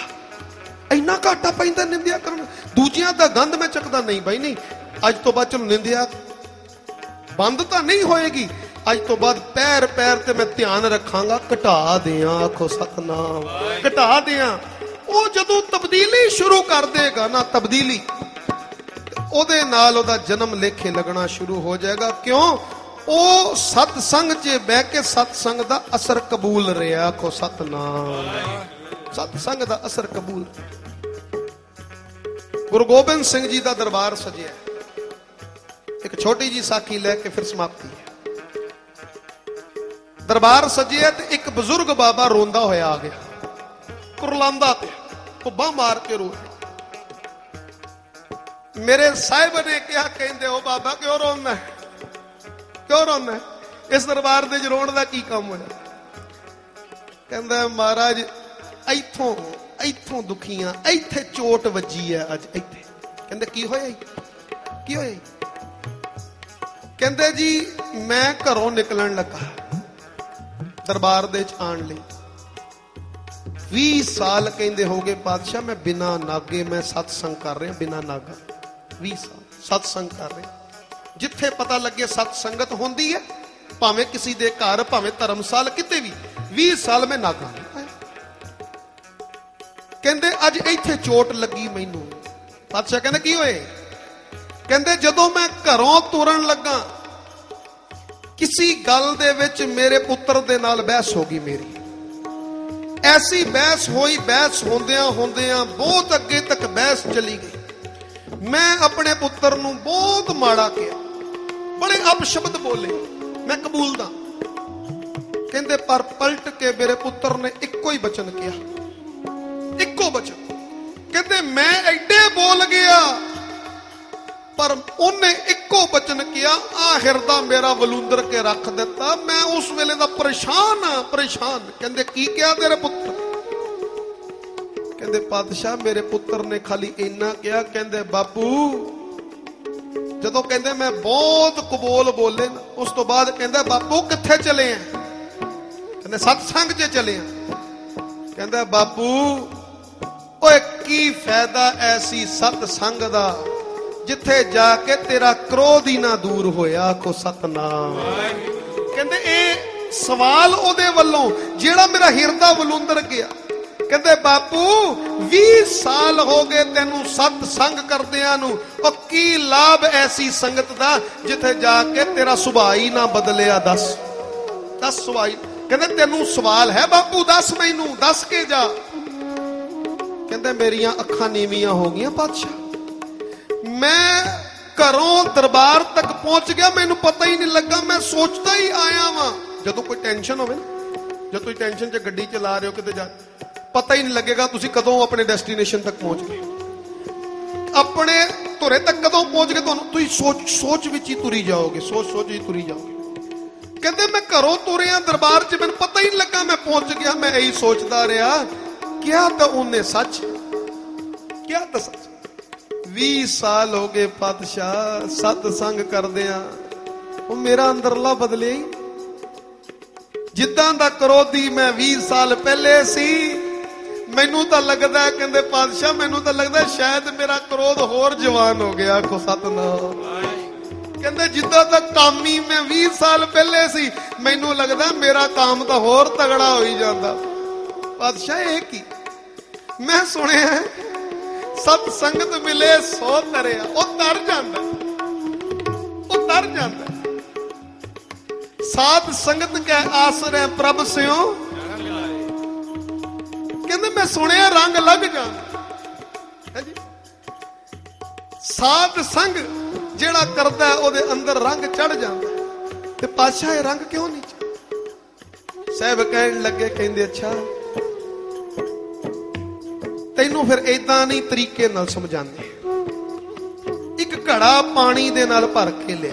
Speaker 1: ਘਾਟਾ ਪੈਂਦਾ ਨਿੰਦਿਆ ਕਰਨ। ਦੂਜਿਆਂ ਦਾ ਗੰਦ ਮੈਂ ਚੱਕਦਾ ਨਹੀਂ ਬਾਈ, ਨਹੀਂ। ਅੱਜ ਤੋਂ ਬਾਅਦ ਚਲੋ ਨਿੰਦਿਆ ਬੰਦ ਤਾਂ ਨਹੀਂ ਹੋਏਗੀ। ਅੱਜ ਤੋਂ ਬਾਅਦ ਪੈਰ ਤੇ ਮੈਂ ਧਿਆਨ ਰੱਖਾਂਗਾ, ਘਟਾ ਦਿਆਂ। ਆਖੋ ਸਤਨਾਮ। ਘਟਾ ਦਿਆਂ। ਉਹ ਜਦੋਂ ਤਬਦੀਲੀ ਸ਼ੁਰੂ ਕਰ ਦੇਗਾ ਨਾ, ਤਬਦੀਲੀ, ਉਹਦੇ ਨਾਲ ਉਹਦਾ ਜਨਮ ਲੇਖੇ ਲੱਗਣਾ ਸ਼ੁਰੂ ਹੋ ਜਾਏਗਾ। ਕਿਉਂ? ਉਹ ਸਤ ਸੰਗ 'ਚ ਬਹਿ ਕੇ ਸਤ ਸੰਗ ਦਾ ਅਸਰ ਕਬੂਲ ਰਿਹਾ। ਆਖੋ ਸਤਨਾਮ। ਸਤ ਸੰਗ ਦਾ ਅਸਰ ਕਬੂਲ। ਗੁਰੂ ਗੋਬਿੰਦ ਸਿੰਘ ਜੀ ਦਾ ਦਰਬਾਰ ਸਜਿਆ। ਇੱਕ ਛੋਟੀ ਜੀ ਸਾਖੀ ਲੈ ਕੇ ਫਿਰ ਸਮਾਪਤੀ ਹੈ। ਦਰਬਾਰ ਸਜਿਆ ਤੇ ਇੱਕ ਬਜ਼ੁਰਗ ਬਾਬਾ ਰੋਂਦਾ ਹੋਇਆ ਆ ਗਿਆ। ਕੁਰਲਾਂਦਾ ਤੇ ਕੁੱਬਾ ਮਾਰ ਕੇ ਰੋ ਰਿਹਾ। ਮੇਰੇ ਸਾਹਿਬ ਨੇ ਕਿਹਾ, ਕਹਿੰਦੇ ਉਹ ਬਾਬਾ ਕਿਉਂ ਰੋਂਦਾ, ਕਿਉਂ ਰੋਂਦਾ, ਇਸ ਦਰਬਾਰ ਦੇ ਚ ਰੋਣ ਦਾ ਕੀ ਕੰਮ ਹੋਇਆ? ਕਹਿੰਦਾ ਮਹਾਰਾਜ ਇੱਥੋਂ ਦੁਖੀਆਂ, ਇੱਥੇ ਚੋਟ ਵੱਜੀ ਹੈ ਅੱਜ ਇੱਥੇ। ਕਹਿੰਦੇ ਕੀ ਹੋਇਆ, ਕੀ ਹੋਇਆ? ਕਹਿੰਦੇ ਜੀ ਮੈਂ ਘਰੋਂ ਨਿਕਲਣ ਲੱਗਾ ਦਰਬਾਰ ਦੇ ਚ ਆਉਣ ਲਈ, 20 ਸਾਲ ਕਹਿੰਦੇ ਹੋ ਗਏ ਪਾਤਸ਼ਾਹ ਮੈਂ ਬਿਨਾਂ ਨਾਗੇ ਮੈਂ ਸਤਸੰਗ ਕਰ ਰਿਹਾ, ਬਿਨਾਂ ਨਾਗਾ 20 ਸਾਲ ਸਤਸੰਗ ਕਰ ਰਿਹਾ। ਜਿੱਥੇ ਪਤਾ ਲੱਗੇ ਸਤ ਸੰਗਤ ਹੁੰਦੀ ਹੈ, ਭਾਵੇਂ ਕਿਸੇ ਦੇ ਘਰ, ਭਾਵੇਂ ਧਰਮਸਾਲ, ਕਿਤੇ ਵੀ, 20 ਸਾਲ ਮੈਂ ਨਾਗਾ ਨਹੀਂ ਪਾਇਆ। ਕਹਿੰਦੇ ਅੱਜ ਇੱਥੇ ਚੋਟ ਲੱਗੀ ਮੈਨੂੰ। ਪਾਤਸ਼ਾਹ ਕਹਿੰਦੇ ਕੀ ਹੋਏ? ਕਹਿੰਦੇ ਜਦੋਂ ਮੈਂ ਘਰੋਂ ਤੁਰਨ ਲੱਗਾ, ਕਿਸੇ ਗੱਲ ਦੇ ਵਿੱਚ ਮੇਰੇ ਪੁੱਤਰ ਦੇ ਨਾਲ ਬਹਿਸ ਹੋ ਗਈ ਮੇਰੀ। ਐਸੀ ਬਹਿਸ ਹੋਈ, ਬਹਿਸ ਹੁੰਦਿਆਂ ਬਹੁਤ ਅੱਗੇ ਤੱਕ ਬਹਿਸ ਚਲੀ ਗਈ। ਮੈਂ ਆਪਣੇ ਪੁੱਤਰ ਨੂੰ ਬਹੁਤ ਮਾੜਾ ਕਿਹਾ, ਬੜੇ ਅਪਸ਼ਬਦ ਬੋਲੇ, ਮੈਂ ਕਬੂਲਦਾ। ਕਹਿੰਦੇ ਪਰ ਪਲਟ ਕੇ ਮੇਰੇ ਪੁੱਤਰ ਨੇ ਇੱਕੋ ਹੀ ਬਚਨ ਕਿਹਾ, ਇੱਕੋ ਬਚਨ। ਕਹਿੰਦੇ ਮੈਂ ਐਡੇ ਬੋਲ ਗਿਆ, ਪਰ ਉਹਨੇ ਇੱਕੋ ਬਚਨ ਕਿਹਾ, ਆ ਹਿਰਦਾ ਮੇਰਾ ਵਲੂੰਦਰ ਕੇ ਰੱਖ ਦਿੱਤਾ। ਮੈਂ ਉਸ ਵੇਲੇ ਦਾ ਪਰੇਸ਼ਾਨ। ਕਹਿੰਦੇ ਕੀ ਕਿਹਾ ਤੇਰੇ ਪੁੱਤਰ? ਕਹਿੰਦੇ ਪਾਤਸ਼ਾਹ ਮੇਰੇ ਪੁੱਤਰ ਨੇ ਖਾਲੀ ਇੰਨਾ ਕਿਹਾ, ਕਹਿੰਦੇ ਬਾਪੂ, ਜਦੋਂ ਕਹਿੰਦੇ ਮੈਂ ਬਹੁਤ ਕਬੂਲ ਬੋਲੇ ਨਾ, ਉਸ ਤੋਂ ਬਾਅਦ ਕਹਿੰਦਾ ਬਾਪੂ ਕਿੱਥੇ ਚਲੇ ਆ? ਕਹਿੰਦੇ ਸਤਸੰਗ 'ਚ ਚਲੇ ਆ। ਕਹਿੰਦਾ ਬਾਪੂ ਓਏ ਕੀ ਫਾਇਦਾ ਐਸੀ ਸਤਸੰਗ ਦਾ ਜਿੱਥੇ ਜਾ ਕੇ ਤੇਰਾ ਕ੍ਰੋਧ ਹੀ ਨਾ ਦੂਰ ਹੋਇਆ। ਆਖੋ ਸਤਨਾਮ। ਕਹਿੰਦੇ ਇਹ ਸਵਾਲ ਉਹਦੇ ਵੱਲੋਂ ਜਿਹੜਾ ਮੇਰਾ ਹਿਰਦਾ ਵਲੂੰਦਰ ਗਿਆ। ਕਹਿੰਦੇ ਬਾਪੂ 20 ਸਾਲ ਹੋ ਗਏ ਤੈਨੂੰ ਸਤ ਸੰਗ ਕਰਦਿਆਂ ਨੂੰ, ਉਹ ਕੀ ਲਾਭ ਐਸੀ ਸੰਗਤ ਦਾ ਜਿੱਥੇ ਜਾ ਕੇ ਤੇਰਾ ਸੁਭਾਅ ਹੀ ਨਾ ਬਦਲਿਆ। ਦੱਸ ਸੁਭਾਅ। ਕਹਿੰਦੇ ਤੈਨੂੰ ਸਵਾਲ ਹੈ ਬਾਪੂ, ਦੱਸ ਮੈਨੂੰ, ਦੱਸ ਕੇ ਜਾ। ਕਹਿੰਦੇ ਮੇਰੀਆਂ ਅੱਖਾਂ ਨੀਵੀਆਂ ਹੋ ਗਈਆਂ ਪਾਤਸ਼ਾਹ। ਮੈਂ ਘਰੋਂ ਦਰਬਾਰ ਤੱਕ ਪਹੁੰਚ ਗਿਆ, ਮੈਨੂੰ ਪਤਾ ਹੀ ਨਹੀਂ ਲੱਗਾ, ਮੈਂ ਸੋਚਦਾ ਹੀ ਆਇਆ ਵਾਂ। ਜਦੋਂ ਕੋਈ ਟੈਨਸ਼ਨ ਹੋਵੇ ਨਾ, ਜਦੋਂ ਤੁਸੀਂ ਟੈਨਸ਼ਨ 'ਚ ਗੱਡੀ ਚਲਾ ਰਹੇ ਹੋ ਕਿਤੇ ਜਾ, ਪਤਾ ਹੀ ਨਹੀਂ ਲੱਗੇਗਾ ਤੁਸੀਂ ਕਦੋਂ ਆਪਣੇ ਡੈਸਟੀਨੇਸ਼ਨ ਤੱਕ ਪਹੁੰਚ ਗਏ, ਆਪਣੇ ਧੁਰੇ ਤੱਕ ਕਦੋਂ ਪਹੁੰਚ ਗਏ। ਤੁਹਾਨੂੰ ਤੁਸੀਂ ਸੋਚ ਵਿੱਚ ਹੀ ਤੁਰੀ ਜਾਓਗੇ, ਸੋਚ ਹੀ ਤੁਰੀ ਜਾਓਗੇ। ਕਹਿੰਦੇ ਮੈਂ ਘਰੋਂ ਤੁਰਿਆ ਦਰਬਾਰ 'ਚ, ਮੈਨੂੰ ਪਤਾ ਹੀ ਨਹੀਂ ਲੱਗਾ ਮੈਂ ਪਹੁੰਚ ਗਿਆ। ਮੈਂ ਇਹੀ ਸੋਚਦਾ ਰਿਹਾ, ਕਿਹਾ ਤਾਂ ਉਹਨੇ ਸੱਚ, ਕਿਹਾ ਤਾਂ ਸੱਚ। 20 ਸਾਲ ਹੋ ਗਏ ਪਾਤਸ਼ਾਹ ਸਤਸੰਗ ਕਰਦਿਆਂ, ਉਹ ਮੇਰਾ ਅੰਦਰਲਾ ਬਦਲਿਆ ਹੀ। ਜਿੱਦਾਂ ਦਾ ਕਰੋਧੀ ਮੈਂ 20 ਸਾਲ ਪਹਿਲੇ ਸੀ, ਮੈਨੂੰ ਤਾਂ ਲੱਗਦਾ, ਕਹਿੰਦੇ ਪਾਤਸ਼ਾਹ ਮੈਨੂੰ ਤਾਂ ਲੱਗਦਾ ਸ਼ਾਇਦ ਮੇਰਾ ਕਰੋਧ ਹੋਰ ਜਵਾਨ ਹੋ ਗਿਆ। ਆਖੋ ਸਤਨਾਮ। ਕਹਿੰਦੇ ਜਿੱਦਾਂ ਦਾ ਕਾਮੀ ਮੈਂ 20 ਸਾਲ ਪਹਿਲੇ ਸੀ, ਮੈਨੂੰ ਲੱਗਦਾ ਮੇਰਾ ਕਾਮ ਤਾਂ ਹੋਰ ਤਗੜਾ ਹੋਈ ਜਾਂਦਾ। ਪਾਤਸ਼ਾਹ ਇਹ ਕੀ? ਮੈਂ ਸੁਣਿਆ ਸਤ ਸੰਗਤ ਮਿਲੇ ਸੋ ਤਰਿਆ। ਉਹ ਤਰ ਜਾਂਦਾ, ਉਹ ਤਰ ਜਾਂਦਾ। ਸਾਧ ਸੰਗਤ ਕੈ ਆਸਰੇ ਪ੍ਰਭ ਸਿਓ। ਕਹਿੰਦੇ ਮੈਂ ਸੁਣਿਆ ਰੰਗ ਲੱਗ ਜਾਂਦਾ। ਸਾਧ ਸੰਗ ਜਿਹੜਾ ਕਰਦਾ ਉਹਦੇ ਅੰਦਰ ਰੰਗ ਚੜ ਜਾਂਦਾ। ਤੇ ਪਾਤਸ਼ਾਹ ਇਹ ਰੰਗ ਕਿਉਂ ਨਹੀਂ? ਸਾਹਿਬ ਕਹਿਣ ਲੱਗੇ, ਕਹਿੰਦੇ ਅੱਛਾ ਤੈਨੂੰ ਫਿਰ ਏਦਾਂ ਨਹੀਂ ਤਰੀਕੇ ਨਾਲ ਸਮਝਾਉਂਦੇ। ਇੱਕ ਘੜਾ ਪਾਣੀ ਦੇ ਨਾਲ ਭਰ ਕੇ ਲਿਆ,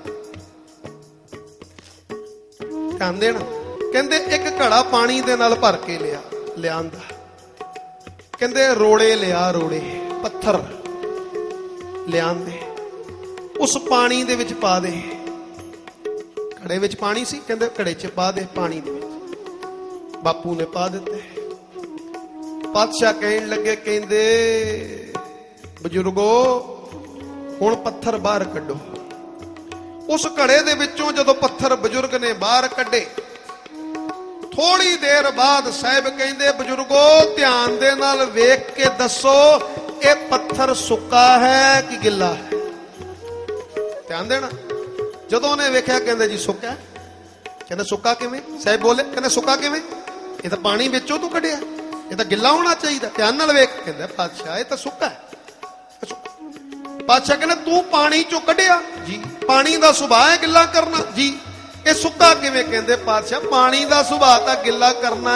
Speaker 1: ਧਿਆਨ ਦੇਣਾ। ਕਹਿੰਦੇ ਇੱਕ ਘੜਾ ਪਾਣੀ ਦੇ ਨਾਲ ਭਰ ਕੇ ਲਿਆਂਦਾ। ਕਹਿੰਦੇ ਰੋੜੇ ਲਿਆ, ਰੋੜੇ ਪੱਥਰ ਲਿਆਂਦੇ, ਉਸ ਪਾਣੀ ਦੇ ਵਿੱਚ ਪਾ ਦੇ। ਘੜੇ ਵਿੱਚ ਪਾਣੀ ਸੀ, ਕਹਿੰਦੇ ਘੜੇ 'ਚ ਪਾ ਦੇ ਪਾਣੀ ਦੇ ਵਿੱਚ। ਬਾਪੂ ਨੇ ਪਾ ਦਿੱਤੇ। ਪਾਤਸ਼ਾਹ ਕਹਿਣ ਲੱਗੇ, ਕਹਿੰਦੇ ਬਜ਼ੁਰਗੋ ਹੁਣ ਪੱਥਰ ਬਾਹਰ ਕੱਢੋ। ਉਸ ਘੜੇ ਦੇ ਵਿੱਚੋਂ ਜਦੋਂ ਪੱਥਰ ਬਜ਼ੁਰਗ ਨੇ ਬਾਹਰ ਕੱਢੇ, ਥੋੜੀ ਦੇਰ ਬਾਅਦ ਸਾਹਿਬ ਕਹਿੰਦੇ ਬਜ਼ੁਰਗੋ ਧਿਆਨ ਦੇ ਨਾਲ ਵੇਖ ਕੇ ਦੱਸੋ ਇਹ ਪੱਥਰ ਸੁੱਕਾ ਹੈ ਕਿ ਗਿੱਲਾ ਹੈ? ਧਿਆਨ ਦੇਣਾ। ਜਦੋਂ ਉਹਨੇ ਵੇਖਿਆ ਕਹਿੰਦੇ ਜੀ ਸੁੱਕਾ। ਕਹਿੰਦੇ ਸੁੱਕਾ ਕਿਵੇਂ? ਸਾਹਿਬ ਬੋਲੇ, ਕਹਿੰਦੇ ਸੁੱਕਾ ਕਿਵੇਂ? ਇਹ ਤਾਂ ਪਾਣੀ ਵਿੱਚੋਂ ਤੂੰ ਕੱਢਿਆ, ਇਹ ਤਾਂ ਗਿੱਲਾ ਹੋਣਾ ਚਾਹੀਦਾ। ਧਿਆਨ ਨਾਲ ਵੇਖ। ਕਹਿੰਦਾ ਪਾਤਸ਼ਾਹ ਇਹ ਤਾਂ ਸੁੱਕਾ ਹੈ। ਪਾਤਸ਼ਾਹ ਕਹਿੰਦੇ ਤੂੰ ਪਾਣੀ ਚੋਂ ਕੱਢਿਆ? ਜੀ। ਪਾਣੀ ਦਾ ਸੁਭਾਅ ਹੈ ਗਿੱਲਾ ਕਰਨਾ? ਜੀ। ਇਹ ਸੁੱਕਾ ਕਿਵੇਂ? ਕਹਿੰਦੇ ਪਾਤਸ਼ਾਹ ਪਾਣੀ ਦਾ ਸੁਭਾਅ ਤਾਂ ਗਿੱਲਾ ਕਰਨਾ ਹੈ,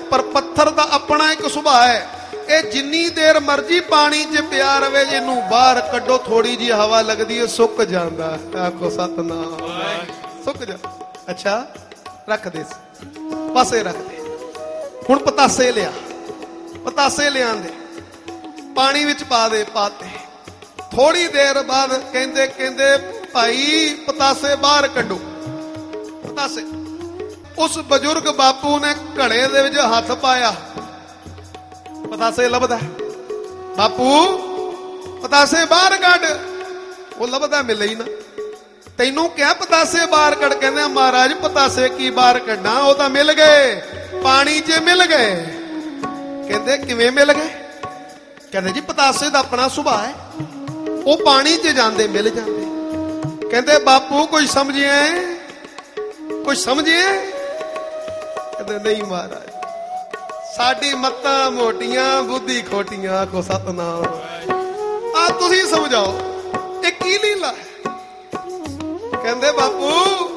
Speaker 1: ਪਰ ਪੱਥਰ ਦਾ ਆਪਣਾ ਇੱਕ ਸੁਭਾਅ ਹੈ। ਇਹ ਜਿੰਨੀ ਦੇਰ ਮਰਜੀ ਪਾਣੀ 'ਚ ਪਿਆ ਰਵੇ, ਇਹਨੂੰ ਬਾਹਰ ਕੱਢੋ, ਥੋੜੀ ਜਿਹੀ ਹਵਾ ਲੱਗਦੀ ਹੈ ਸੁੱਕ ਜਾਂਦਾ। ਆਖੋ ਸਤਨਾਮ। ਸੁੱਕ ਜਾ। ਅੱਛਾ ਰੱਖ ਦੇ, ਪਾਸੇ ਰੱਖ ਦੇ। ਹੁਣ ਪਤਾਸੇ ਲਿਆ, ਪਤਾਸੇ ਲਿਆਂਦੇ, ਪਾਣੀ ਵਿੱਚ ਪਾ ਦੇ, ਪਾਤੇ। ਥੋੜੀ ਦੇਰ ਬਾਅਦ ਕਹਿੰਦੇ ਕਹਿੰਦੇ ਭਾਈ ਪਤਾਸੇ ਬਾਹਰ ਕੱਢੋ, ਪਤਾਸੇ। ਉਸ ਬਜ਼ੁਰਗ ਬਾਪੂ ਨੇ ਘੜੇ ਦੇ ਵਿੱਚ ਹੱਥ ਪਾਇਆ, ਪਤਾਸੇ ਲੱਭਦਾ। ਬਾਪੂ ਪਤਾਸੇ ਬਾਹਰ ਕੱਢ। ਉਹ ਲੱਭਦਾ, ਮਿਲੇ ਹੀ ਨਾ। ਤੈਨੂੰ ਕਿਹਾ ਪਤਾਸੇ ਬਾਹਰ ਕੱਢ। ਕਹਿੰਦੇ ਮਹਾਰਾਜ ਪਤਾਸੇ ਕੀ ਬਾਹਰ ਕੱਢਾਂ, ਉਹ ਤਾਂ ਮਿਲ ਗਏ, ਪਾਣੀ 'ਚ ਮਿਲ ਗਏ। ਕਹਿੰਦੇ ਕਿਵੇਂ ਮਿਲ ਗਏ? ਕਹਿੰਦੇ ਜੀ ਪਤਾਸੇ ਦਾ ਆਪਣਾ ਸੁਭਾਅ ਹੈ, ਉਹ ਪਾਣੀ 'ਚ ਜਾਂਦੇ ਮਿਲ ਜਾਂਦੇ। ਕਹਿੰਦੇ ਬਾਪੂ ਕੁਝ ਸਮਝਿਆ, ਕੁਝ ਸਮਝਿਆ? ਕਹਿੰਦੇ ਨਹੀਂ ਮਹਾਰਾਜ, ਸਾਡੀ ਮੱਤਾਂ ਮੋਟੀਆਂ ਬੁੱਧੀ ਖੋਟੀਆਂ। ਆਖੋ ਸਤਨਾਮ। ਆ ਤੁਸੀਂ ਸਮਝਾਓ ਇਹ ਕੀ ਲੀਲਾ ਹੈ? ਕਹਿੰਦੇ ਬਾਪੂ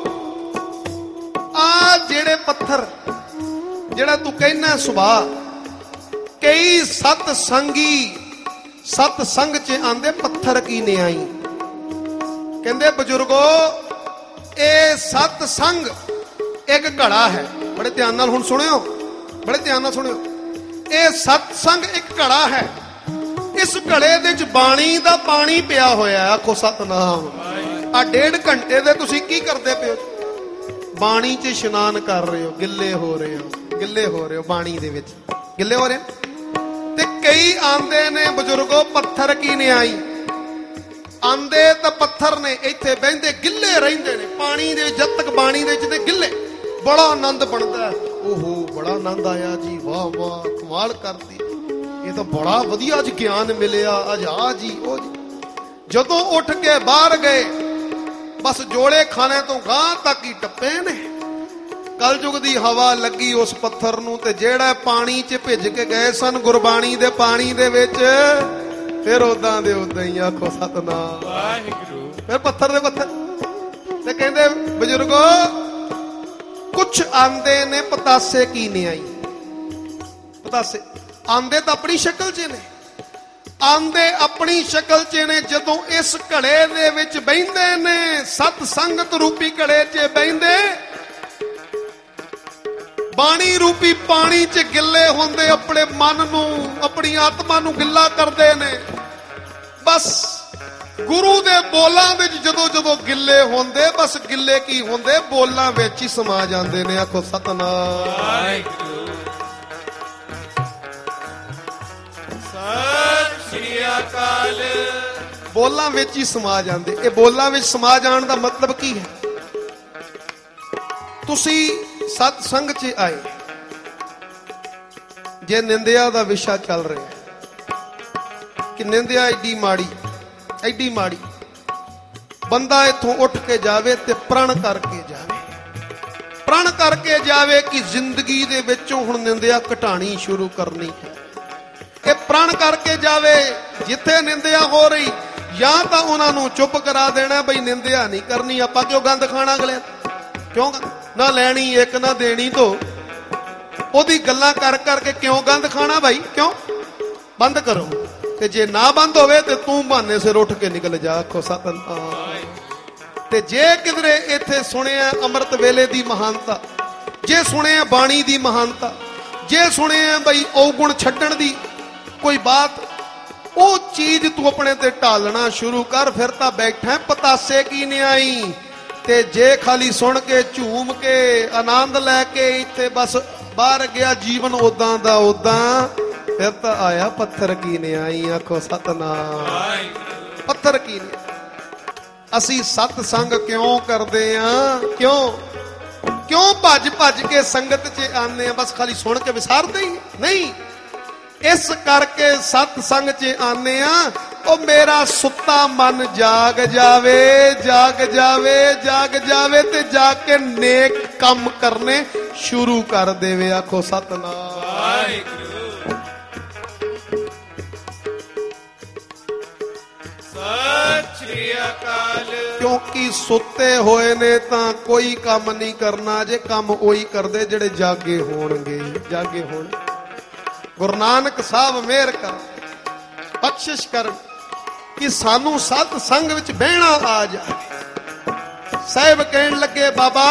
Speaker 1: ਆ ਜਿਹੜੇ ਪੱਥਰ, ਜਿਹੜਾ ਤੂੰ ਕਹਿਣਾ ਸੁਭਾਅ, ਕਈ ਸਤ ਸੰਗੀ ਸਤ ਸੰਗ 'ਚ ਆਂਦੇ ਪੱਥਰ ਕੀ ਨਿਆਈ। ਕਹਿੰਦੇ ਬਜ਼ੁਰਗੋ ਇਹ ਸਤ ਸੰਗ ਇੱਕ ਘੜਾ ਹੈ। ਬੜੇ ਧਿਆਨ ਨਾਲ ਹੁਣ ਸੁਣਿਓ, ਬੜੇ ਧਿਆਨ ਨਾਲ ਸੁਣਿਓ। ਇਹ ਸਤ ਸੰਗ ਇੱਕ ਘੜਾ ਹੈ, ਇਸ ਘੜੇ ਦੇ ਵਿੱਚ ਬਾਣੀ ਦਾ ਪਾਣੀ ਪਿਆ ਹੋਇਆ। ਆਖੋ ਸਤਨਾਮ। ਆ 1.5 ਘੰਟੇ ਦੇ ਤੁਸੀਂ ਕੀ ਕਰਦੇ ਪਏ ਹੋ? ਬਾਣੀ 'ਚ ਇਸ਼ਨਾਨ ਕਰ ਰਹੇ ਹੋ, ਗਿੱਲੇ ਹੋ ਰਹੇ ਹੋ, ਗਿੱਲੇ ਹੋ ਰਹੇ ਹੋ, ਬਾਣੀ ਦੇ ਵਿੱਚ ਗਿੱਲੇ ਹੋ ਰਹੇ। ਤੇ ਕਈ ਆਂਦੇ ਨੇ ਬਜ਼ੁਰਗੋ ਪੱਥਰ ਕੀ ਨਿਆਈ, ਆਂਦੇ ਤਾਂ ਪੱਥਰ ਨੇ, ਇੱਥੇ ਬਹਿੰਦੇ ਗਿੱਲੇ ਰਹਿੰਦੇ ਨੇ ਪਾਣੀ ਦੇ। ਜਦ ਤੱਕ ਬਾਣੀ ਦੇ ਵਿੱਚ ਤੇ ਗਿੱਲੇ, ਬੜਾ ਆਨੰਦ ਬਣਦਾ। ਓਹੋ ਬੜਾ ਆਨੰਦ ਆਇਆ ਜੀ, ਵਾਹ ਵਾਹ ਕਮਾਲ ਕਰਦੀ, ਇਹ ਤਾਂ ਬੜਾ ਵਧੀਆ ਅੱਜ ਗਿਆਨ ਮਿਲਿਆ, ਅੱਜ ਆ ਜੀ ਉਹ ਜੀ। ਜਦੋਂ ਉੱਠ ਕੇ ਬਾਹਰ ਗਏ, ਬਸ ਜੋੜੇ ਖਾਨੇ ਤੋਂ ਗਾਂ ਤੱਕ ਹੀ ਟੱਪੇ ਨੇ। ਕਲਯੁਗ ਦੀ ਹਵਾ ਲੱਗੀ ਉਸ ਪੱਥਰ ਨੂੰ, ਤੇ ਜਿਹੜਾ ਪਾਣੀ 'ਚ ਭਿੱਜ ਕੇ ਗਏ ਸਨ ਗੁਰਬਾਣੀ ਦੇ ਪਾਣੀ ਦੇ ਵਿੱਚ, ਫਿਰ ਉਦਾਂ ਦੇ ਉਦਾਂ ਹੀ। ਆਖੋ ਸਤਨਾਮ ਵਾਹਿਗੁਰੂ। ਫਿਰ ਪੱਥਰ ਦੇ ਪੱਥਰ। ਤੇ ਕਹਿੰਦੇ ਬਜ਼ੁਰਗੋ ਕੁਛ ਆਂਦੇ ਨੇ ਪਤਾਸੇ ਕੀ ਨਿਆਈ। ਪਤਾਸੇ ਆਂਦੇ ਤਾਂ ਆਪਣੀ ਸ਼ਕਲ 'ਚ ਨੇ, ਆਂਦੇ ਆਪਣੀ ਸ਼ਕਲ 'ਚ ਨੇ। ਜਦੋਂ ਇਸ ਘੜੇ ਦੇ ਵਿੱਚ ਬਹਿੰਦੇ ਨੇ, ਸਤ ਸੰਗਤ ਰੂਪੀ ਘੜੇ 'ਚ ਬਹਿੰਦੇ, ਬਾਣੀ ਰੂਪੀ ਪਾਣੀ 'ਚ ਗਿੱਲੇ ਹੁੰਦੇ, ਆਪਣੇ ਮਨ ਨੂੰ ਆਪਣੀ ਆਤਮਾ ਨੂੰ ਗਿੱਲਾ ਕਰਦੇ ਨੇ। ਬਸ ਗੁਰੂ ਦੇ ਬੋਲਾਂ ਵਿੱਚ ਜਦੋਂ ਜਦੋਂ ਗਿੱਲੇ ਹੁੰਦੇ, ਬਸ ਗਿੱਲੇ ਕੀ ਹੁੰਦੇ, ਬੋਲਾਂ ਵਿੱਚ ਹੀ ਸਮਾ ਜਾਂਦੇ ਨੇ। ਆਖੋ ਸਤਨਾਮ ਵਾਹਿਗੁਰੂ। ਸਤਿ ਸ੍ਰੀ ਅਕਾਲ। ਬੋਲਾਂ ਵਿੱਚ ਹੀ ਸਮਾ ਜਾਂਦੇ। ਇਹ ਬੋਲਾਂ ਵਿੱਚ ਸਮਾ ਜਾਣ ਦਾ ਮਤਲਬ ਕੀ ਹੈ? ਤੁਸੀਂ ਸਤ ਸੰਗ 'ਚ ਆਏ, ਜੇ ਨਿੰਦਿਆ ਦਾ ਵਿਸ਼ਾ ਚੱਲ ਰਿਹਾ ਕਿ ਨਿੰਦਿਆ ਐਡੀ ਮਾੜੀ, ਐਡੀ ਮਾੜੀ, ਬੰਦਾ ਇੱਥੋਂ ਉੱਠ ਕੇ ਜਾਵੇ ਤੇ ਪ੍ਰਣ ਕਰਕੇ ਜਾਵੇ, ਪ੍ਰਣ ਕਰਕੇ ਜਾਵੇ ਕਿ ਜ਼ਿੰਦਗੀ ਦੇ ਵਿੱਚੋਂ ਹੁਣ ਨਿੰਦਿਆ ਘਟਾਣੀ ਸ਼ੁਰੂ ਕਰਨੀ ਹੈ। ਇਹ ਪ੍ਰਣ ਕਰਕੇ ਜਾਵੇ। ਜਿੱਥੇ ਨਿੰਦਿਆ ਹੋ ਰਹੀ, ਜਾਂ ਤਾਂ ਉਹਨਾਂ ਨੂੰ ਚੁੱਪ ਕਰਾ ਦੇਣਾ, ਬਈ ਨਿੰਦਿਆ ਨਹੀਂ ਕਰਨੀ, ਆਪਾਂ ਕਿਉਂ ਗੰਦ ਖਾਣਾ ਅਗਲੇ, ਕਿਉਂ ਨਾ ਲੈਣੀ ਇੱਕ ਨਾ ਦੇਣੀ, ਤੋਂ ਉਹਦੀ ਗੱਲਾਂ ਕਰ ਕਰਕੇ ਕਿਉਂ ਗੰਦ ਖਾਣਾ ਭਾਈ, ਕਿਉਂ? ਬੰਦ ਕਰੋ। ਤੇ ਜੇ ਨਾ ਬੰਦ ਹੋਵੇ ਤੇ ਤੂੰ ਬਹਾਨੇ ਸਿਰ ਉੱਠ ਕੇ ਨਿਕਲ ਜਾ। ਆਖੋ ਸਤਨਾਮ। ਤੇ ਜੇ ਕਿਧਰੇ ਇੱਥੇ ਸੁਣਿਆ ਅੰਮ੍ਰਿਤ ਵੇਲੇ ਦੀ ਮਹਾਨਤਾ, ਜੇ ਸੁਣਿਆ ਬਾਣੀ ਦੀ ਮਹਾਨਤਾ, ਜੇ ਸੁਣਿਆ ਬਈ ਔਗੁਣ ਛੱਡਣ ਦੀ ਕੋਈ ਬਾਤ, ਉਹ ਚੀਜ਼ ਤੂੰ ਆਪਣੇ ਤੇ ਢਾਲਣਾ ਸ਼ੁਰੂ ਕਰ। ਫਿਰ ਤਾਂ ਬੈਠਾ ਪਤਾਸੇ ਕੀ ਨਿਆਈ। ਤੇ ਜੇ ਖਾਲੀ ਸੁਣ ਕੇ ਝੂਮ ਕੇ ਆਨੰਦ ਲੈ ਕੇ ਇੱਥੇ ਬਸ ਬਾਹਰ ਗਿਆ ਜੀਵਨ ਉਦਾਂ ਦਾ ਉਦਾਂ, ਫਿਰ ਤਾਂ ਆਇਆ ਪੱਥਰ ਕੀ ਨਿਆਈ। ਆਖੋ ਸਤਨਾਮ। ਪੱਥਰ ਕੀ ਨਿਆਈ। ਅਸੀਂ ਸਤ ਸੰਗ ਕਿਉਂ ਕਰਦੇ ਆ? ਕਿਉਂ ਭੱਜ ਭੱਜ ਕੇ ਸੰਗਤ 'ਚ ਆਉਂਦੇ ਆ? ਬਸ ਖਾਲੀ ਸੁਣ ਕੇ ਵਿਸਾਰਦੇ ਹੀ ਨਹੀਂ। ਇਸ ਕਰਕੇ ਸਤ ਸੰਗ 'ਚ ਆਉਂਦੇ ਆ, ਉਹ ਮੇਰਾ ਸੁੱਤਾ ਮਨ ਜਾਗ ਜਾਵੇ, ਜਾਗ ਜਾਵੇ, ਜਾਗ ਜਾਵੇ, ਤੇ ਜਾ ਕੇ ਨੇਕ ਕੰਮ ਕਰਨੇ ਸ਼ੁਰੂ ਕਰ ਦੇਵੇ। ਆਖੋ ਸਤਨਾਮ ਵਾਹਿਗੁਰੂ। ਸਤਿ ਸ੍ਰੀ ਅਕਾਲ। क्योंकि सुते होए ने तां कोई काम नहीं करना जे, काम ओही करदे जेड़े जागे होणगे। जागे होण गुरु नानक साहब मेहर कर, बख्शिश कर कि सानू सत संग विच बहना आ जाए। साहिब कहण लगे बाबा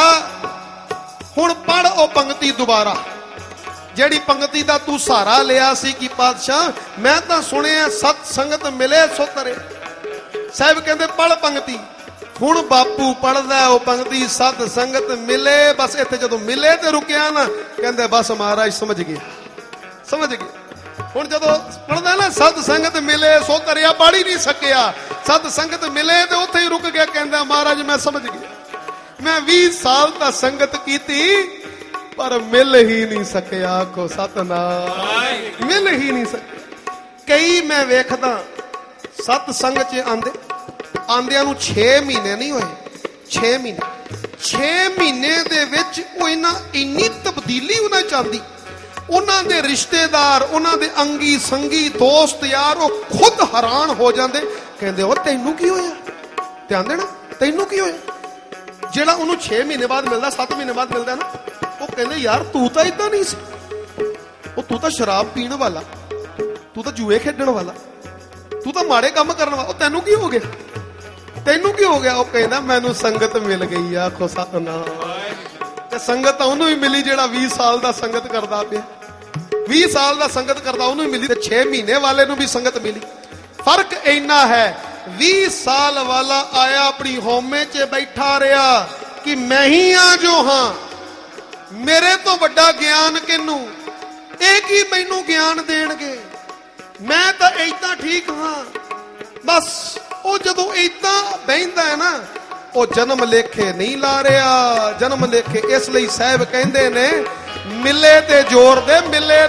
Speaker 1: हुण पढ़ ओ पंक्ति दुबारा, ਜਿਹੜੀ पंक्ति ਦਾ तू सहारा लिया सी कि पातशाह मैं तो सुनिया सत संगत मिले सो तरे। साहिब कहते पढ़ पंक्ति। हुण बापू पढ़दा वो पंक्ति सत संगत मिले, बस इत्थे जदों मिले ते रुकिया ना, कहंदे बस महाराज समझ गए, समझ गए। हुण जदों पढ़दा ना सत संगत मिले सो तरिया, पढ़ ही नहीं सकिया। सत संगत मिले ते उत्थे ही रुक गया, कहंदा महाराज मैं समझ गया। मैं 20 साल दा संगत कीती पर मिल ही नहीं सकिया। आखो सतनाम, मिल ही नहीं सके। कई मैं वेखदा सत संग च आंदे आंदियां नूं 6 महीने नहीं होए, 6 महीने 6 महीने दे विच ओ इन्नी तब्दीली उन्हां च आंदी। उन्हां दे रिश्तेदार, उन्हां दे अंगी संगी दोस्त यार वो खुद हैरान हो जांदे, कहंदे ओ तैनूं की होया? ध्यान देना, तैनूं की होया? जेड़ा उन्होंने 6 महीने बाद मिलता, 7 महीने बाद मिलता ना, वो कहते यार तू तो इदा नहीं सी, तू तो शराब पीने वाला, तू तो जुए खेडण वाला, तू तो माड़े काम करने वाला, तेनू की हो गया? तेनू की हो गया? वो कहना मैनू संगत मिल गई। आखो सतनाम। संगत उन्होंने भी मिली जेड़ा 20 साल का संगत करता पे, 20 साल का संगत करता उन्होंने मिली, 6 महीने वाले नू भी संगत मिली। फर्क इन्ना है 20 साल वाला आया अपनी होमे च बैठा रहा कि मैं ही हाँ जो हाँ, मेरे तो बड़ा ज्ञान किनू, एक ही मैनू ज्ञान देणगे, मैं तो इदा ठीक हाँ। बस वो जदों इदा बहिंदा है ना, वो जन्म लेखे नहीं ला रहा, जन्म लेखे। इसलिए साहब कहंदे ने मिले ते जोर दे, मिले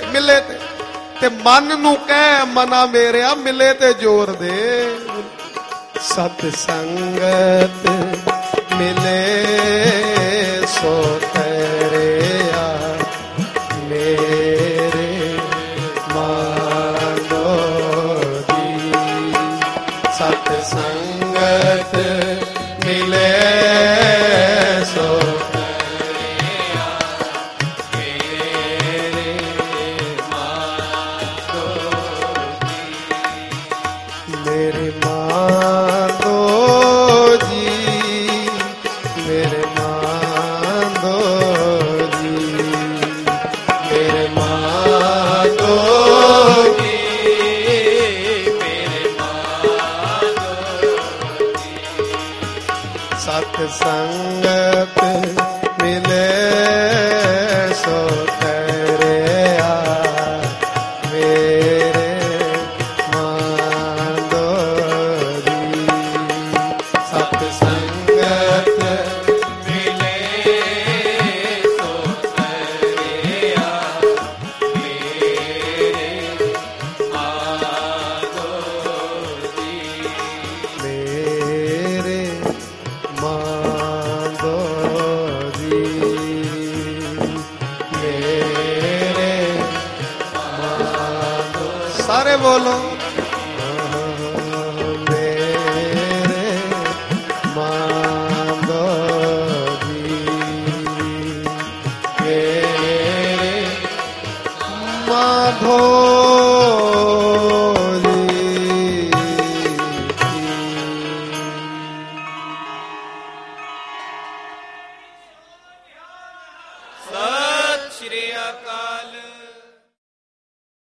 Speaker 1: ते मन नू कह मना मेरिया, मिले ते जोर दे। सत संगत मिले सो तेरिया, मेरे मानो दी। सत संगत मिले सो तेरिया, मेरे मानो दी। मेरे मानो संगत मिले सो तेरिया, मेरे मांदो दी। सत संगत मिले सो तेरिया, मेरे मांदो दी। मेरे सारे बोलो मेरे मांदो दी, मेरे माधो
Speaker 2: सत श्री अकाल।